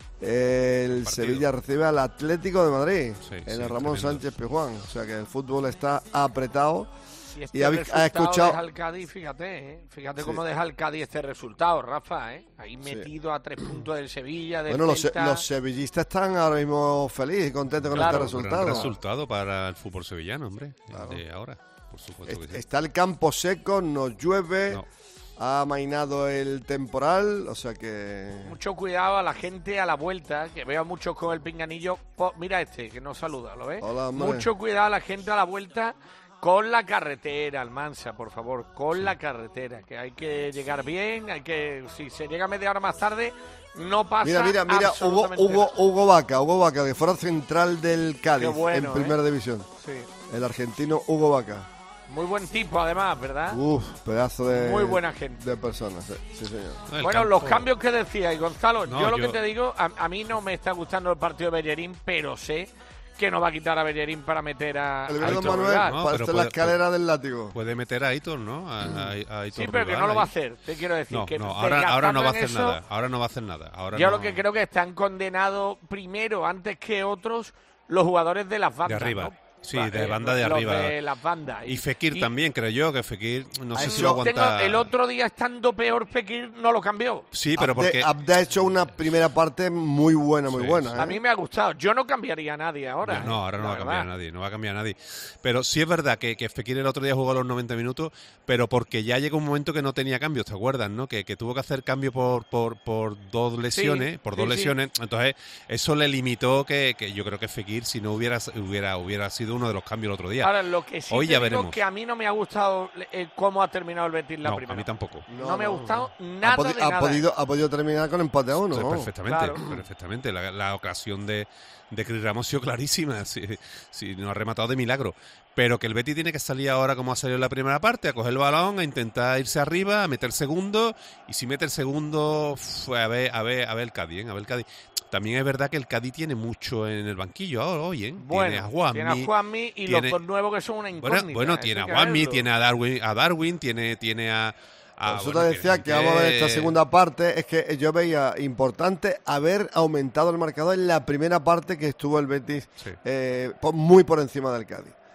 El partido. Sevilla recibe al Atlético de Madrid, sí, en el sí, Ramón Sánchez Pizjuán. O sea que el fútbol está apretado. Y este y ha, ha escuchado deja al Cádiz, fíjate, ¿eh? fíjate sí. cómo deja el Cádiz este resultado, Rafa, ¿eh? ahí metido sí. a tres puntos del Sevilla. Del bueno, los, los sevillistas están ahora mismo felices y contentos con claro, este resultado. Gran resultado para el fútbol sevillano, hombre, claro. de ahora, por supuesto que sí. Está el campo seco, no llueve. No. Ha amainado el temporal, o sea que... Mucho cuidado a la gente a la vuelta, que veo a muchos con el pinganillo. Oh, mira este, que nos saluda, ¿lo ves? Hola, mucho cuidado a la gente a la vuelta con la carretera, Almansa, por favor, con la carretera, que hay que llegar bien, hay que... Si se llega media hora más tarde, no pasa Mira, mira, mira, Hugo, Hugo, Hugo Vaca, Hugo Vaca, que fuera central del Cádiz, bueno, en Primera ¿eh? División. Sí. El argentino Hugo Vaca. Muy buen tipo, además, ¿verdad? Uf, pedazo de... Muy buena gente. De personas, sí, sí señor. No, bueno, campo... los cambios que decía, y Gonzalo, no, yo lo yo... que te digo, a, a mí no me está gustando el partido de Bellerín, pero sé que no va a quitar a Bellerín para meter a... El Aitor Manuel, no, para hacer la escalera puede, del látigo. Puede meter a Aitor, ¿no? A, a, a Aitor sí, pero que no lo va a hacer, te quiero decir. No, que no, ahora, ahora no va a hacer eso, nada, ahora no va a hacer nada. Ahora yo no... lo que creo que están condenados primero, antes que otros, los jugadores de las bandas, de arriba. ¿no? Sí, de banda de arriba. De las bandas. Y, y Fekir y, también, creo yo, que Fekir, no sé si lo aguanta. El otro día, estando peor, Fekir no lo cambió. Sí, pero Abde, porque... Abde ha hecho una primera parte muy buena, muy sí, buena. ¿eh? A mí me ha gustado. Yo no cambiaría a nadie ahora. No, no ahora ¿eh? no va a cambiar a nadie, no va a cambiar a nadie. Pero sí es verdad que, que Fekir el otro día jugó los noventa minutos, pero porque ya llegó un momento que no tenía cambios, ¿te acuerdas, no? Que, que tuvo que hacer cambio por, por, por dos lesiones, sí, por dos sí, lesiones. Sí. Entonces, eso le limitó que, que yo creo que Fekir, si no hubiera, hubiera, hubiera sido uno de los cambios el otro día. Ahora, lo que sí Hoy te ya digo veremos. que a mí no me ha gustado eh, cómo ha terminado el Betis la no, primera. a mí tampoco. No, no me ha gustado no. nada ha podi- de ha nada. Podido, ha podido terminar con empate a uno. Sí, ¿no? Perfectamente, claro. perfectamente. La, la ocasión de, de Cris Ramos ha sido clarísima, si, si no ha rematado de milagro. Pero que el Betis tiene que salir ahora como ha salido en la primera parte, a coger el balón, a intentar irse arriba, a meter segundo, y si mete el segundo, fue a ver, a ver, a ver el Cádiz, ¿eh? a ver el Cádiz. También es verdad que el Cádiz tiene mucho en el banquillo ahora, hoy, ¿eh? Bueno, tiene a Juanmi, tiene a Juanmi y tiene, los dos nuevos que son una incógnita. Bueno, bueno tiene a Juanmi, tiene a Darwin, a Darwin, tiene, tiene a... Por eso te decía que, que vamos a ver esta segunda parte, es que yo veía importante haber aumentado el marcador en la primera parte que estuvo el Betis sí. eh, muy por encima del Cádiz.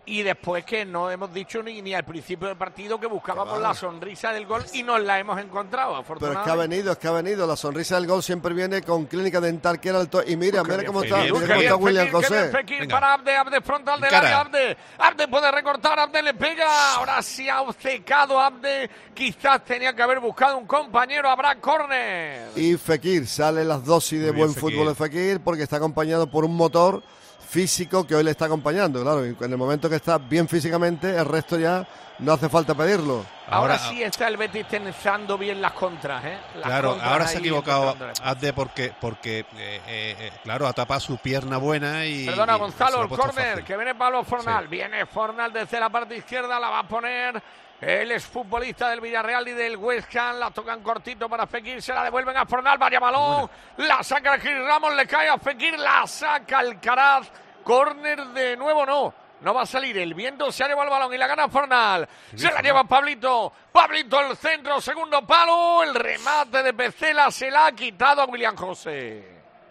Y después que no hemos dicho ni, ni al principio del partido que buscábamos Claro. la sonrisa del gol y nos la hemos encontrado, Pero es afortunadamente. que ha venido, es que ha venido. La sonrisa del gol siempre viene con Clínica Dental, que era el to- Y mira, mira cómo está, mira cómo está William José. Fekir para Abde, Abde frontal del Encara. área, Abde. Abde puede recortar, Abde le pega. Ahora sí ha obcecado Abde. Quizás tenía que haber buscado un compañero. Habrá córner. Y Fekir, sale las dosis de Muy bien, buen Fekir. fútbol de Fekir, porque está acompañado por un motor físico que hoy le está acompañando. Claro, y en el momento que está bien físicamente, el resto ya no hace falta pedirlo. Ahora, sí está el Betis tensando bien las contras, ¿eh? Las Claro, contras ahora se ha ahí equivocado encontrando. Abde porque, porque eh, eh, eh, claro, ha tapado su pierna buena y... Perdona, y se Gonzalo, lo ha el puesto córner, fácil. que viene Pablo Fornal. Viene Fornal desde la parte izquierda, la va a poner el exfutbolista del Villarreal y del West Ham. La tocan cortito para Fekir, se la devuelven a Fornal, vaya balón. La saca el Gil Ramos, le cae a Fekir, la saca Alcaraz. Córner de nuevo, no. No va a salir, el viento se ha llevado el balón y la gana Fornal. Se la lleva Pablito. Pablito el centro, segundo palo. El remate de Pecela se la ha quitado a William José.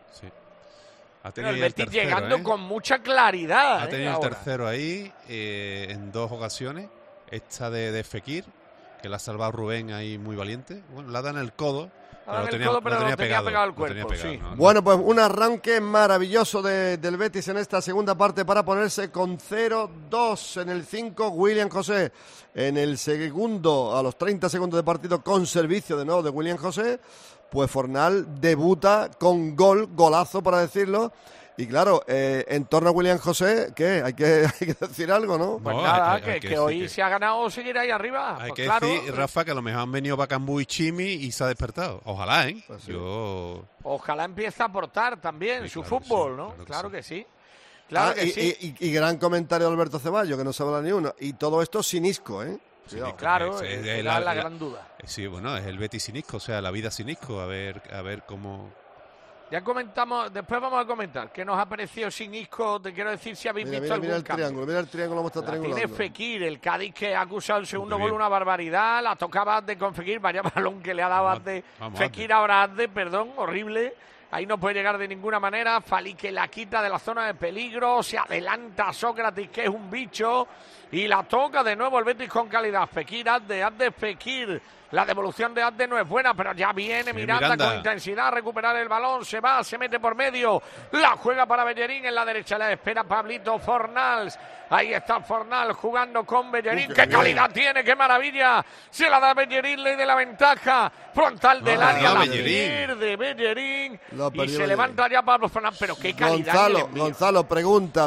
Ha Pero tenido el el Betis tercero, llegando ¿eh? con mucha claridad. Ha ¿eh? tenido el ahora. tercero ahí eh, en dos ocasiones. Esta de, de Fekir, que la ha salvado Rubén ahí muy valiente. Bueno, la da en el codo. La da en lo el tenía, codo, pero lo lo tenía tenía pegado, pegado al lo cuerpo, tenía pegado, sí. ¿no? Bueno, pues un arranque maravilloso de- del Betis en esta segunda parte para ponerse con cero dos en el cinco. William José en el segundo, a los treinta segundos de partido, con servicio de nuevo de William José. Pues Fornal debuta con gol, golazo para decirlo. Y claro, eh, en torno a William José, ¿qué? Hay que, hay que decir algo, ¿no? Pues No, nada, hay que- que, hay que que hoy decir que- se ha ganado seguir ahí arriba. Hay Pues que claro, decir, Rafa, que a lo mejor han venido Bacambú y Chimi y se ha despertado. Ojalá, ¿eh? Pues Yo... ojalá empiece a aportar también su fútbol, ¿no? Claro que sí. Claro Ah, que y, sí. y- y- y gran comentario de Alberto Ceballos, que no se habla ni uno. Y todo esto sin Isco, ¿eh? Cuidado. Claro, Es- es- eh, es era la gran duda. Sí, bueno, es el Betis sin Isco, o sea, la vida sin Isco. A ver, a ver cómo... Ya comentamos, después vamos a comentar qué nos ha parecido sin Isco. Te quiero decir si habéis Mira, visto mira, mira algún el cambio. triángulo, mira el triángulo cómo está La tiene triangulando. Fekir, el Cádiz que ha acusado el segundo Muy gol, bien. una barbaridad. La tocaba Abde con Fekir, vaya balón que le ha dado Abde. vamos, Fekir ahora Abde, perdón, horrible. Ahí no puede llegar de ninguna manera. Fali que la quita de la zona de peligro. Se adelanta Sócrates, que es un bicho. Y la toca de nuevo el Betis con calidad. Fekir, Abde, Abde, Fekir. La devolución de Abde no es buena, pero ya viene Sí, Miranda, Miranda. con intensidad a recuperar el balón. Se va, se mete por medio. La juega para Bellerín en la derecha. La espera Pablito Fornals. Ahí está Fornal jugando con Bellerín. Uh, ¡Qué qué calidad tiene! ¡Qué maravilla! Se la da Bellerín, ley de la ventaja. Frontal del Ah, área. La Bellerín. pierde Bellerín. Lo Y perdió se Bellerín. levanta ya Pablo Fornal. Pero qué calidad en el Gonzalo, envío. Gonzalo, pregunta,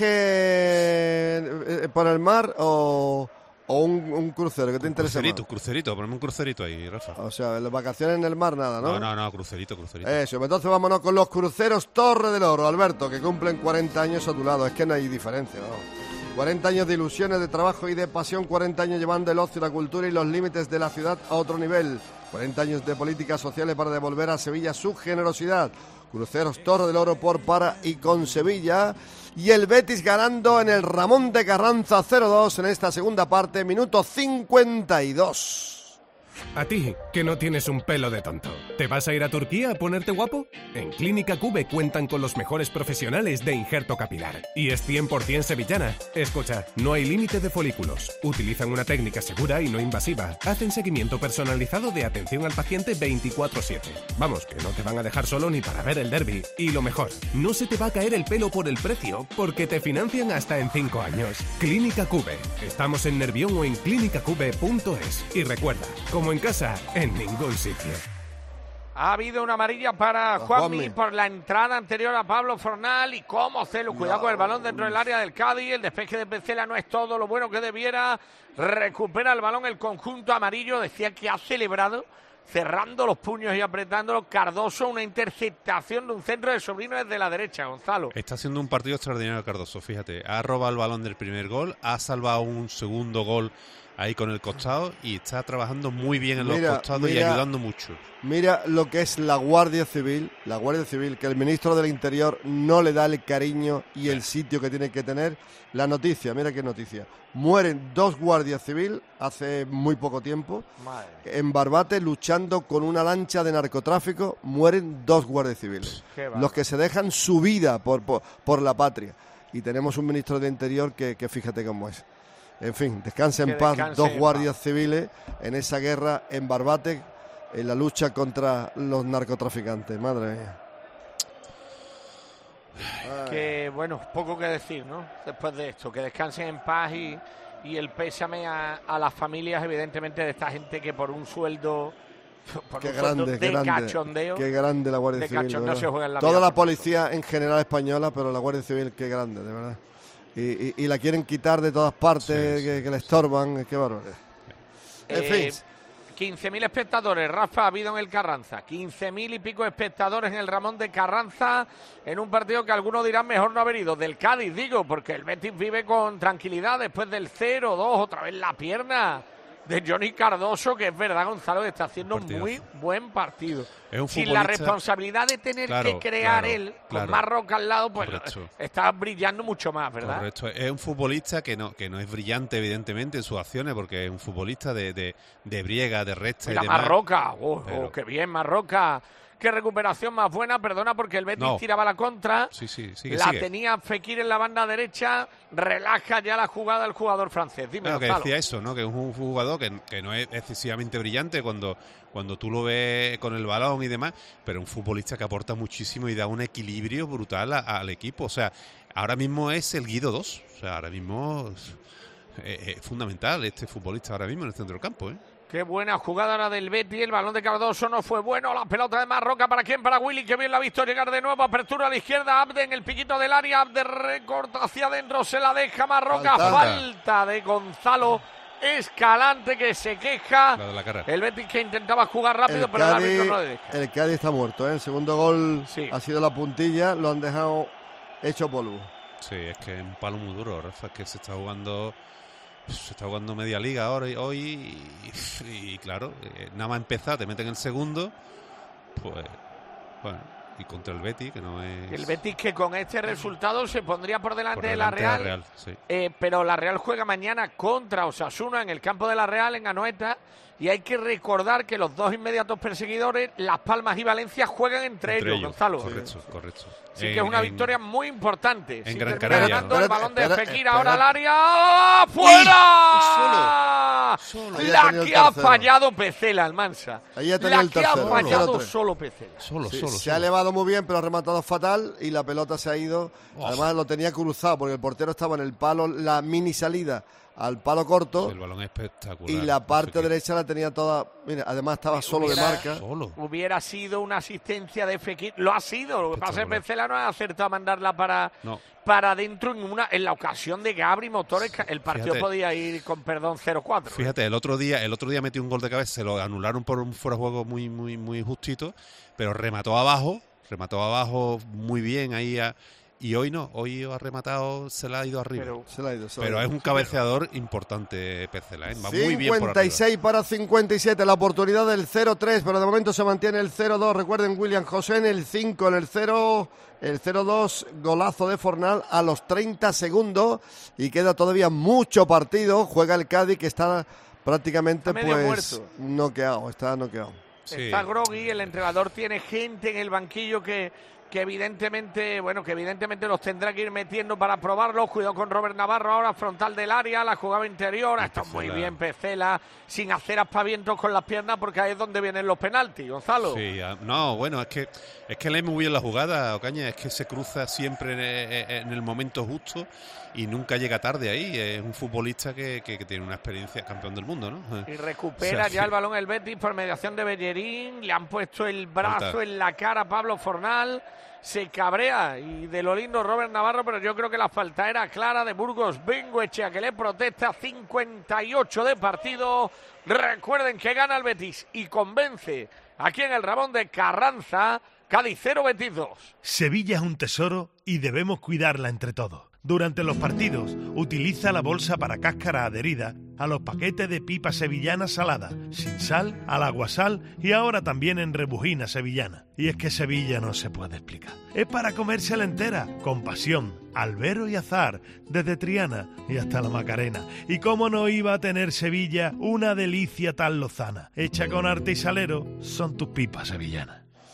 ¿viaje eh, por el mar o, o un, un crucero? ¿Qué te interesa Crucerito, más? crucerito, poneme un crucerito ahí, Rafa. O sea, las vacaciones en el mar nada, ¿no? No, no, no, crucerito, crucerito. Eso, entonces vámonos con los cruceros Torre del Oro, Alberto, que cumplen cuarenta años a tu lado. Es que no hay diferencia, ¿no? cuarenta años de ilusiones, de trabajo y de pasión, cuarenta años llevando el ocio, la cultura y los límites de la ciudad a otro nivel. cuarenta años de políticas sociales para devolver a Sevilla su generosidad. Cruceros Torre del Oro por, para y con Sevilla. Y el Betis ganando en el Ramón de Carranza cero dos en esta segunda parte, minuto cincuenta y dos. A ti, que no tienes un pelo de tonto. ¿Te vas a ir a Turquía a ponerte guapo? En Clínica Cube cuentan con los mejores profesionales de injerto capilar. Y es cien por ciento sevillana. Escucha, no hay límite de folículos. Utilizan una técnica segura y no invasiva. Hacen seguimiento personalizado de atención al paciente veinticuatro siete. Vamos, que no te van a dejar solo ni para ver el derbi. Y lo mejor, no se te va a caer el pelo por el precio, porque te financian hasta en cinco años. Clínica Cube. Estamos en Nervión o en clínica cube punto es. Y recuerda, como en casa, en ningún sitio. Ha habido una amarilla para Juanmi. Juanmi por la entrada anterior a Pablo Fornal. Y cómo hacerlo. Cuidado con el balón dentro del área del Cádiz. El despeje de Pecela no es todo lo bueno que debiera. Recupera el balón el conjunto amarillo. Decía que ha celebrado, cerrando los puños y apretándolo, Cardoso, una interceptación de un centro de Sobrino desde la derecha, Gonzalo. Está haciendo un partido extraordinario Cardoso, fíjate. Ha robado el balón del primer gol, ha salvado un segundo gol ahí con el costado y está trabajando muy bien en los Mira, costados y mira. ayudando mucho. Mira lo que es la Guardia Civil, la Guardia Civil, que el ministro del Interior no le da el cariño y el sitio que tiene que tener. La noticia, mira qué noticia. Mueren dos guardias civiles hace muy poco tiempo. Madre. En Barbate, luchando con una lancha de narcotráfico, mueren dos guardias civiles. Qué va. Los que se dejan su vida por, por, por la patria. y tenemos un ministro de Interior que, que fíjate cómo es. En fin, descanse en Que paz descanse dos en guardias paz. civiles en esa guerra en Barbate, en la lucha contra los narcotraficantes. Madre mía. Que bueno, poco que decir, ¿no? Después de esto, que descansen en paz y, y el pésame a, a las familias, evidentemente, de esta gente que por un sueldo, por Qué un sueldo grande, de qué grande, cachondeo, qué grande la Guardia de Civil. cachondeo de se verdad. juega en la Toda vida, la por policía en general española, pero la Guardia Civil, qué grande, de verdad. Y, y, y la quieren quitar de todas partes, Sí, que, que le estorban, qué barbaridad. En Eh, fin. quince mil espectadores, Rafa, ha habido en el Carranza. quince mil y pico espectadores en el Ramón de Carranza, en un partido que algunos dirán mejor no haber ido. Del Cádiz, digo, porque el Betis vive con tranquilidad después del cero dos, otra vez la pierna de Johnny Cardoso, que es verdad, Gonzalo, que está haciendo un muy buen partido. Es un Sin la futbolista- responsabilidad de tener Claro, que crear claro, él, claro. con más Roca al lado, pues Correcto. está brillando mucho más, ¿verdad? Correcto. Es un futbolista que no que no es brillante, evidentemente, en sus acciones, porque es un futbolista de, de, de briega, de recta Mira, y demás. Marroca, oh, Pero- oh, qué bien, Marroca. Qué recuperación más buena, perdona, porque el Betis No. tiraba la contra. Sí, sí, sigue, la sigue. tenía Fekir en la banda derecha, relaja ya la jugada el jugador francés. Dime, Claro, que Gonzalo. decía eso, ¿no? Que es un jugador que, que no es excesivamente brillante cuando, cuando tú lo ves con el balón y demás, pero un futbolista que aporta muchísimo y da un equilibrio brutal a- al equipo. O sea, ahora mismo es el Guido dos. O sea, ahora mismo es, es fundamental este futbolista ahora mismo en el centro del campo, ¿eh? Qué buena jugada la del Betis, el balón de Cardoso no fue bueno, la pelota de Marroca, ¿para quién? Para Willy, que bien la ha visto llegar de nuevo, apertura a la izquierda, Abde en el piquito del área, Abde recorta hacia adentro, se la deja Marroca, Falta. falta de Gonzalo Escalante, que se queja, La de la cara. el Betis que intentaba jugar rápido, El pero el árbitro Cádiz, no le deja. el Cádiz está muerto, ¿eh? El segundo gol ha sido la puntilla, lo han dejado hecho polvo. Sí, es que es un palo muy duro, Rafa, es que se está jugando se está jugando media liga ahora y hoy y, y claro, eh, nada más empezar, te meten el segundo, pues bueno, y contra el Betis, que no es... El Betis que con este resultado se pondría por delante, Por de la delante de la Real, Real, sí. eh, pero la Real juega mañana contra Osasuna en el campo de la Real en Anoeta, y hay que recordar que los dos inmediatos perseguidores, Las Palmas y Valencia, juegan entre, Entre ellos, Gonzalo. Correcto, correcto. Así En- que es una en- victoria muy importante. en Sí, Gran termina Canaria, ganando ¿no? el balón de Espera, Fekir espera. ahora al área. ¡Fuera! Ahí ha La tenido el que ha tercero. fallado Pecela, Almansa. Ahí ha tenido La el que ha tercero, fallado cero tres. solo Pecela. Solo, Sí, solo, se solo. ha elevado muy bien, pero ha rematado fatal y la pelota se ha ido. Oh. Además lo tenía cruzado porque el portero estaba en el palo, la mini salida al palo corto. Sí, el balón es espectacular. Y la no parte sé qué. derecha la tenía toda. Mira, además estaba solo de Hubiera- marca. Solo. Hubiera sido una asistencia de Fekir. Lo ha sido. Lo que pasa es que Pecela no ha acertado a mandarla para, No. para adentro en, una, en la ocasión de Gabri Motores. El partido Fíjate. podía ir con perdón cero cuatro. Fíjate, el otro día, el otro día metió un gol de cabeza, se lo anularon por un fuera de juego muy, muy, muy justito, pero remató abajo, remató abajo muy bien ahí a- y hoy no, hoy ha rematado, se la ha ido arriba. Pero, Se la ha ido, se la ha Pero ido. es un cabeceador importante, Pecela, ¿eh? Va muy bien por cincuenta y arriba. seis para cincuenta y siete, la oportunidad del cero tres, pero de momento se mantiene el cero dos. Recuerden, William José en el cinco, en el cero, el cero dos, golazo de Fornal a los treinta segundos y queda todavía mucho partido. Juega el Cádiz que está prácticamente Está medio pues muerto. noqueado, está noqueado. Está groggy, el entrenador tiene gente en el banquillo que, que evidentemente, bueno, que evidentemente los tendrá que ir metiendo para probarlos. Cuidado con Robert Navarro ahora, frontal del área, la jugada interior, está muy bien Pecela, sin hacer aspavientos con las piernas, porque ahí es donde vienen los penaltis, Gonzalo. Sí, ah, no, bueno, es que es que lee muy bien la jugada, Ocaña, es que se cruza siempre en, eh, en el momento justo y nunca llega tarde ahí. Es un futbolista que, que, que tiene una experiencia, campeón del mundo, ¿no? Y recupera O sea, ya el balón el Betis por mediación de Bellerín, le han puesto el brazo Falta. en la cara a Pablo Fornal, se cabrea y de lo lindo Robert Navarro, pero yo creo que la falta era clara de Burgos Bengoechea, que le protesta. Cincuenta y ocho de partido. Recuerden que gana el Betis y convence aquí en el Ramón de Carranza. Cádiz cero, Betis dos. Sevilla es un tesoro y debemos cuidarla entre todos. Durante los partidos, utiliza la bolsa para cáscara adherida a los paquetes de pipa sevillana salada, sin sal, al aguasal y ahora también en rebujina sevillana. Y es que Sevilla no se puede explicar. Es para comérsela entera, con pasión, albero y azar, desde Triana y hasta la Macarena. Y cómo no iba a tener Sevilla una delicia tan lozana. Hecha con arte y salero, son tus pipas sevillanas.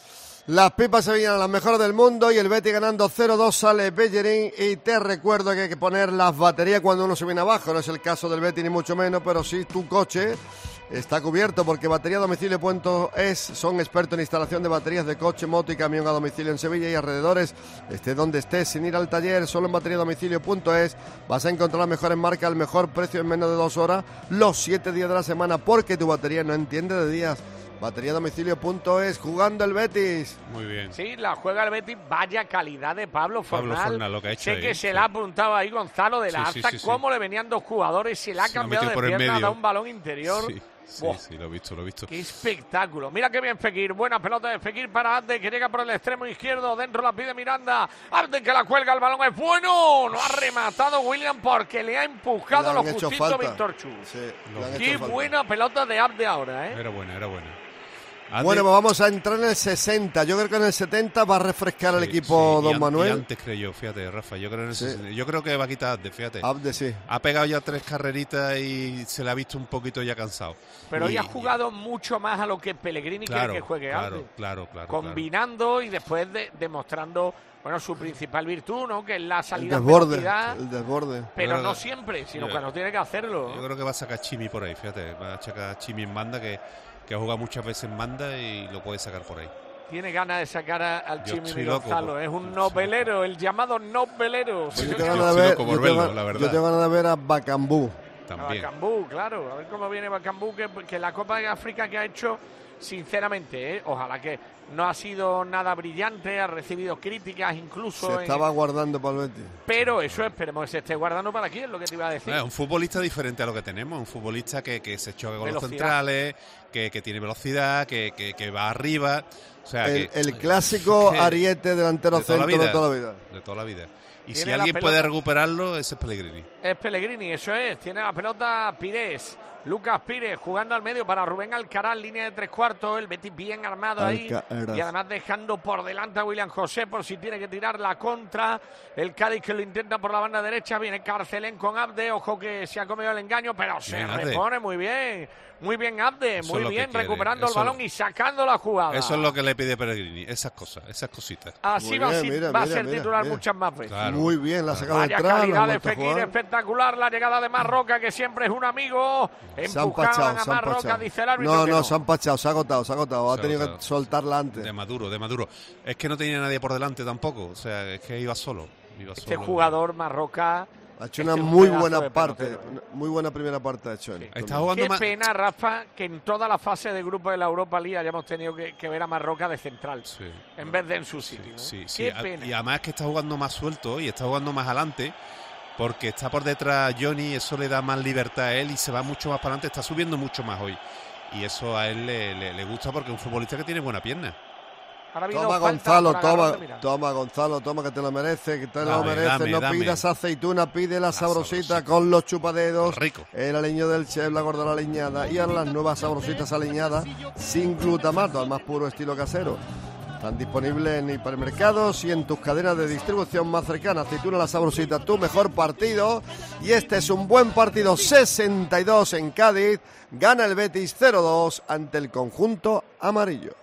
Las pipas sevillanas, las mejores del mundo, y el Betis ganando cero dos, sale Bellerín. Y te recuerdo que hay que poner las baterías cuando uno se viene abajo. No es el caso del Betis ni mucho menos, pero sí tu coche está cubierto, porque Batería Domicilio punto es son expertos en instalación de baterías de coche, moto y camión a domicilio en Sevilla y alrededores. Estés donde estés, sin ir al taller, solo en Batería Domicilio punto es vas a encontrar las mejores marcas al mejor precio en menos de dos horas, los siete días de la semana, porque tu batería no entiende de días. Batería Domicilio punto es, jugando el Betis. Muy bien. Sí, la juega el Betis. Vaya calidad de Pablo Fornal. Pablo Fornal, lo que ha hecho Sé ahí, que se sí. la ha apuntado ahí Gonzalo de la Sí, sí, Alta, sí, sí. cómo le venían dos jugadores, se la ha Se lo ha cambiado de metido por el pierna, ha medio. dado un balón interior. Sí, sí, Buah, sí, lo he visto, lo he visto. qué espectáculo. Mira qué bien Fekir. Buena pelota de Fekir para Abde, que llega por el extremo izquierdo. Dentro la pide Miranda. Abde, que la cuelga, el balón es bueno. No ha rematado William porque le ha empujado Le lo han hecho justito falta. Víctor Chu. Sí, le han Qué hecho falta. buena pelota de Abde ahora, ¿eh? Era buena, era buena. Bueno, pues vamos a entrar en el sesenta. Yo creo que en el setenta va a refrescar el Sí, equipo sí, y Don an- Manuel. y antes creo yo, fíjate, Rafa, yo creo, en el Sí. sesenta. Yo creo que va a quitar Abde, fíjate. Abde, sí. Ha pegado ya tres carreritas y se le ha visto un poquito ya cansado. Pero hoy Y- ha jugado mucho más a lo que Pellegrini Claro, quiere que juegue claro, Abde. claro, claro, Combinando y después de- demostrando, bueno, su principal virtud, ¿no? Que es la El salida en desborde. velocidad. El desborde. Pero Yo no creo- siempre, sino yo- cuando tiene que hacerlo. Yo creo que va a sacar Chimi por ahí, fíjate. Va a sacar Chimi en banda, que, que ha jugado muchas veces en banda y lo puede sacar por ahí. Tiene ganas de sacar a- al Yo Chimi estoy loco, Gonzalo. por- Es un novelero, el llamado novelero. Yo Yo tengo ganas de ver, loco yo por tengo verlo, gan- la verdad. yo tengo ganas de ver a Bacambú. A También. Bacambú, claro. A ver cómo viene Bacambú, que, que la Copa de África que ha hecho, sinceramente, ¿eh? Ojalá que no ha sido nada brillante, ha recibido críticas incluso. Se en- estaba guardando para el Betis. Pero eso esperemos que se esté guardando para aquí, es lo que te iba a decir. Eh, un futbolista diferente a lo que tenemos, un futbolista que, que se choca con los Velocidad. centrales, que, que tiene velocidad, que, que, que va arriba. O sea, El, que, el clásico que- ariete delantero de toda la centro de vida, toda la vida. de toda la vida. Y Tiene si la alguien pelota. puede recuperarlo, ese es Pellegrini. Es Pellegrini, eso es. Tiene la pelota Pires. Lucas Pires jugando al medio para Rubén Alcaraz, línea de tres cuartos. El Betis bien armado ahí. Alcaraz. Y además dejando por delante a William José por si tiene que tirar la contra. El Cádiz que lo intenta por la banda derecha. Viene Carcelén con Abde. Ojo que se ha comido el engaño, pero se Bien, Abde. repone muy bien. Muy bien Abde, Eso muy es lo que bien quiere. recuperando Eso- el balón y sacando la jugada. Eso es lo que le pide Pellegrini, esas cosas, esas cositas. Así Muy va, bien, así mira, va a mira, ser mira, titular mira. muchas más veces. Claro. Muy bien, la ha sacado Vaya detrás. la ha calidad de vuelto a Fekir, jugar. espectacular. La llegada de Marroca, que siempre es un amigo. Se han Empujaban pachado, a se han Marroca, pachado. dice el árbitro. No, que no, se han pachado, se ha agotado, se ha agotado. Ha Se ha tenido agotado. que soltarla antes. De Maduro, de Maduro. Es que no tenía nadie por delante tampoco, o sea, es que iba solo. Iba Este solo. jugador Marroca. Ha hecho este una es un muy pedazo buena de parte, pelotero. una muy buena primera parte ha hecho él. Está jugando Qué más. pena, Rafa, que en toda la fase de grupo de la Europa League hayamos tenido que, que ver a Marroca de central, Sí. en vez de en su sitio. ¿no? Sí, sí. Qué A- pena. Y además que está jugando más suelto y está jugando más adelante, porque está por detrás Johnny, eso le da más libertad a él y se va mucho más para adelante, está subiendo mucho más hoy. Y eso a él le, le- le gusta porque es un futbolista que tiene buena pierna. Ahora ha habido Toma falta Gonzalo, por toma, agarrarle, mira. toma Gonzalo, toma que te lo mereces, que te lo Dame, mereces. dame, no dame. pidas aceituna, pide la, sabrosita, sabrosita. con los chupadedos. Rico. El aliño del chef, la gorda aliñada. Y ahora las nuevas sabrositas aliñadas sin glutamato, al más puro estilo casero. Están disponibles en hipermercados y en tus cadenas de distribución más cercanas. Aceituna la sabrosita, tu mejor partido. Y este es un buen partido, sesenta y dos en Cádiz. Gana el Betis cero dos ante el conjunto amarillo.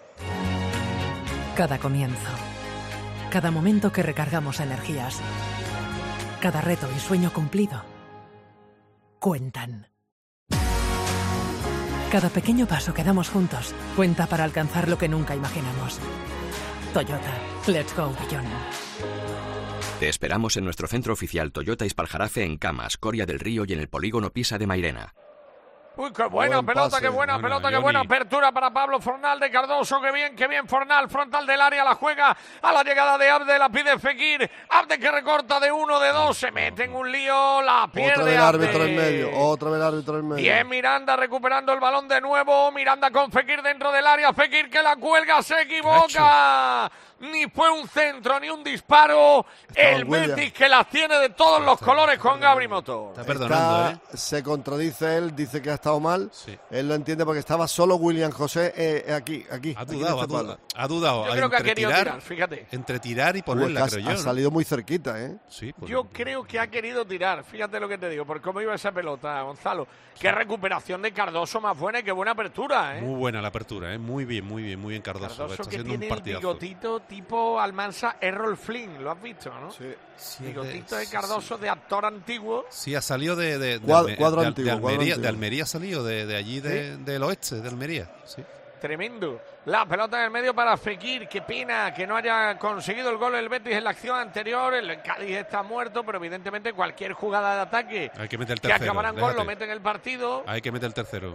Cada comienzo, cada momento que recargamos energías, cada reto y sueño cumplido, cuentan. Cada pequeño paso que damos juntos cuenta para alcanzar lo que nunca imaginamos. Toyota, let's go beyond. Te esperamos en nuestro centro oficial Toyota Ispaljarafe en Camas, Coria del Río y en el polígono Pisa de Mairena. Uy, qué buena Buen pelota, pase. qué buena Bueno, pelota, qué Johnny. buena apertura para Pablo Fornal de Cardoso, qué bien, qué bien Fornal, frontal del área, la juega a la llegada de Abde, la pide Fekir, Abde que recorta de uno, de dos, se mete en un lío, la pierde Otra vez el Abde. árbitro en medio, otra vez el árbitro en medio. Bien Miranda recuperando el balón de nuevo, Miranda con Fekir dentro del área, Fekir que la cuelga, se equivoca. ni fue un centro, ni un disparo. Estaba El William. Betis que las tiene de todos los colores con Gabri Motor. Está perdonando, Está- Se contradice él, dice que ha estado mal. Él lo entiende porque estaba solo William José eh, aquí, aquí. Ha aquí en dudado, este ha palo. dudado. Ha dudado. Yo creo que ha entre querido tirar, tirar, fíjate. Entre tirar y Uy, ponerla, que creo ha, yo. ha ¿no? salido muy cerquita, ¿eh? Sí, pues, Yo creo que ha querido tirar, fíjate lo que te digo, por cómo iba esa pelota, Gonzalo. Qué recuperación de Cardoso más buena y qué buena apertura, ¿eh? muy buena la apertura, ¿eh? Muy bien, muy bien, muy bien Cardoso. Cardoso Está que haciendo tiene un el partidazo. bigotito tipo Almansa Errol Flynn, ¿lo has visto, no? Sí. Sí, Bigotito de- de Cardoso de actor antiguo. Sí, ha salido de, de, de, Cuadro- Alme- cuadro de- antiguo, de cuadro Almería, antiguo. de Almería ha salido, de, de allí, de, del oeste, de Almería. Sí. Tremendo. La pelota en el medio para Fekir. Qué pena que no haya conseguido el gol el Betis en la acción anterior. El Cádiz está muerto, pero evidentemente cualquier jugada de ataque Hay que meter el que tercero. acabará en gol lo déjate. mete en el partido. Hay que meter el tercero.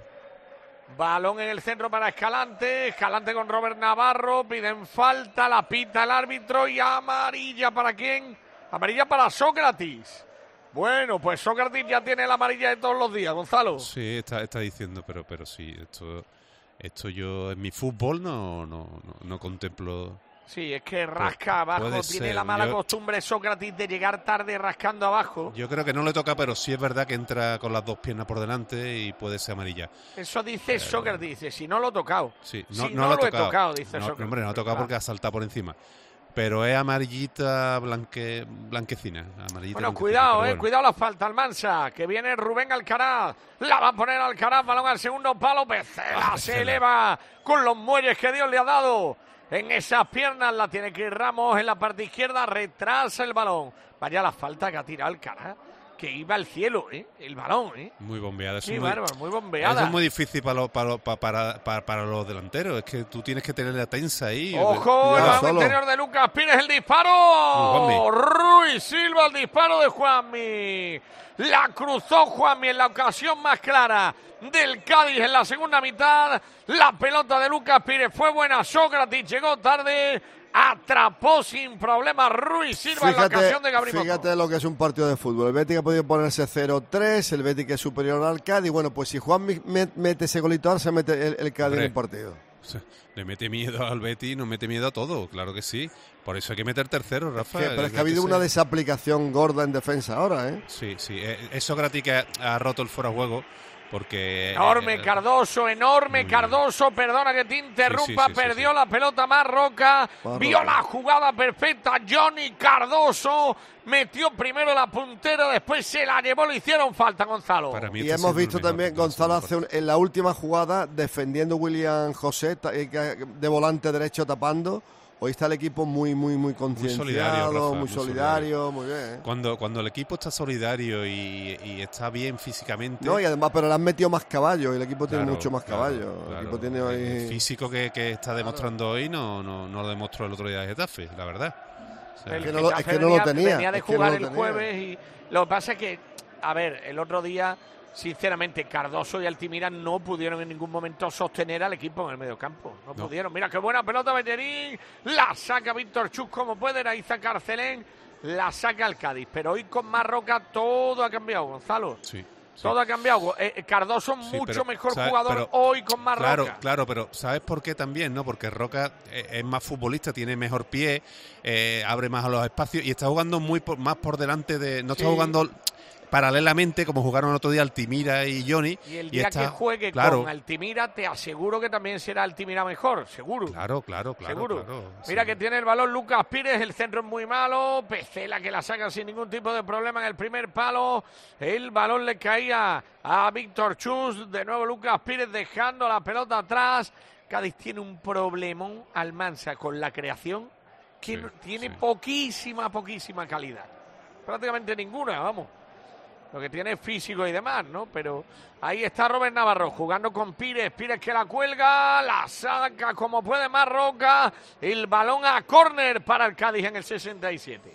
Balón en el centro para Escalante. Escalante con Robert Navarro. Piden falta. La pita el árbitro. Y amarilla para quién? Amarilla para Sócrates. Bueno, pues Sócrates ya tiene la amarilla de todos los días, Gonzalo. Sí, está, está diciendo, pero, pero sí, esto, esto yo en mi fútbol no, no, no, no contemplo. Sí, es que rasca abajo. puede Tiene ser, la mala yo- costumbre Sócrates de llegar tarde rascando abajo. Yo creo que no le toca, pero sí es verdad que entra con las dos piernas por delante y puede ser amarilla. Eso dice Sócrates. Dice, si no lo he tocado. Sí, no, Si no no lo, lo ha he tocado. tocado, dice no, Sócrates. hombre, no ha tocado Claro. porque ha saltado por encima. Pero es amarillita blanque, blanquecina. Amarillita Bueno, blanquecina, cuidado, pero eh, bueno. cuidado la falta, Almansa, que viene Rubén Alcaraz, la va a poner Alcaraz, balón al segundo palo, Pecela Ah, se Pecela. eleva con los muelles que Dios le ha dado. En esas piernas la tiene que ir Ramos en la parte izquierda, retrasa el balón. Vaya la falta que ha tirado Alcaraz, que iba al cielo, eh, el balón, eh. Muy bombeada. Eso Qué es muy, bárbaro, muy bombeada. eso es muy difícil para los, para, los- para, para, para- para los delanteros. Es que tú tienes que tenerla tensa ahí. Ojo, el Cuidado. balón interior de Lucas Pires, el disparo. Juanmi. Ruiz Silva, el disparo de Juanmi. La cruzó Juanmi en la ocasión más clara del Cádiz en la segunda mitad. La pelota de Lucas Pires fue buena. Sócrates llegó tarde. Atrapó sin problema Ruiz Silva en la Fíjate, ocasión de Gabriel. fíjate lo que es un partido de fútbol. El Betis ha podido ponerse cero tres, el Betis que es superior al Cádiz. Bueno, pues si Juan mi- met- mete ese golito ahora, se mete el, el Cádiz Hombre. en el partido. Le mete miedo al Betis, nos mete miedo a todo, claro que sí. Por eso hay que meter tercero, Rafa. Que- pero es que Yo ha habido qué una sé. desaplicación gorda en defensa ahora, ¿eh? Sí, sí. eh, Es Sócrates que ha, ha roto el fuera de juego porque... Enorme eh, Cardoso, enorme Cardoso, perdona que te interrumpa, Sí, sí, sí, sí, perdió la pelota Marroca, Marroca. vio la jugada perfecta, Johnny Cardoso metió primero la puntera, después se la llevó, le hicieron falta, Gonzalo. Para mí Y está hemos siendo el visto mejor, también, está siendo Gonzalo el hace un- en la última jugada defendiendo William José, ta- eh, que- de volante derecho tapando. Hoy está el equipo muy, muy, muy concienciado, solidario, Rafa, muy muy solidario, muy bien. ¿eh? Cuando, cuando el equipo está solidario y, y está bien físicamente... No, y además, pero le han metido más caballos y el equipo tiene Claro, mucho más claro, caballos. claro. El equipo tiene El hoy... físico que, que está demostrando hoy no, no, no lo demostró el otro día de Getafe, la verdad. O sea, El que no lo- es Getafe que no lo venía- tenía, venía de es que no jugar lo el tenía. jueves y lo que pasa es que, a ver, el otro día, sinceramente, Cardoso y Altimira no pudieron en ningún momento sostener al equipo en el mediocampo. No, No. pudieron. Mira qué buena pelota Bellerín. La saca Víctor Chus como puede. Era Iza Carcelén. La saca el Cádiz. Pero hoy con Marroca todo ha cambiado, Gonzalo. sí. sí. Todo ha cambiado. Eh, Cardoso Sí, mucho pero, mejor ¿sabes? jugador Pero- hoy con Marroca. Claro, claro, pero ¿sabes por qué también? no Porque Roca eh, es más futbolista, tiene mejor pie, eh, abre más a los espacios y está jugando muy por- más por delante de... No está Sí. jugando paralelamente como jugaron el otro día Altimira y Johnny. Y el y día está- que juegue claro, con Altimira, te aseguro que también será Altimira mejor, seguro. Claro, claro, claro. Seguro. claro, Mira sí. que tiene el balón Lucas Pires, el centro es muy malo, Pecela que la saca sin ningún tipo de problema en el primer palo, el balón le caía a Víctor Chus, de nuevo Lucas Pires dejando la pelota atrás. Cádiz tiene un problemón, Almansa, con la creación, que Sí, no- tiene sí. poquísima, poquísima calidad, prácticamente ninguna, vamos. Lo que tiene es físico y demás, ¿no? Pero ahí está Robert Navarro jugando con Pires. Pires que la cuelga, la saca como puede Marroca. El balón a córner para el Cádiz en el sesenta y siete.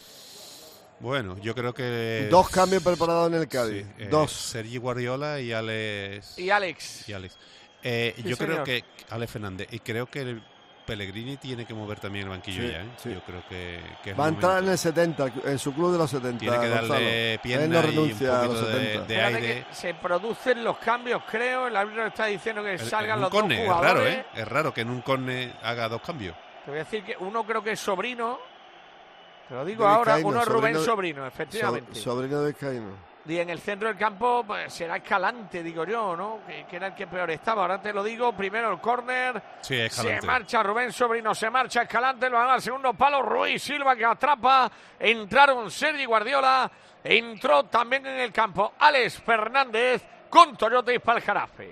Bueno, yo creo que... Dos cambios preparados en el Cádiz. Sí, eh, Dos. Sergi Guardiola y Alex... Y Alex. y Alex. Eh, Sí, yo creo señor. que... Alex Fernández. Y creo que el Pellegrini tiene que mover también el banquillo Sí, ya, ¿eh? sí. Yo creo que, que es Va a el entrar momento. en el setenta, en su club de los setenta. Tiene que darle Gonzalo. pierna Él no y un renuncia a los poquito de- setenta. de Fíjate aire. que se producen los cambios, creo. El árbitro está diciendo que El- salgan en un los dos córner, es jugadores. raro, ¿eh? Es raro que en un córner haga dos cambios. Te voy a decir que uno creo que es sobrino, te lo digo De ahora, Vizcaíno, uno es Rubén sobrino de- Sobrino, efectivamente. So- sobrino de Vizcaíno. Y en el centro del campo pues, será Escalante, digo yo, ¿no? Que, que era el que peor estaba. Ahora te lo digo, primero el córner. Sí, Escalante. Se marcha Rubén Sobrino, se marcha Escalante, lo van al segundo palo. Ruiz Silva que atrapa. Entraron Sergi Guardiola. Entró también en el campo Alex Fernández con Toyota y Spaljarafe.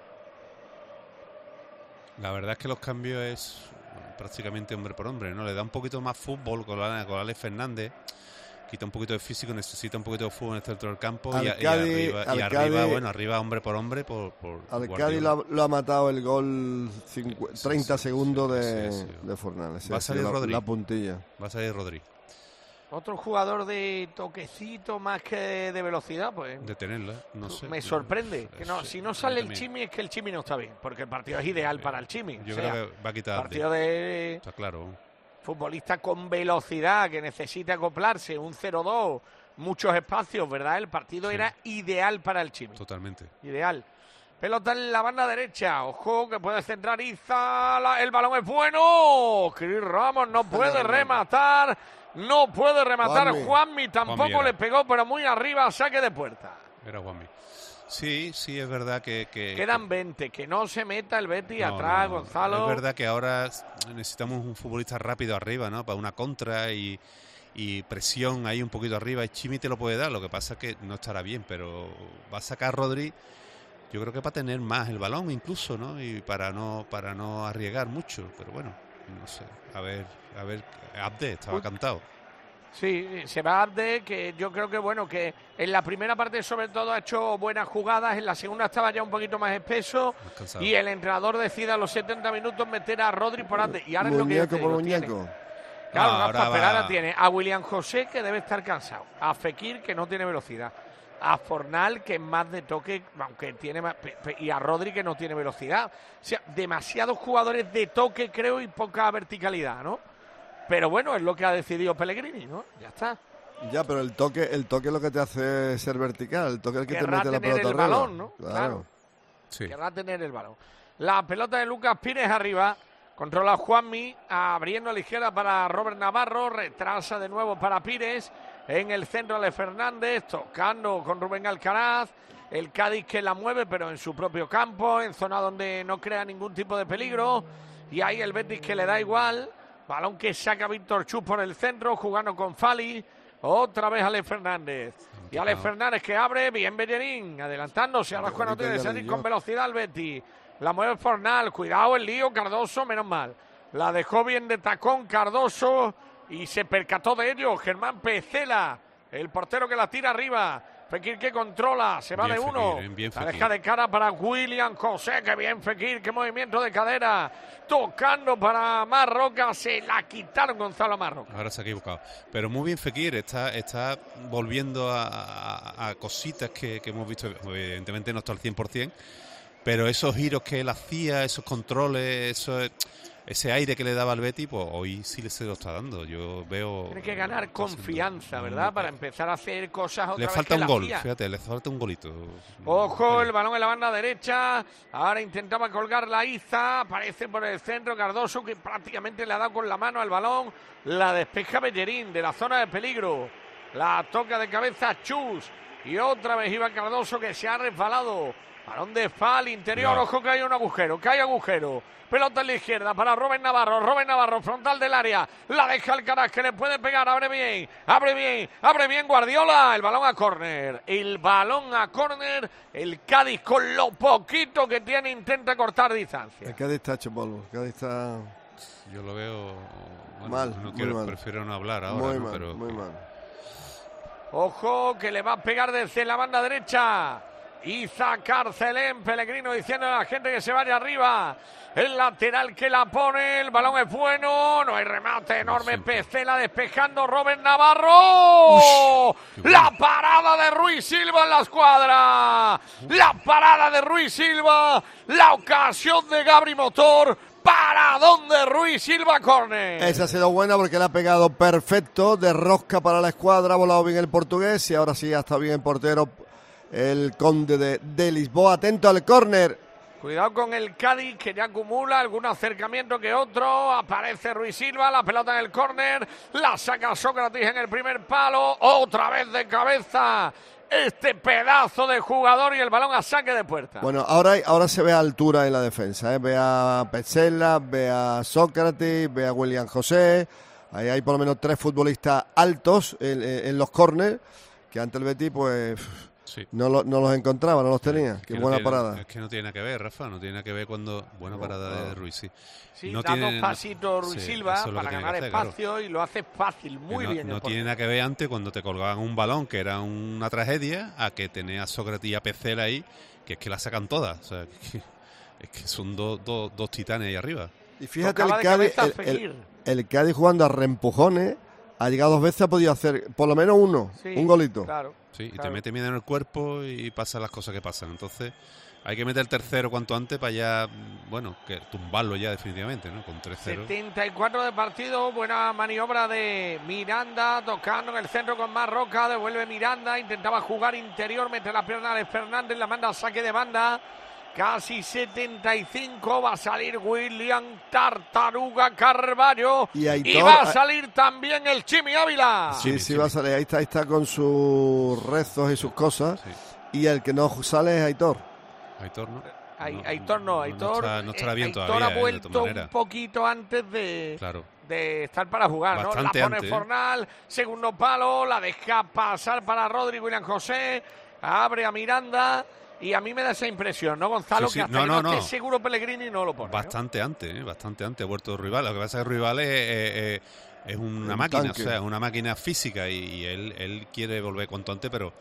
La verdad es que los cambios es bueno, prácticamente hombre por hombre, ¿no? Le da un poquito más fútbol con, la, con Alex Fernández. Quita un poquito de físico, necesita un poquito de fútbol en el centro del campo y, Al y Cádiz- arriba, y al arriba, Cádiz- bueno, arriba hombre por hombre por, por Al Guardiola. Cádiz lo ha, lo ha matado el gol cincu- treinta segundos de, sí, sí. de Fornals. Va a Esa ha salir sido la, Rodri. la puntilla. Va a salir Rodri. Otro jugador de toquecito más que de velocidad, pues De tenerla, no sé. me sorprende. Que no, Sí, si no a sale mí el también. Chimi es que el Chimi no está bien, porque el partido es ideal para el Chimi. Yo O sea, creo que va a quitar a partido Abde. de Está claro. futbolista con velocidad que necesita acoplarse, un cero dos, muchos espacios, ¿verdad? El partido Sí. era ideal para el Chimi. Totalmente. Ideal. Pelota en la banda derecha. Ojo que puede centrar Iza. La- el balón es bueno. Chris Ramos no puede rematar. No puede rematar. Juanmi. Juanmi tampoco Juanmi era. le pegó, pero muy arriba. Saque de puerta. Era Juanmi. Sí, sí, es verdad que... que Quedan veinte. Que no se meta el Betis No, atrás, no, no. Gonzalo. Es verdad que ahora necesitamos un futbolista rápido arriba, ¿no? Para una contra y, y presión ahí un poquito arriba. Y Chimi te lo puede dar, lo que pasa es que no estará bien, pero va a sacar Rodri, yo creo que para tener más el balón incluso, ¿no? Y para no para no arriesgar mucho, pero bueno, no sé. A ver, a ver, Abde estaba Uy. cantado. Sí, se va Abde, que yo creo que bueno, que en la primera parte sobre todo ha hecho buenas jugadas, en la segunda estaba ya un poquito más espeso cansado. y el entrenador decide a los setenta minutos meter a Rodri por Abde. Y ahora es lo que yo Muñeco te por digo, tiene- muñeco. Claro, No, Rafa, ahora pero va- ahora tiene a William José, que debe estar cansado, a Fekir, que no tiene velocidad, a Fornal, que es más de toque, aunque tiene más, pe- pe- y a Rodri, que no tiene velocidad. O sea, demasiados jugadores de toque, creo, y poca verticalidad, ¿no? Pero bueno, es lo que ha decidido Pellegrini, ¿no? Ya está. Ya, pero el toque, el toque es lo que te hace ser vertical. El toque es el que te Querrá mete la tener pelota el arriba. balón, ¿no? Claro. Sí. Querrá tener el balón. La pelota de Lucas Pires arriba. Controla Juanmi, abriendo a la izquierda para Robert Navarro. Retrasa de nuevo para Pires. En el centro de Fernández, tocando con Rubén Alcaraz. El Cádiz que la mueve, pero en su propio campo, en zona donde no crea ningún tipo de peligro. Y ahí el Betis que le da igual. Balón que saca Víctor Chus por el centro, jugando con Fali. Otra vez Alex Fernández. Y Alex Fernández que abre, bien Bellerín, adelantándose. Ahora es cuando tiene que salir con velocidad el Betis. La mueve Fornal, cuidado el lío, Cardoso, menos mal. La dejó bien de tacón Cardoso y se percató de ello Germán Pecela, el portero que la tira arriba. Fekir que controla, se va Bien de uno. Fekir, bien La Fekir. deja de cara para William José, que bien Fekir, qué movimiento de cadera. Tocando para Marroca, se la quitaron Gonzalo Marroca. Ahora se ha equivocado. Pero muy bien Fekir, está, está volviendo a, a- a cositas que, que hemos visto. Evidentemente no está al cien por ciento, pero esos giros que él hacía, esos controles, eso, ese aire que le daba al Betis, pues hoy sí se lo está dando. Yo veo... Tiene que ganar confianza, ¿verdad? Para empezar a hacer cosas otra Le vez falta que un la gol, hacía. fíjate, le falta un golito. Ojo, el balón en la banda derecha. Ahora intentaba colgar la Iza. Aparece por el centro Cardoso, que prácticamente le ha dado con la mano al balón. La despeja Bellerín de la zona de peligro. La toca de cabeza Chus. Y otra vez iba Cardoso, que se ha resbalado. Balón de Fal, interior. No. Ojo que hay un agujero, que hay agujero. Pelota en la izquierda para Robert Navarro. Robert Navarro, frontal del área. La deja Alcaraz, que le puede pegar. Abre bien, abre bien, abre bien Guardiola. El balón a córner. El balón a córner. El Cádiz, con lo poquito que tiene, intenta cortar distancia. El Cádiz está hecho polvo. El Cádiz está Yo lo veo... bueno, mal. no muy quiero, mal. prefiero no hablar ahora, Muy ¿no? mal, Pero muy mal. Ojo, que le va a pegar desde la banda derecha. Iza Carcelén, Pellegrino diciendo a la gente que se vaya arriba. El lateral que la pone, el balón es bueno, no hay remate enorme. Pecela despejando, Robert Navarro. La parada de Ruiz Silva en la escuadra. La parada de Ruiz Silva. La ocasión de Gabri Motor. ¿Para dónde Ruiz Silva, córner? Esa ha sido buena porque le ha pegado perfecto, de rosca para la escuadra, ha volado bien el portugués y ahora sí ya está bien el portero, el Conde de, de Lisboa. Atento al córner, Cuidado con el Cádiz, que ya acumula algún acercamiento que otro. Aparece Ruiz Silva, la pelota en el córner. La saca Sócrates en el primer palo. Otra vez de cabeza este pedazo de jugador y el balón a saque de puerta. Bueno, ahora, ahora se ve a altura en la defensa. ¿eh? Ve a Petzela, ve a Sócrates, ve a William José. Ahí hay por lo menos tres futbolistas altos en, en los córneres, que ante el Betis, pues... Sí. No, lo, no los encontraba, no los tenía. Qué buena no tiene, parada. Es que no tiene nada que ver, Rafa, no tiene nada que ver cuando... Buena no, parada no. de Ruiz, sí. Sí, no da tiene, dos pasitos Ruiz sí, Silva para ganar hacer, espacio claro. y lo hace fácil, muy no, bien. No tiene nada que ver antes cuando te colgaban un balón, que era una tragedia, a que tenés a Sócrates y a Petzela ahí, que es que la sacan todas. O sea, que, es que son dos do, dos titanes ahí arriba. Y fíjate, el Cádiz, el, el, el Cádiz jugando a reempujones, ha llegado dos veces, ha podido hacer por lo menos uno, sí, un golito. Claro. Sí, y claro. te mete miedo en el cuerpo y pasan las cosas que pasan. Entonces hay que meter el tercero cuanto antes para ya, bueno, que tumbarlo ya definitivamente, ¿no? Con tres cero. setenta y cuatro de partido, buena maniobra de Miranda, tocando en el centro con Marroca, devuelve Miranda, intentaba jugar interior, mete la pierna de Fernández, la manda a saque de banda. Casi setenta y cinco, va a salir William Tartaruga Carvalho y, Aitor, y va a salir también el Chimi Ávila. Sí, sí, va a salir, ahí está, ahí está con sus rezos y sus cosas. Sí. Y el que no sale es Aitor. Aitor no. Ay, Aitor no, Aitor, no está, no estará bien Aitor todavía, ha vuelto eh, un poquito antes de, claro. de estar para jugar, bastante ¿no? La pone antes, Fornal, segundo palo, la deja pasar para Rodri, William José, abre a Miranda. Y a mí me da esa impresión, ¿no, Gonzalo? Sí, sí. Que hasta no, que no, no esté seguro Pellegrini no lo pone. Bastante ¿no? antes, ¿eh? bastante antes ha vuelto Rival. Lo que pasa es que Rival es, es, es una un máquina, tanque. o sea, una máquina física y, y él, él quiere volver cuanto antes, pero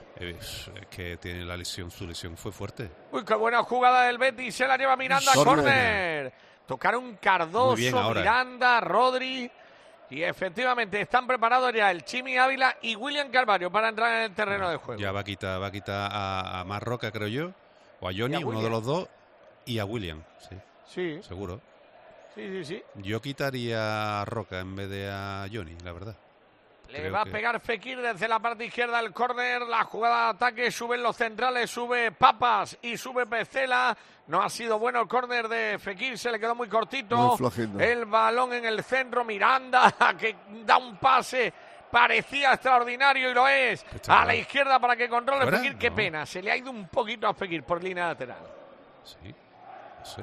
es, es que tiene la lesión, su lesión fue fuerte. Uy, qué buena jugada del Betis, se la lleva Miranda, córner. Tocaron Cardoso, Miranda, Rodri. Y efectivamente están preparados ya el Chimi Ávila y William Carvalho para entrar en el terreno de juego. Ya va a quitar, va a, quitar a, a Marroca, creo yo, o a Johnny, uno de los dos, y a William, sí. Sí. Seguro. Sí, sí, sí. Yo quitaría a Roca en vez de a Johnny, la verdad. Le Creo va que... a pegar Fekir desde la parte izquierda del córner, la jugada de ataque, suben los centrales, sube Papas y sube Petzela. No ha sido bueno el córner de Fekir, se le quedó muy cortito. Muy flojito. El balón en el centro, Miranda, que da un pase, parecía extraordinario y lo es. A la izquierda para que controle ¿Fuera? Fekir, qué no. pena, se le ha ido un poquito a Fekir por línea lateral. Sí, no sé.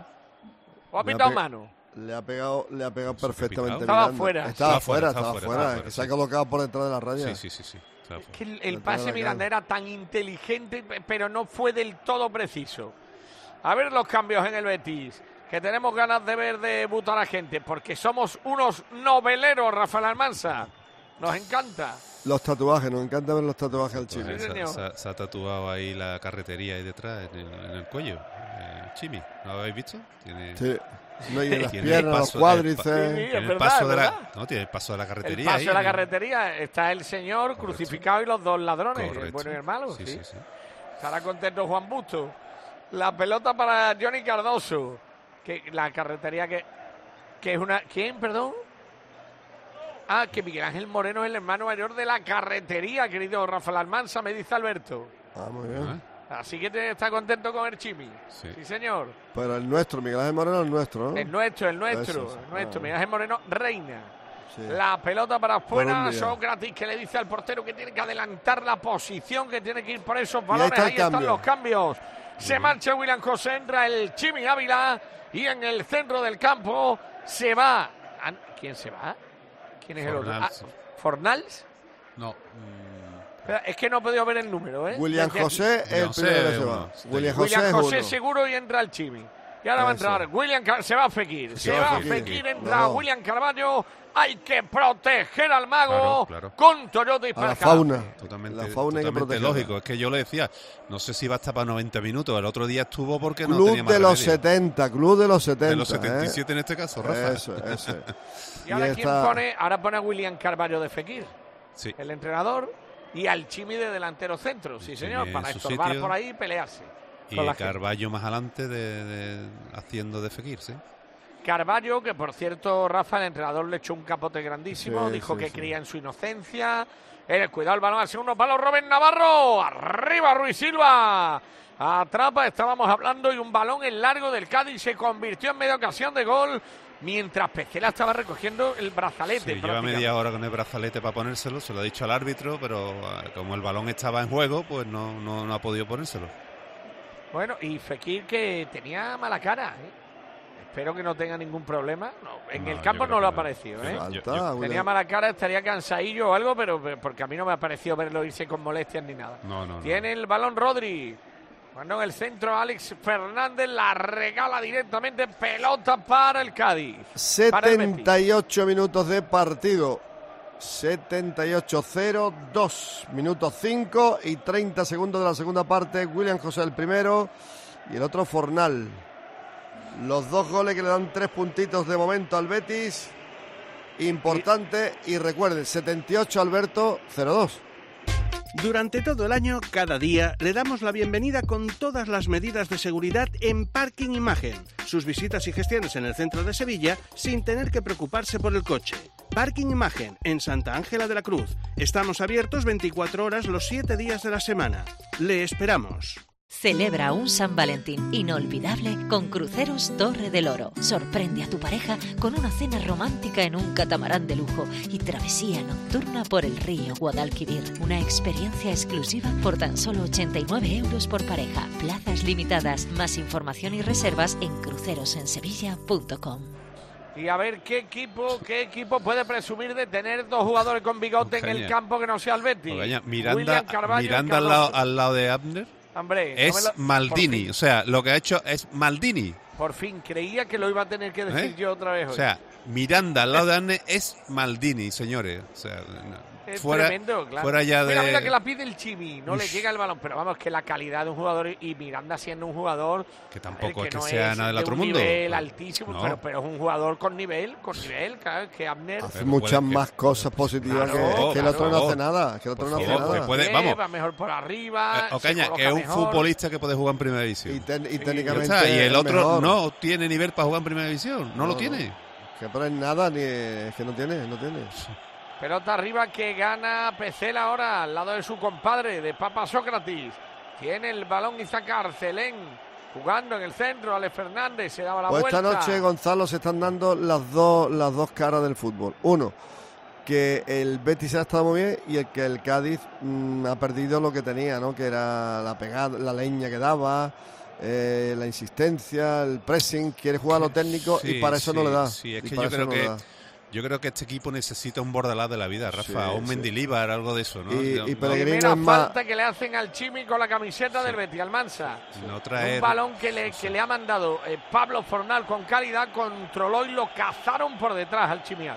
¿O ha pitado mano? Le ha pegado, le ha pegado perfectamente. Estaba fuera. Estaba fuera, estaba fuera. Se ha colocado por detrás de la raya. Sí, sí, sí. sí. Es que el, el pase Miranda era tan inteligente, pero no fue del todo preciso. A ver los cambios en el Betis, que tenemos ganas de ver debutar a gente, porque somos unos noveleros, Rafael Almansa. Nos encanta. Los tatuajes, nos encanta ver los tatuajes al Chimi. Sí, se, se, se ha tatuado ahí la carretería ahí detrás, en el, en el cuello. Eh, Chimi, ¿lo habéis visto? Tiene... Sí. No, y las piernas, los cuádrices. El, sí, sí, tiene el paso de la, no, tiene el paso de la carretería. El paso ahí, de la ¿no? carretería. Está el señor Correcto. crucificado y los dos ladrones, Correcto. el bueno y el malo. Sí, ¿sí? Sí, sí. Estará contento Juan Busto. La pelota para Johnny Cardoso. Que la carretería que, que es una... ¿Quién, perdón? Ah, que Miguel Ángel Moreno es el hermano mayor de la carretería, querido Rafael Almansa, me dice Alberto. Ah, muy bien. ¿Ah? Así que te, está contento con el Chimi. Sí. sí, señor. Pero el nuestro, Miguel Ángel Moreno, el nuestro, ¿no? El nuestro, el nuestro, Eso, el nuestro. Ah. Miguel Ángel Moreno reina. Sí. La pelota para afuera, Por Sócrates que le dice al portero que tiene que adelantar la posición, que tiene que ir por esos balones. Ahí, está ahí están los cambios. Se marcha William José, entra el Chimi Ávila y en el centro del campo se va. ¿Quién se va? ¿Quién es Fornals. el otro? Ah, ¿Fornals? No. Mm. Espera, es que no he podido ver el número, ¿eh? William José es el primero que se va. William José, William José seguro y entra el Chimi. Y ahora va a entrar William, se va a Fekir, se, se va a Fekir, Fekir entra no. William Carvalho. Hay que proteger al mago claro, claro. con Toyota y para la fauna. Totalmente, la fauna totalmente lógico. Es que yo le decía, no sé si va a estar para noventa minutos. El otro día estuvo porque club no tenía más de los remedio. setenta, club de los setenta. De los setenta y siete ¿eh? en este caso, Rafa. Eso, eso. Y ahora y quién esta... pone, ahora pone a William Carvalho de Fekir. Sí. El entrenador y al Chimi de delantero centro, sí señor, para estorbar sitio. por ahí y pelearse. Y Carvalho más adelante de, de, haciendo de Fekir, ¿sí? Carvalho, que por cierto, Rafa, el entrenador le echó un capote grandísimo, sí, dijo sí, que sí. creía en su inocencia. El cuidado el balón al segundo palo, Rubén Navarro. Arriba Ruiz Silva. atrapa, estábamos hablando, y un balón en largo del Cádiz se convirtió en media ocasión de gol, mientras Pesela estaba recogiendo el brazalete. Sí, lleva media hora con el brazalete para ponérselo, se lo ha dicho al árbitro, pero como el balón estaba en juego, pues no, no, no ha podido ponérselo. Bueno, y Fekir, que tenía mala cara, ¿eh? Espero que no tenga ningún problema. No, en no, el campo no lo ha parecido, ¿eh? Yo, yo, tenía mala cara, estaría cansadillo o algo, pero porque a mí no me ha parecido verlo irse con molestias ni nada. No, no, Tiene no. el balón Rodri. Cuando en el centro Alex Fernández la regala directamente, pelota para el Cádiz. setenta y ocho minutos de partido. setenta y ocho cero dos. Minutos cinco y treinta segundos de la segunda parte. William José el primero y el otro Fornal. Los dos goles que le dan tres puntitos de momento al Betis. Importante. Y, y recuerden, setenta y ocho Alberto, cero dos. Durante todo el año, cada día, le damos la bienvenida con todas las medidas de seguridad en Parking Imagen. Sus visitas y gestiones en el centro de Sevilla sin tener que preocuparse por el coche. Parking Imagen, en Santa Ángela de la Cruz. Estamos abiertos veinticuatro horas los siete días de la semana. Le esperamos. Celebra un San Valentín inolvidable con Cruceros Torre del Oro. Sorprende a tu pareja con una cena romántica en un catamarán de lujo y travesía nocturna por el río Guadalquivir. Una experiencia exclusiva por tan solo ochenta y nueve euros por pareja. Plazas limitadas. Más información y reservas en crucerosensevilla punto com. Y a ver qué equipo, qué equipo puede presumir de tener dos jugadores con bigote Ocaña. en el campo que no sea el Betis. Ocaña, Miranda, Miranda al, lado, al lado de Abner. Hombre, es no lo... Maldini, o sea, lo que ha hecho es Maldini. Por fin, creía que lo iba a tener que decir ¿Eh? yo otra vez hoy. O sea, Miranda al lado de Abner es Maldini, señores. O sea, no. Es fuera, tremendo, claro. Fuera ya de... Mira, mira que la pide el Chimi, no Uf. le llega el balón, pero vamos, que la calidad de un jugador, y Miranda siendo un jugador que tampoco que es que no sea es nada del de otro un mundo. nivel altísimo, no. pero, pero es un jugador con nivel, con nivel, claro, que Abner hace muchas más que... cosas positivas claro, que, que claro, el otro no hace nada, que el otro no hace nada. Puede, vamos, va mejor por arriba, eh, Ocaña, que es un mejor. futbolista que puede jugar en primera división. Y, ten, y técnicamente y, y el otro mejor. no tiene nivel para jugar en primera división, no, no lo tiene. No. Que pero es nada, ni es que no tiene, no tiene. Pelota arriba que gana Pesela ahora al lado de su compadre, de Papa Sócrates. Tiene el balón Isaac Arcelén jugando en el centro. Alex Fernández se daba la pues vuelta. Esta noche, Gonzalo, se están dando las dos, las dos caras del fútbol. Uno, que el Betis ha estado muy bien y el que el Cádiz mmm, ha perdido lo que tenía, ¿no? Que era la pegada, la leña que daba. Eh, la insistencia, el pressing, quiere jugar a lo técnico sí, y para eso sí, no le da. Sí, es que yo creo que yo creo que este equipo necesita un Bordalás de la vida, Rafa, sí, un sí. Mendilibar, algo de eso, ¿no? Y, no, y no. Pellegrino la es más... falta que le hacen al Chimi con la camiseta sí. del Betis, Almansa. No traer... Un balón que le, que le ha mandado eh, Pablo Fornal con calidad, controló y lo cazaron por detrás al Chimial.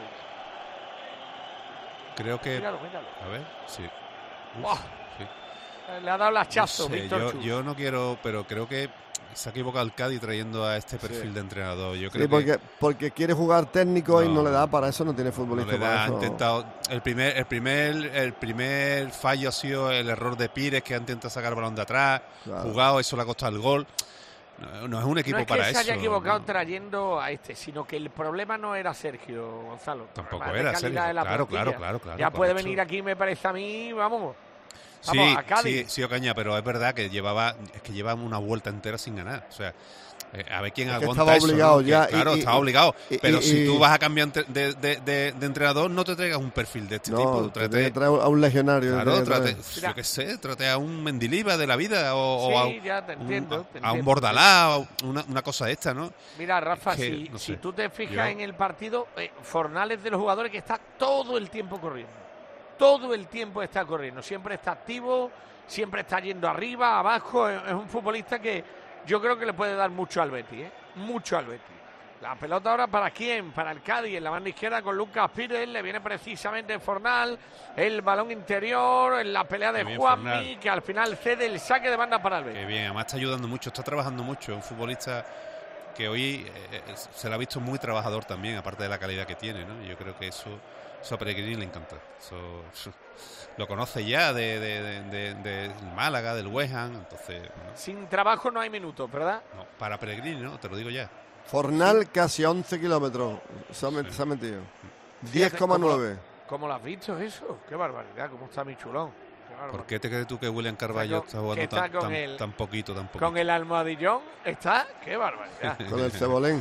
Creo que... Míralo, míralo. A ver, sí. Uf, oh. sí. Le ha dado el hachazo, no sé, Víctor yo, Chus. yo no quiero, pero creo que se ha equivocado el Cádiz trayendo a este perfil sí. de entrenador. Yo creo sí, porque, que... porque quiere jugar técnico no, y no le da, para eso no tiene futbolista. No le da, para ha eso. intentado, el primer, el primer, el primer fallo ha sido el error de Pires, que ha intentado sacar el balón de atrás, claro. jugado, eso le ha costado el gol. No, no es un equipo no es para que eso. se haya equivocado no. trayendo a este, sino que el problema no era Sergio, Gonzalo. Tampoco era Sergio. Claro, claro, claro, claro. Ya puede venir aquí, me parece a mí, vamos. Sí, vamos, a Cádiz. sí, sí, Ocaña, pero es verdad que llevaba, es que lleva una vuelta entera sin ganar. O sea, eh, a ver quién es aguanta estaba eso. Obligado ¿no? ya, que, claro, y, estaba y, obligado. Y, pero y, si y, tú vas a cambiar de, de, de, de, de entrenador, no te traigas un perfil de este no, tipo. Trate, trae a un legionario. Claro, trate, yo qué sé, trate a un Mendilibar de la vida o, sí, o a, ya te entiendo, un, te a un entiendo. Bordalás, una, una cosa esta, ¿no? Mira, Rafa, que, si, no si sé, tú te fijas yo... en el partido, eh, Fornal es de los jugadores que está todo el tiempo corriendo. Todo el tiempo está corriendo, siempre está activo, siempre está yendo arriba, abajo. Es un futbolista que yo creo que le puede dar mucho al Betis, ¿eh? Mucho al Betis. La pelota ahora para quién, para el Cádiz, en la banda izquierda con Lucas Pires, le viene precisamente Fornal, el balón interior, en la pelea de Juanmi, que al final cede el saque de banda para el Betis. Qué bien, además está ayudando mucho, está trabajando mucho, un futbolista que hoy eh, se le ha visto muy trabajador también, aparte de la calidad que tiene, ¿no? Yo creo que eso, eso a Pellegrini le encanta. Eso, eso, lo conoce ya de, de, de, de, de Málaga, del West Ham, entonces... ¿no? Sin trabajo no hay minutos, ¿verdad? No, para Pellegrini, ¿no? Te lo digo ya. Fornal sí. casi once kilómetros, se ha, met, sí. se ha metido. diez coma nueve. ¿Cómo lo has visto eso? Qué barbaridad, cómo está mi chulón. ¿Por qué te crees tú que William Carballo está jugando está tan, con tan, el- tan poquito, tan poquito? Con el almohadillón está, qué barbaridad. Con el cebolén.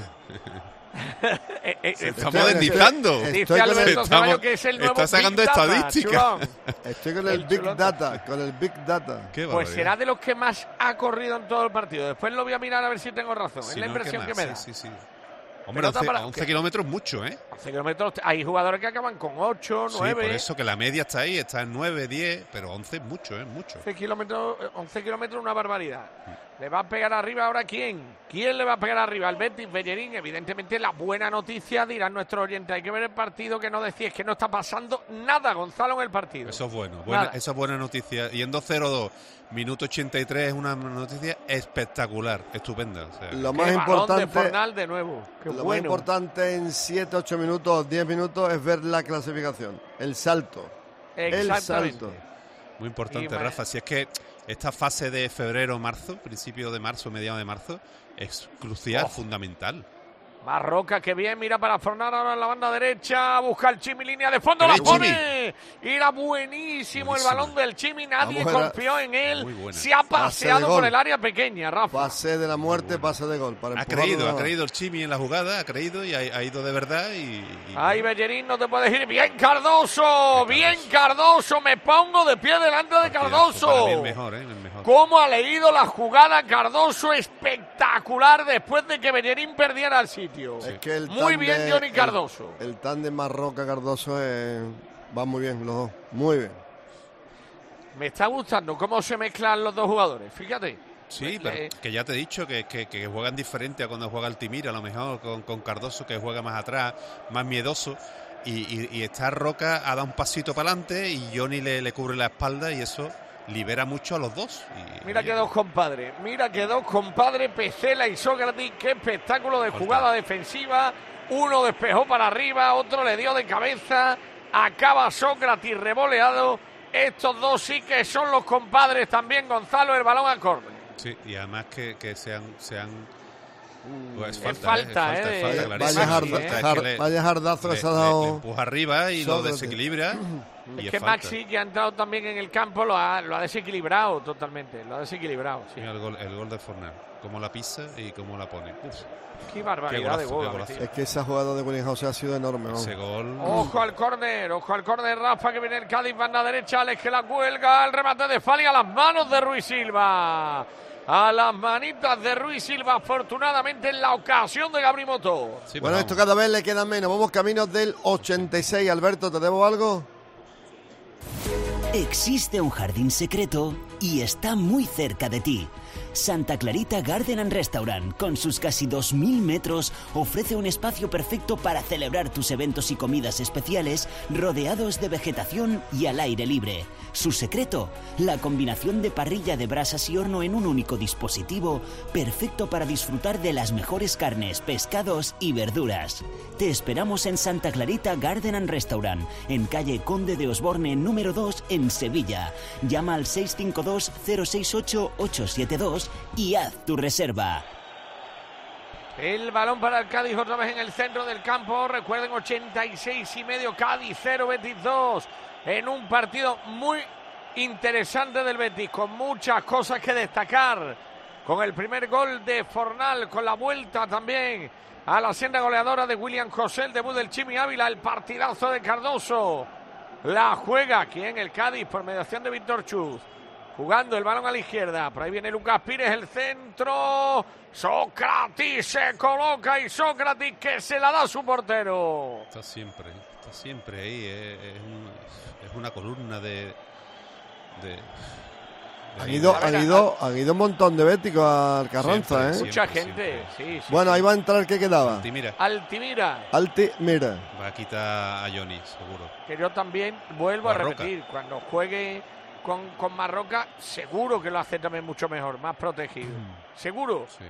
Eh, eh, Se está estoy- modernizando. Dice Estoy con el- Alberto estamos- Ceballos que es el nuevo está sacando Big Data, estadísticas. chulón. Estoy con el, El Big chulón. Data, con el Big Data. Qué Pues barbaridad. será de los que más ha corrido en todo el partido. Después lo voy a mirar a ver si tengo razón. Si es la no, impresión ¿qué que más? me da. Sí, sí, sí. Hombre, Pelota once, para- once ¿qué? kilómetros es mucho, ¿eh? once kilómetros, hay jugadores que acaban con ocho, Sí, nueve. por eso que la media está ahí, está en nueve, diez, pero once es mucho, es mucho. once kilómetros, once kilómetros, una barbaridad. ¿Le va a pegar arriba ahora quién? ¿Quién le va a pegar arriba? Al Betis, Bellerín. Evidentemente, la buena noticia, dirán nuestros oyentes. Hay que ver el partido, que no decís que no está pasando nada, Gonzalo, en el partido. Eso es bueno, buena, Nada. eso es buena noticia. Yendo cero dos, minuto ochenta y tres, es una noticia espectacular, estupenda. O sea, Lo Qué más balón de importante, Fornal de nuevo. Qué lo más bueno. importante en siete, ocho minutos, diez minutos es ver la clasificación. El salto. El Exactamente. salto. muy importante, Y ma- Rafa. Si es que esta fase de febrero, marzo, principio de marzo, mediados de marzo, es crucial, Oh. fundamental. Marroca, que bien, mira para Fornal ahora en la banda derecha, busca el Chimi, línea de fondo, ¡Qué la bien, pone. Y era buenísimo, Buenísimo. el balón del Chimi, nadie Vamos a ver. confió en él. Muy buena. Se ha paseado de por gol. el área pequeña, Rafa. Pase de la muerte, pase de gol. Para Ha empujarlo creído, nada ha más. creído el Chimi en la jugada, ha creído y ha, ha ido de verdad y... y- Ay, Bellerín, no te puedes ir. Bien, Cardoso, bien, Cardoso, me pongo de pie delante de partidazo. Cardoso. Para mí el mejor, ¿eh? El mejor. ¿Cómo ha leído la jugada Cardoso? Espectacular después de que Bellerín perdiera el sitio. Es que el Muy tándem- bien, Johnny el- Cardoso. El, tándem Marroca-Cardoso es- va muy bien, los dos. Muy bien. Me está gustando cómo se mezclan los dos jugadores, fíjate. Sí, Le- pero que ya te he dicho que, que, que juegan diferente a cuando juega Altimira, a lo mejor con, con Cardoso, que juega más atrás, más miedoso. Y, y, y esta Roca ha dado un pasito para adelante y Johnny le, le cubre la espalda y eso libera mucho a los dos. Y, Mira que dos compadres, mira que dos compadres, Pecela y Sócrates, qué espectáculo de Falta. jugada defensiva. Uno despejó para arriba, otro le dio de cabeza, acaba Sócrates revoleado. Estos dos sí que son los compadres también, Gonzalo, el balón al córner. Sí, y además que, que sean... sean pues es falta, falta, ¿eh? Es eh, falta, de- clarísima. Vaya, Maxi, jarda- ¿eh? Es que jar- le- vaya jardazo que le- se ha le- dado. le empuja arriba y lo Sócrates. desequilibra. y Es es que falta. Maxi, que ha entrado también en el campo, lo ha, lo ha desequilibrado totalmente, lo ha desequilibrado. Sí. Mira el gol, el gol de Fornal, cómo la pisa y cómo la pone. Uf, Qué barbaridad Qué golazo, de gol. qué ha golazo. metido. Es que esa jugada de William José ha sido enorme. ¿no? ese gol. Ojo al córner, ojo al córner, Rafa, que viene el Cádiz, banda derecha, Alex que la cuelga, el remate de Fali a las manos de Ruiz Silva. A las manitas de Ruiz Silva, afortunadamente en la ocasión de Gabri Moto. Sí, Bueno, pero esto cada vez le queda menos. Vamos camino del ochenta y seis. Alberto, ¿te debo algo? Existe un jardín secreto y está muy cerca de ti. Santa Clarita Garden and Restaurant, con sus casi dos mil metros, ofrece un espacio perfecto para celebrar tus eventos y comidas especiales rodeados de vegetación y al aire libre. Su secreto, la combinación de parrilla de brasas y horno en un único dispositivo, perfecto para disfrutar de las mejores carnes, pescados y verduras. Te esperamos en Santa Clarita Garden and Restaurant, en calle Conde de Osborne número dos en Sevilla. Llama al seis cinco dos cero seis ocho ocho siete dos y haz tu reserva. El balón para el Cádiz otra vez en el centro del campo. Recuerden, ochenta y seis y medio, Cádiz cero, Betis dos. En un partido muy interesante del Betis, con muchas cosas que destacar. Con el primer gol de Fornal, con la vuelta también a la senda goleadora de William José, el debut del Chimi Ávila, el partidazo de Cardoso. La juega aquí en el Cádiz por mediación de Víctor Chuz. Jugando el balón a la izquierda. Por ahí viene Lucas Pires, el centro. Sócrates se coloca y Sócrates que se la da a su portero. Está siempre, está siempre ahí. Es, es un- es una columna de. de, de Han ido, vida. han, ido, han ido un montón de béticos al Carranza, Siempre, ¿eh? Mucha siempre, gente, sí, sí. Bueno, ahí va a entrar el que quedaba. Y mira, Altimira, Alti, mira. va a quitar a Johnny, seguro. que yo también vuelvo a Marroca. repetir, cuando juegue con, con Marroca, seguro que lo hace también mucho mejor, más protegido. Seguro. Sí.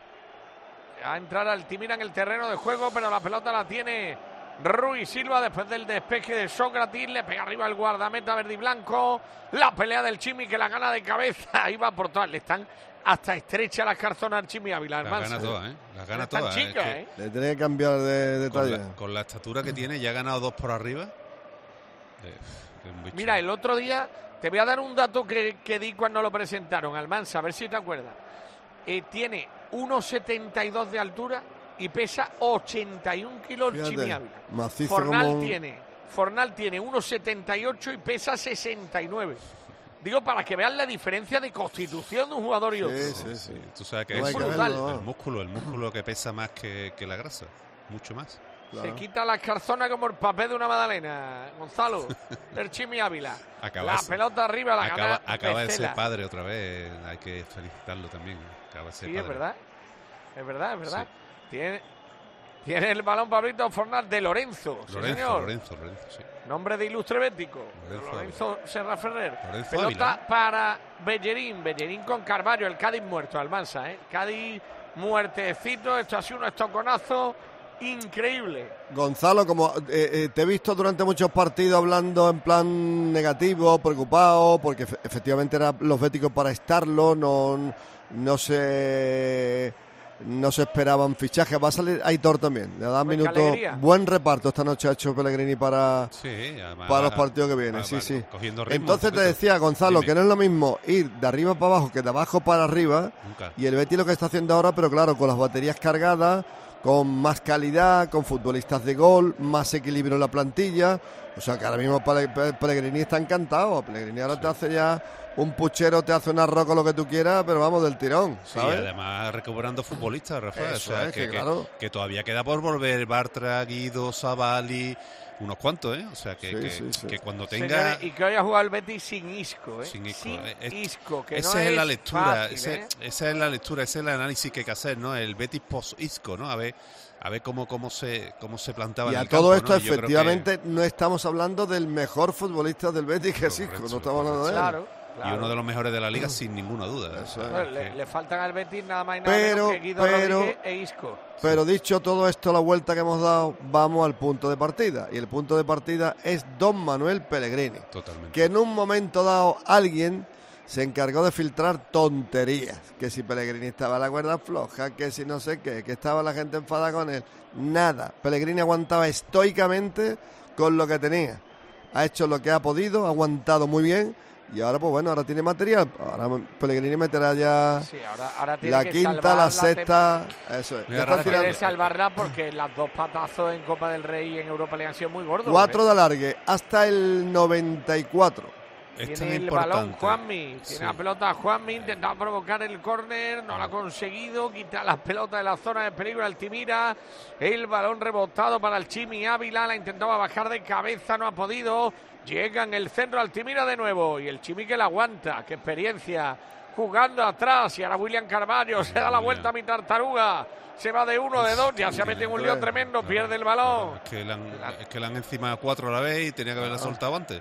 A entrar Altimira en el terreno de juego, pero la pelota la tiene Ruiz Silva después del despeje de Sócrates. Le pega arriba el guardameta verde y blanco. La pelea del Chimi que la gana de cabeza. Ahí va por todas. Le están hasta estrecha las carzonas al Chimi Ávila. Las gana todas, ¿eh? Las gana Están todas. ¿eh? chicas, Es que ¿eh? Le tenía que cambiar de, de con, talla. la, con la estatura que tiene, ya ha ganado dos por arriba. Eh, es un bicho. Mira, el otro día te voy a dar un dato que, que di cuando lo presentaron, Almansa, a ver si te acuerdas. Eh, tiene uno setenta y dos de altura y pesa ochenta y un kilos el Chimi Ávila. Macizo Fornal como un... tiene, Fornal tiene uno setenta y ocho y pesa sesenta y nueve. Digo, para que vean la diferencia de constitución de un jugador y otro. Sí, sí, sí. Tú sabes que No es hay que el, verlo, el músculo, el músculo que pesa más que, que la grasa, mucho más. Se quita la escarzona como el papel de una magdalena, Gonzalo, del Chimi Ávila. Acaba la ese- pelota arriba, la acaba, gana acaba de ser Pesela. padre otra vez, hay que felicitarlo también. Acaba de ser Sí, padre. es verdad, es verdad, es verdad. Sí. Tiene, tiene el balón Pablito Fornal de Lorenzo, sí, Lorenzo, señor. Lorenzo, Lorenzo, sí. Nombre de ilustre bético, Lorenzo Lorenzo Serra Ferrer. Lorenzo Pelota Ávila. para Bellerín, Bellerín con Carvalho, el Cádiz muerto, Almansa, ¿eh? Cádiz muertecito, esto ha sido un estoconazo increíble. Gonzalo, como eh, eh, te he visto durante muchos partidos hablando en plan negativo, preocupado, porque efe- efectivamente eran los béticos para estarlo, no, no se no se esperaban fichajes. Va a salir Aitor también, le da Pues minutos. qué alegría. Buen reparto esta noche ha hecho Pellegrini para, Sí, además, para los va- partidos que vienen, va- sí, va sí. cogiendo ritmo Entonces un te poquito. decía, Gonzalo, Dime. que no es lo mismo ir de arriba para abajo que de abajo para arriba. Nunca. Y el Betis lo que está haciendo ahora, pero claro, con las baterías cargadas, con más calidad, con futbolistas de gol, más equilibrio en la plantilla. O sea que ahora mismo Pele- Pe- Pellegrini está encantado. Pellegrini ahora te hace ya un puchero, te hace un arroz con lo que tú quieras, pero vamos, del tirón, Sí, ¿sabes? además recuperando futbolistas, Rafael. Eso o sea, es, que, que que- claro. que todavía queda por volver Bartra, Guido, Savali, unos cuantos, ¿eh? O sea, que, Sí, que, sí, sí. que cuando tenga... Señores, y que hoy ha jugado el Betis sin Isco, ¿eh? Sin Isco, eh, es- Isco, que esa no es, la es lectura, fácil, ese- ¿eh? esa es la lectura, ese es el análisis que hay que hacer, ¿no? El Betis post-Isco, ¿no? A ver, a ver cómo, cómo se cómo se plantaba Y en a el todo campo, esto, ¿no? Y yo creo que- efectivamente, no estamos hablando del mejor futbolista del Betis, que sí, no estamos hablando de él. Claro, Y claro. uno de los mejores de la liga, sin ninguna duda. O sea, Bueno, le, que- le faltan al Betis nada más y nada Pero, menos que Guido pero- Rodríguez e Isco. Pero dicho todo esto, la vuelta que hemos dado, vamos al punto de partida. Y el punto de partida es Don Manuel Pellegrini. Totalmente. Que en un momento dado alguien se encargó de filtrar tonterías. Que si Pellegrini estaba a la cuerda floja, que si no sé qué, que estaba la gente enfadada con él. Nada. Pellegrini aguantaba estoicamente con lo que tenía. Ha hecho lo que ha podido, ha aguantado muy bien. Y ahora, pues bueno, ahora tiene material. Ahora Pellegrini meterá ya Sí, ahora, ahora tiene la que quinta, salvar la tem- sexta. Eso es. Mira, Ya está Rafa, tirando. Quiere salvarla porque las dos patazos en Copa del Rey y en Europa le han sido muy gordos. Cuatro ¿eh? de alargue hasta el noventa y cuatro. Es tan Tiene el importante. balón Juanmi, tiene Sí. la pelota Juanmi, intentaba provocar el córner, no lo ha conseguido, quita las pelotas de la zona de peligro Altimira, el balón rebotado para el Chimi Ávila, la intentaba bajar de cabeza, no ha podido, llega en el centro Altimira de nuevo, y el Chimi que la aguanta, qué experiencia, jugando atrás, y ahora William Carvalho se da la vuelta a mi tartaruga, se va de uno, de dos, ya se ha metido en un lío tremendo, pierde el balón. Es que le han, es que le han encima cuatro a la vez y tenía que haberla soltado antes.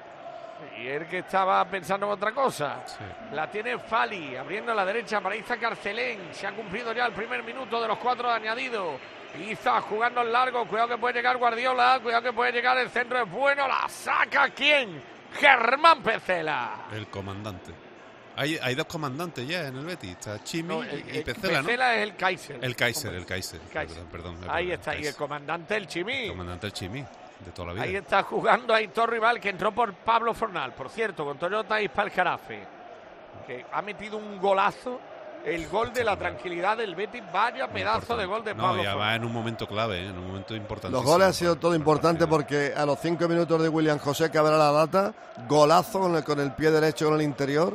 Y él que estaba pensando en otra cosa. La tiene Fali, abriendo a la derecha para Iza Carcelén. Se ha cumplido ya el primer minuto de los cuatro de añadido. Iza jugando en largo. Cuidado que puede llegar Guardiola. Cuidado que puede llegar. El centro es bueno. La saca ¿quién? Germán Pesela. El comandante. Hay, hay dos comandantes ya en el Betis. Está Chimi No, el- y el Pesela, ¿no? Pesela es el Kaiser. El Kaiser, el Kaiser. Kaiser. Perdón, perdón. Ahí el está. Y el Kaiser. comandante el Chimi. El comandante el Chimi, de toda la vida. Ahí está jugando Aitor Rival, que entró por Pablo Fornal, por cierto, con Toyota y Spalcarafe, que ha metido un golazo, el gol de la tranquilidad del Betis. Vaya pedazo de gol de No, Pablo ya Fornal. va en un momento clave, ¿eh? En un momento importante. Los goles han sido todo importante porque a los cinco minutos de William José, que abre la data, golazo con el, con el pie derecho con el interior,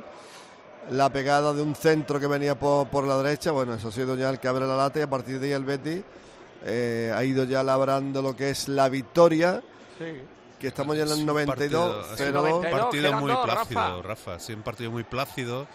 la pegada de un centro que venía por, por la derecha, bueno, eso ha sido ya el que abre la lata y a partir de ahí el Betis eh, ha ido ya labrando lo que es la victoria, Sí. que estamos ya en el Es un noventa y dos, partido- cero es dos. un partido quedan muy dos, plácido, Rafa. Rafa. Sí, un partido muy plácido.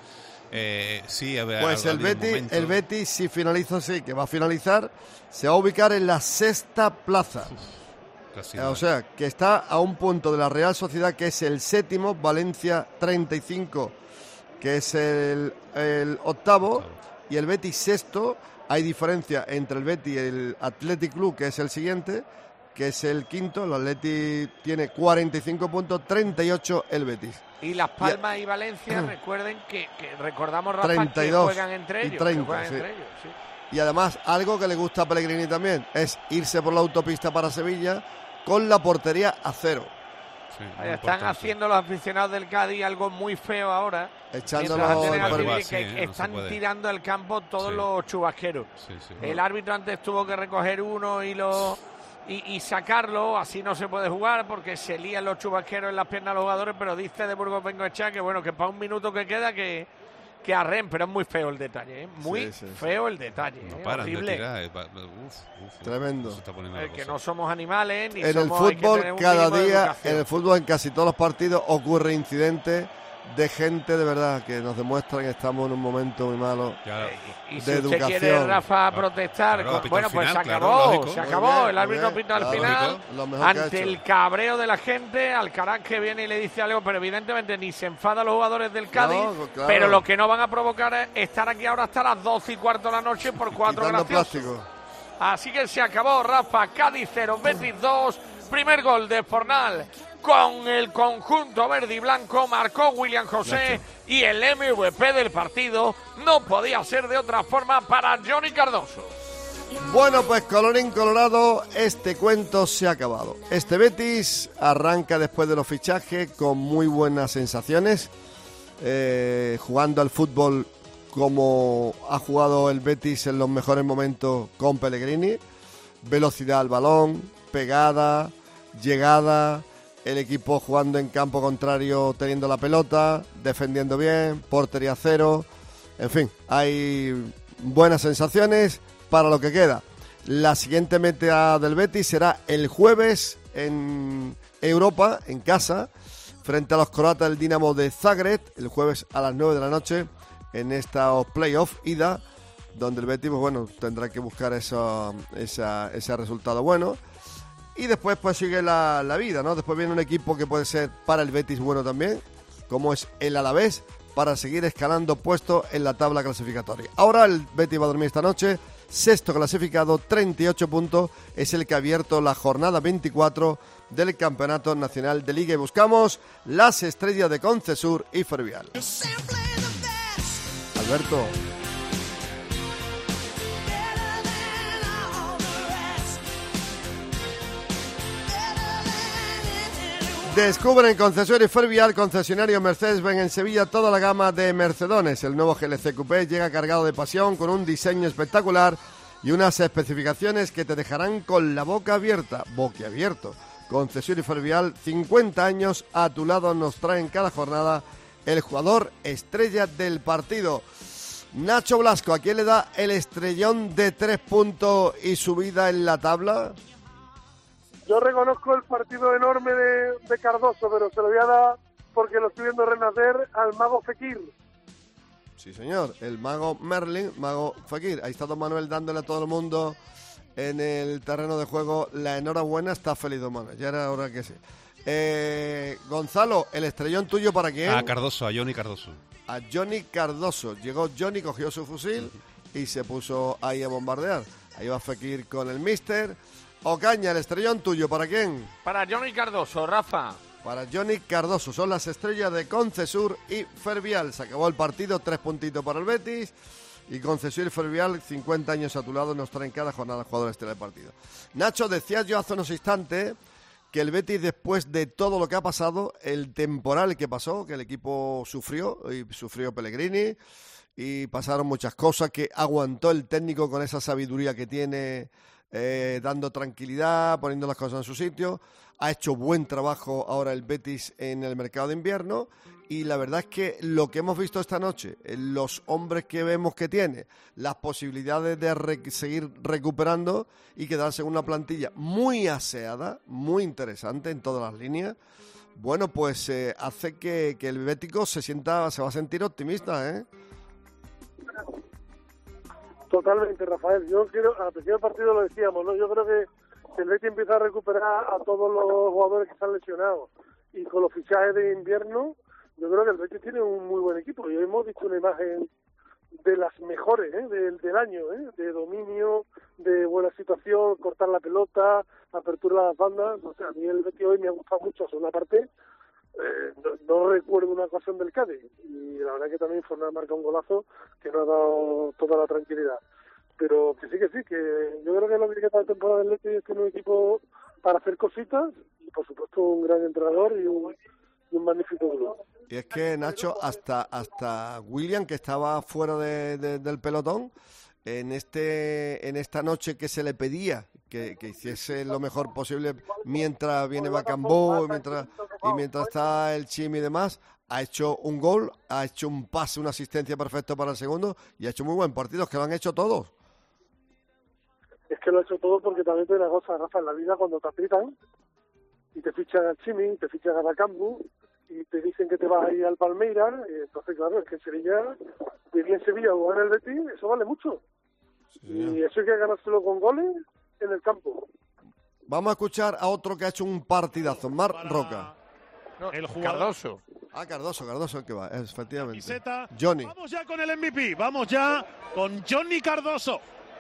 Eh, sí, a ver, Pues ha- ha el habido Betis, momentos. el Betis, si finaliza así, que va a finalizar, se va a ubicar en la sexta plaza. Casi Eh, nada. O sea, que está a un punto de la Real Sociedad, que es el séptimo, Valencia treinta y cinco, que es el, el octavo, y el Betis sexto. Hay diferencia entre el Betis y el Athletic Club, que es el siguiente, que es el quinto. El Athletic tiene cuarenta y cinco puntos, treinta y ocho el Betis. Y Las Palmas y Valencia, recuerden que, que recordamos, Rafa, treinta y que dos juegan entre y ellos. treinta, que juegan sí. entre ellos, sí. Y además, algo que le gusta a Pellegrini también es irse por la autopista para Sevilla con la portería a cero. Sí, Están importante. Haciendo los aficionados del Cádiz algo muy feo ahora. Echándolo que, que ¿eh? Están no tirando al campo todos sí. los chubasqueros. Sí, sí. El árbitro antes tuvo que recoger uno y lo y, y sacarlo. Así no se puede jugar porque se lían los chubasqueros en las piernas de los jugadores. Pero dice de Burgos Bengoechea que bueno, que para un minuto que queda que, que arren, pero es muy feo el detalle. ¿eh? Muy sí, sí, feo sí. el detalle. No ¿eh? paran horrible. de tirar. Eh. Uf, uf, Tremendo. Se está poniendo el que no somos animales ni en somos, el fútbol cada día, en el fútbol en casi todos los partidos ocurre incidentes de gente de verdad que nos demuestra que estamos en un momento muy malo ya, y, y de si educación. usted quiere, Rafa, protestar, claro, con, bueno, pues final, se acabó, claro, se acabó, bien, el árbitro bien, pita al claro, final, lógico, ante el cabreo de la gente, Alcaraz que viene y le dice algo, pero evidentemente ni se enfada a los jugadores del Cádiz, no, claro. pero lo que no van a provocar es estar aquí ahora hasta las doce y cuarto de la noche por cuatro graciosos. Así que se acabó, Rafa, Cádiz cero, Betis dos, primer gol de Fornal con el conjunto verde y blanco, marcó William José y el M V P del partido no podía ser de otra forma para Johnny Cardoso. Bueno, pues colorín colorado, este cuento se ha acabado. Este Betis arranca después de los fichajes con muy buenas sensaciones, eh, jugando al fútbol como ha jugado el Betis en los mejores momentos con Pellegrini, velocidad al balón, pegada, llegada, el equipo jugando en campo contrario teniendo la pelota, defendiendo bien, portería cero, en fin, hay buenas sensaciones para lo que queda. La siguiente meta del Betis será el jueves en Europa, en casa, frente a los croatas del Dinamo de Zagreb, el jueves a las nueve de la noche, en esta playoff ida, donde el Betis, pues bueno, tendrá que buscar eso, esa, ese resultado bueno. Y después pues sigue la, la vida, ¿no? Después viene un equipo que puede ser para el Betis bueno también, como es el Alavés, para seguir escalando puestos en la tabla clasificatoria. Ahora el Betis va a dormir esta noche, sexto clasificado, treinta y ocho puntos, es el que ha abierto la jornada veinticuatro del Campeonato Nacional de Liga. Y buscamos las estrellas de Concesur y Fervial. Alberto. Descubre en Concesur y Fervial, concesionario Mercedes-Benz en Sevilla, toda la gama de Mercedones. El nuevo G L C Coupé llega cargado de pasión, con un diseño espectacular y unas especificaciones que te dejarán con la boca abierta, boquiabierto. Concesur y Fervial, cincuenta años a tu lado, nos traen cada jornada el jugador estrella del partido. Nacho Blasco, ¿a quién le da el estrellón de tres puntos y subida en la tabla? Yo reconozco el partido enorme de, de Cardoso, pero se lo voy a dar porque lo estoy viendo renacer al mago Fekir. Sí, señor, el mago Merlin, mago Fekir. Ahí está Don Manuel dándole a todo el mundo en el terreno de juego la enhorabuena. Está feliz Don Manuel, ya era hora que sí. Eh, Gonzalo, el estrellón tuyo ¿para quién? A Cardoso, a Johnny Cardoso. A Johnny Cardoso. Llegó Johnny, cogió su fusil y se puso ahí a bombardear. Ahí va Fekir con el míster. Ocaña, el estrellón tuyo, ¿para quién? Para Johnny Cardoso, Rafa. Para Johnny Cardoso, son las estrellas de Concesur y Fervial. Se acabó el partido, tres puntitos para el Betis. Y Concesur y Fervial, cincuenta años a tu lado, nos traen cada jornada jugadores estrella del partido. Nacho, decías yo hace unos instantes que el Betis, después de todo lo que ha pasado, el temporal que pasó, que el equipo sufrió, y sufrió Pellegrini, y pasaron muchas cosas, que aguantó el técnico con esa sabiduría que tiene, eh, dando tranquilidad, poniendo las cosas en su sitio. Ha hecho buen trabajo ahora el Betis en el mercado de invierno, y la verdad es que lo que hemos visto esta noche, los hombres que vemos que tiene, las posibilidades de re- seguir recuperando y quedarse en una plantilla muy aseada, muy interesante en todas las líneas, bueno, pues eh, hace que, que el Bético se sienta, se va a sentir optimista, ¿eh? Totalmente, Rafael. Yo quiero, al principio del partido lo decíamos, ¿no? Yo creo que el Betis empieza a recuperar a todos los jugadores que están lesionados, y con los fichajes de invierno, yo creo que el Betis tiene un muy buen equipo. Y hoy hemos visto una imagen de las mejores, ¿eh? del, del año, ¿eh? de dominio, de buena situación, cortar la pelota, apertura de las bandas. O sea, a mí el Betis hoy me ha gustado mucho. Son una parte, eh, no, no recuerdo una ocasión del Cádiz, y la verdad que también Fornal marca un golazo que nos ha dado toda la tranquilidad. Pero que sí, que sí, que yo creo que lo que queda de temporada del Betis es que es un equipo para hacer cositas, por supuesto un gran entrenador y un, y un magnífico club. Y es que, Nacho, hasta hasta William, que estaba fuera de, de, del pelotón, en este en esta noche que se le pedía que, que hiciese lo mejor posible mientras viene Bacambó y mientras, y mientras está el Chimi y demás, ha hecho un gol, ha hecho un pase, una asistencia perfecta para el segundo y ha hecho muy buen partido, es que lo han hecho todos. Es que lo ha hecho todo porque también te da una cosa, Rafa, en la vida cuando te aprietan y te fichan al Chimi, te fichan a Bacambó y te dicen que te vas a ir al Palmeiras, y entonces claro, es que en Sevilla, vivir en Sevilla o en el Betis, eso vale mucho. Sí. Y eso hay que ganárselo con goles en el campo. Vamos a escuchar a otro que ha hecho un partidazo, Marc Roca. No, el jugador. Cardoso. Ah, Cardoso, Cardoso el que va, efectivamente. Camiseta. Johnny. Vamos ya con el M V P, vamos ya con Johnny Cardoso.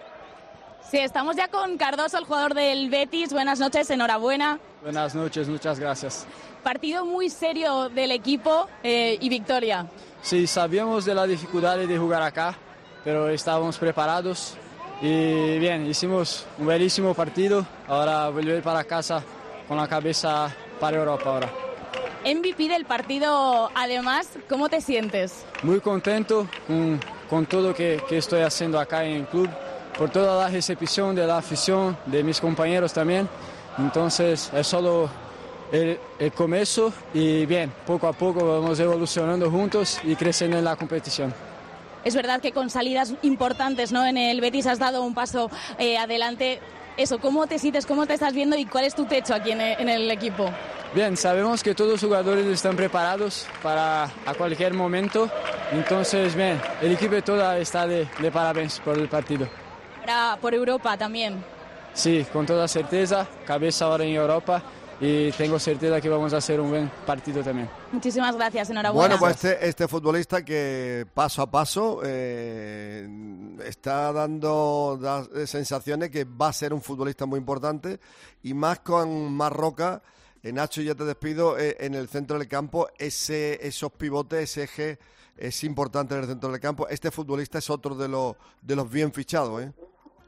Sí, estamos ya con Cardoso, el jugador del Betis. Buenas noches, enhorabuena. Buenas noches, muchas gracias. Partido muy serio del equipo eh, y victoria. Sí, sabíamos de la dificultad de jugar acá, pero estábamos preparados y bien, hicimos un buenísimo partido. Ahora volver para casa con la cabeza para Europa ahora. M V P del partido, además, ¿cómo te sientes? Muy contento con, con todo que, que estoy haciendo acá en el club, por toda la recepción de la afición, de mis compañeros también. Entonces es solo el, el comienzo y bien, poco a poco vamos evolucionando juntos y creciendo en la competición. Es verdad que con salidas importantes, ¿no? En el Betis has dado un paso eh, adelante. Eso, ¿cómo te sientes, cómo te estás viendo y cuál es tu techo aquí en el, en el equipo? Bien, sabemos que todos los jugadores están preparados para a cualquier momento. Entonces, bien, el equipo todo está de, de parabéns por el partido. Ahora por Europa también. Sí, con toda certeza, cabeza ahora en Europa y tengo certeza que vamos a hacer un buen partido también. Muchísimas gracias, enhorabuena. Bueno, pues este, este futbolista que paso a paso eh, está dando da, sensaciones que va a ser un futbolista muy importante y más con Marroca. Eh, Nacho, ya te despido, eh, en el centro del campo, ese esos pivotes, ese eje es importante en el centro del campo. Este futbolista es otro de los, de los bien fichados, ¿eh?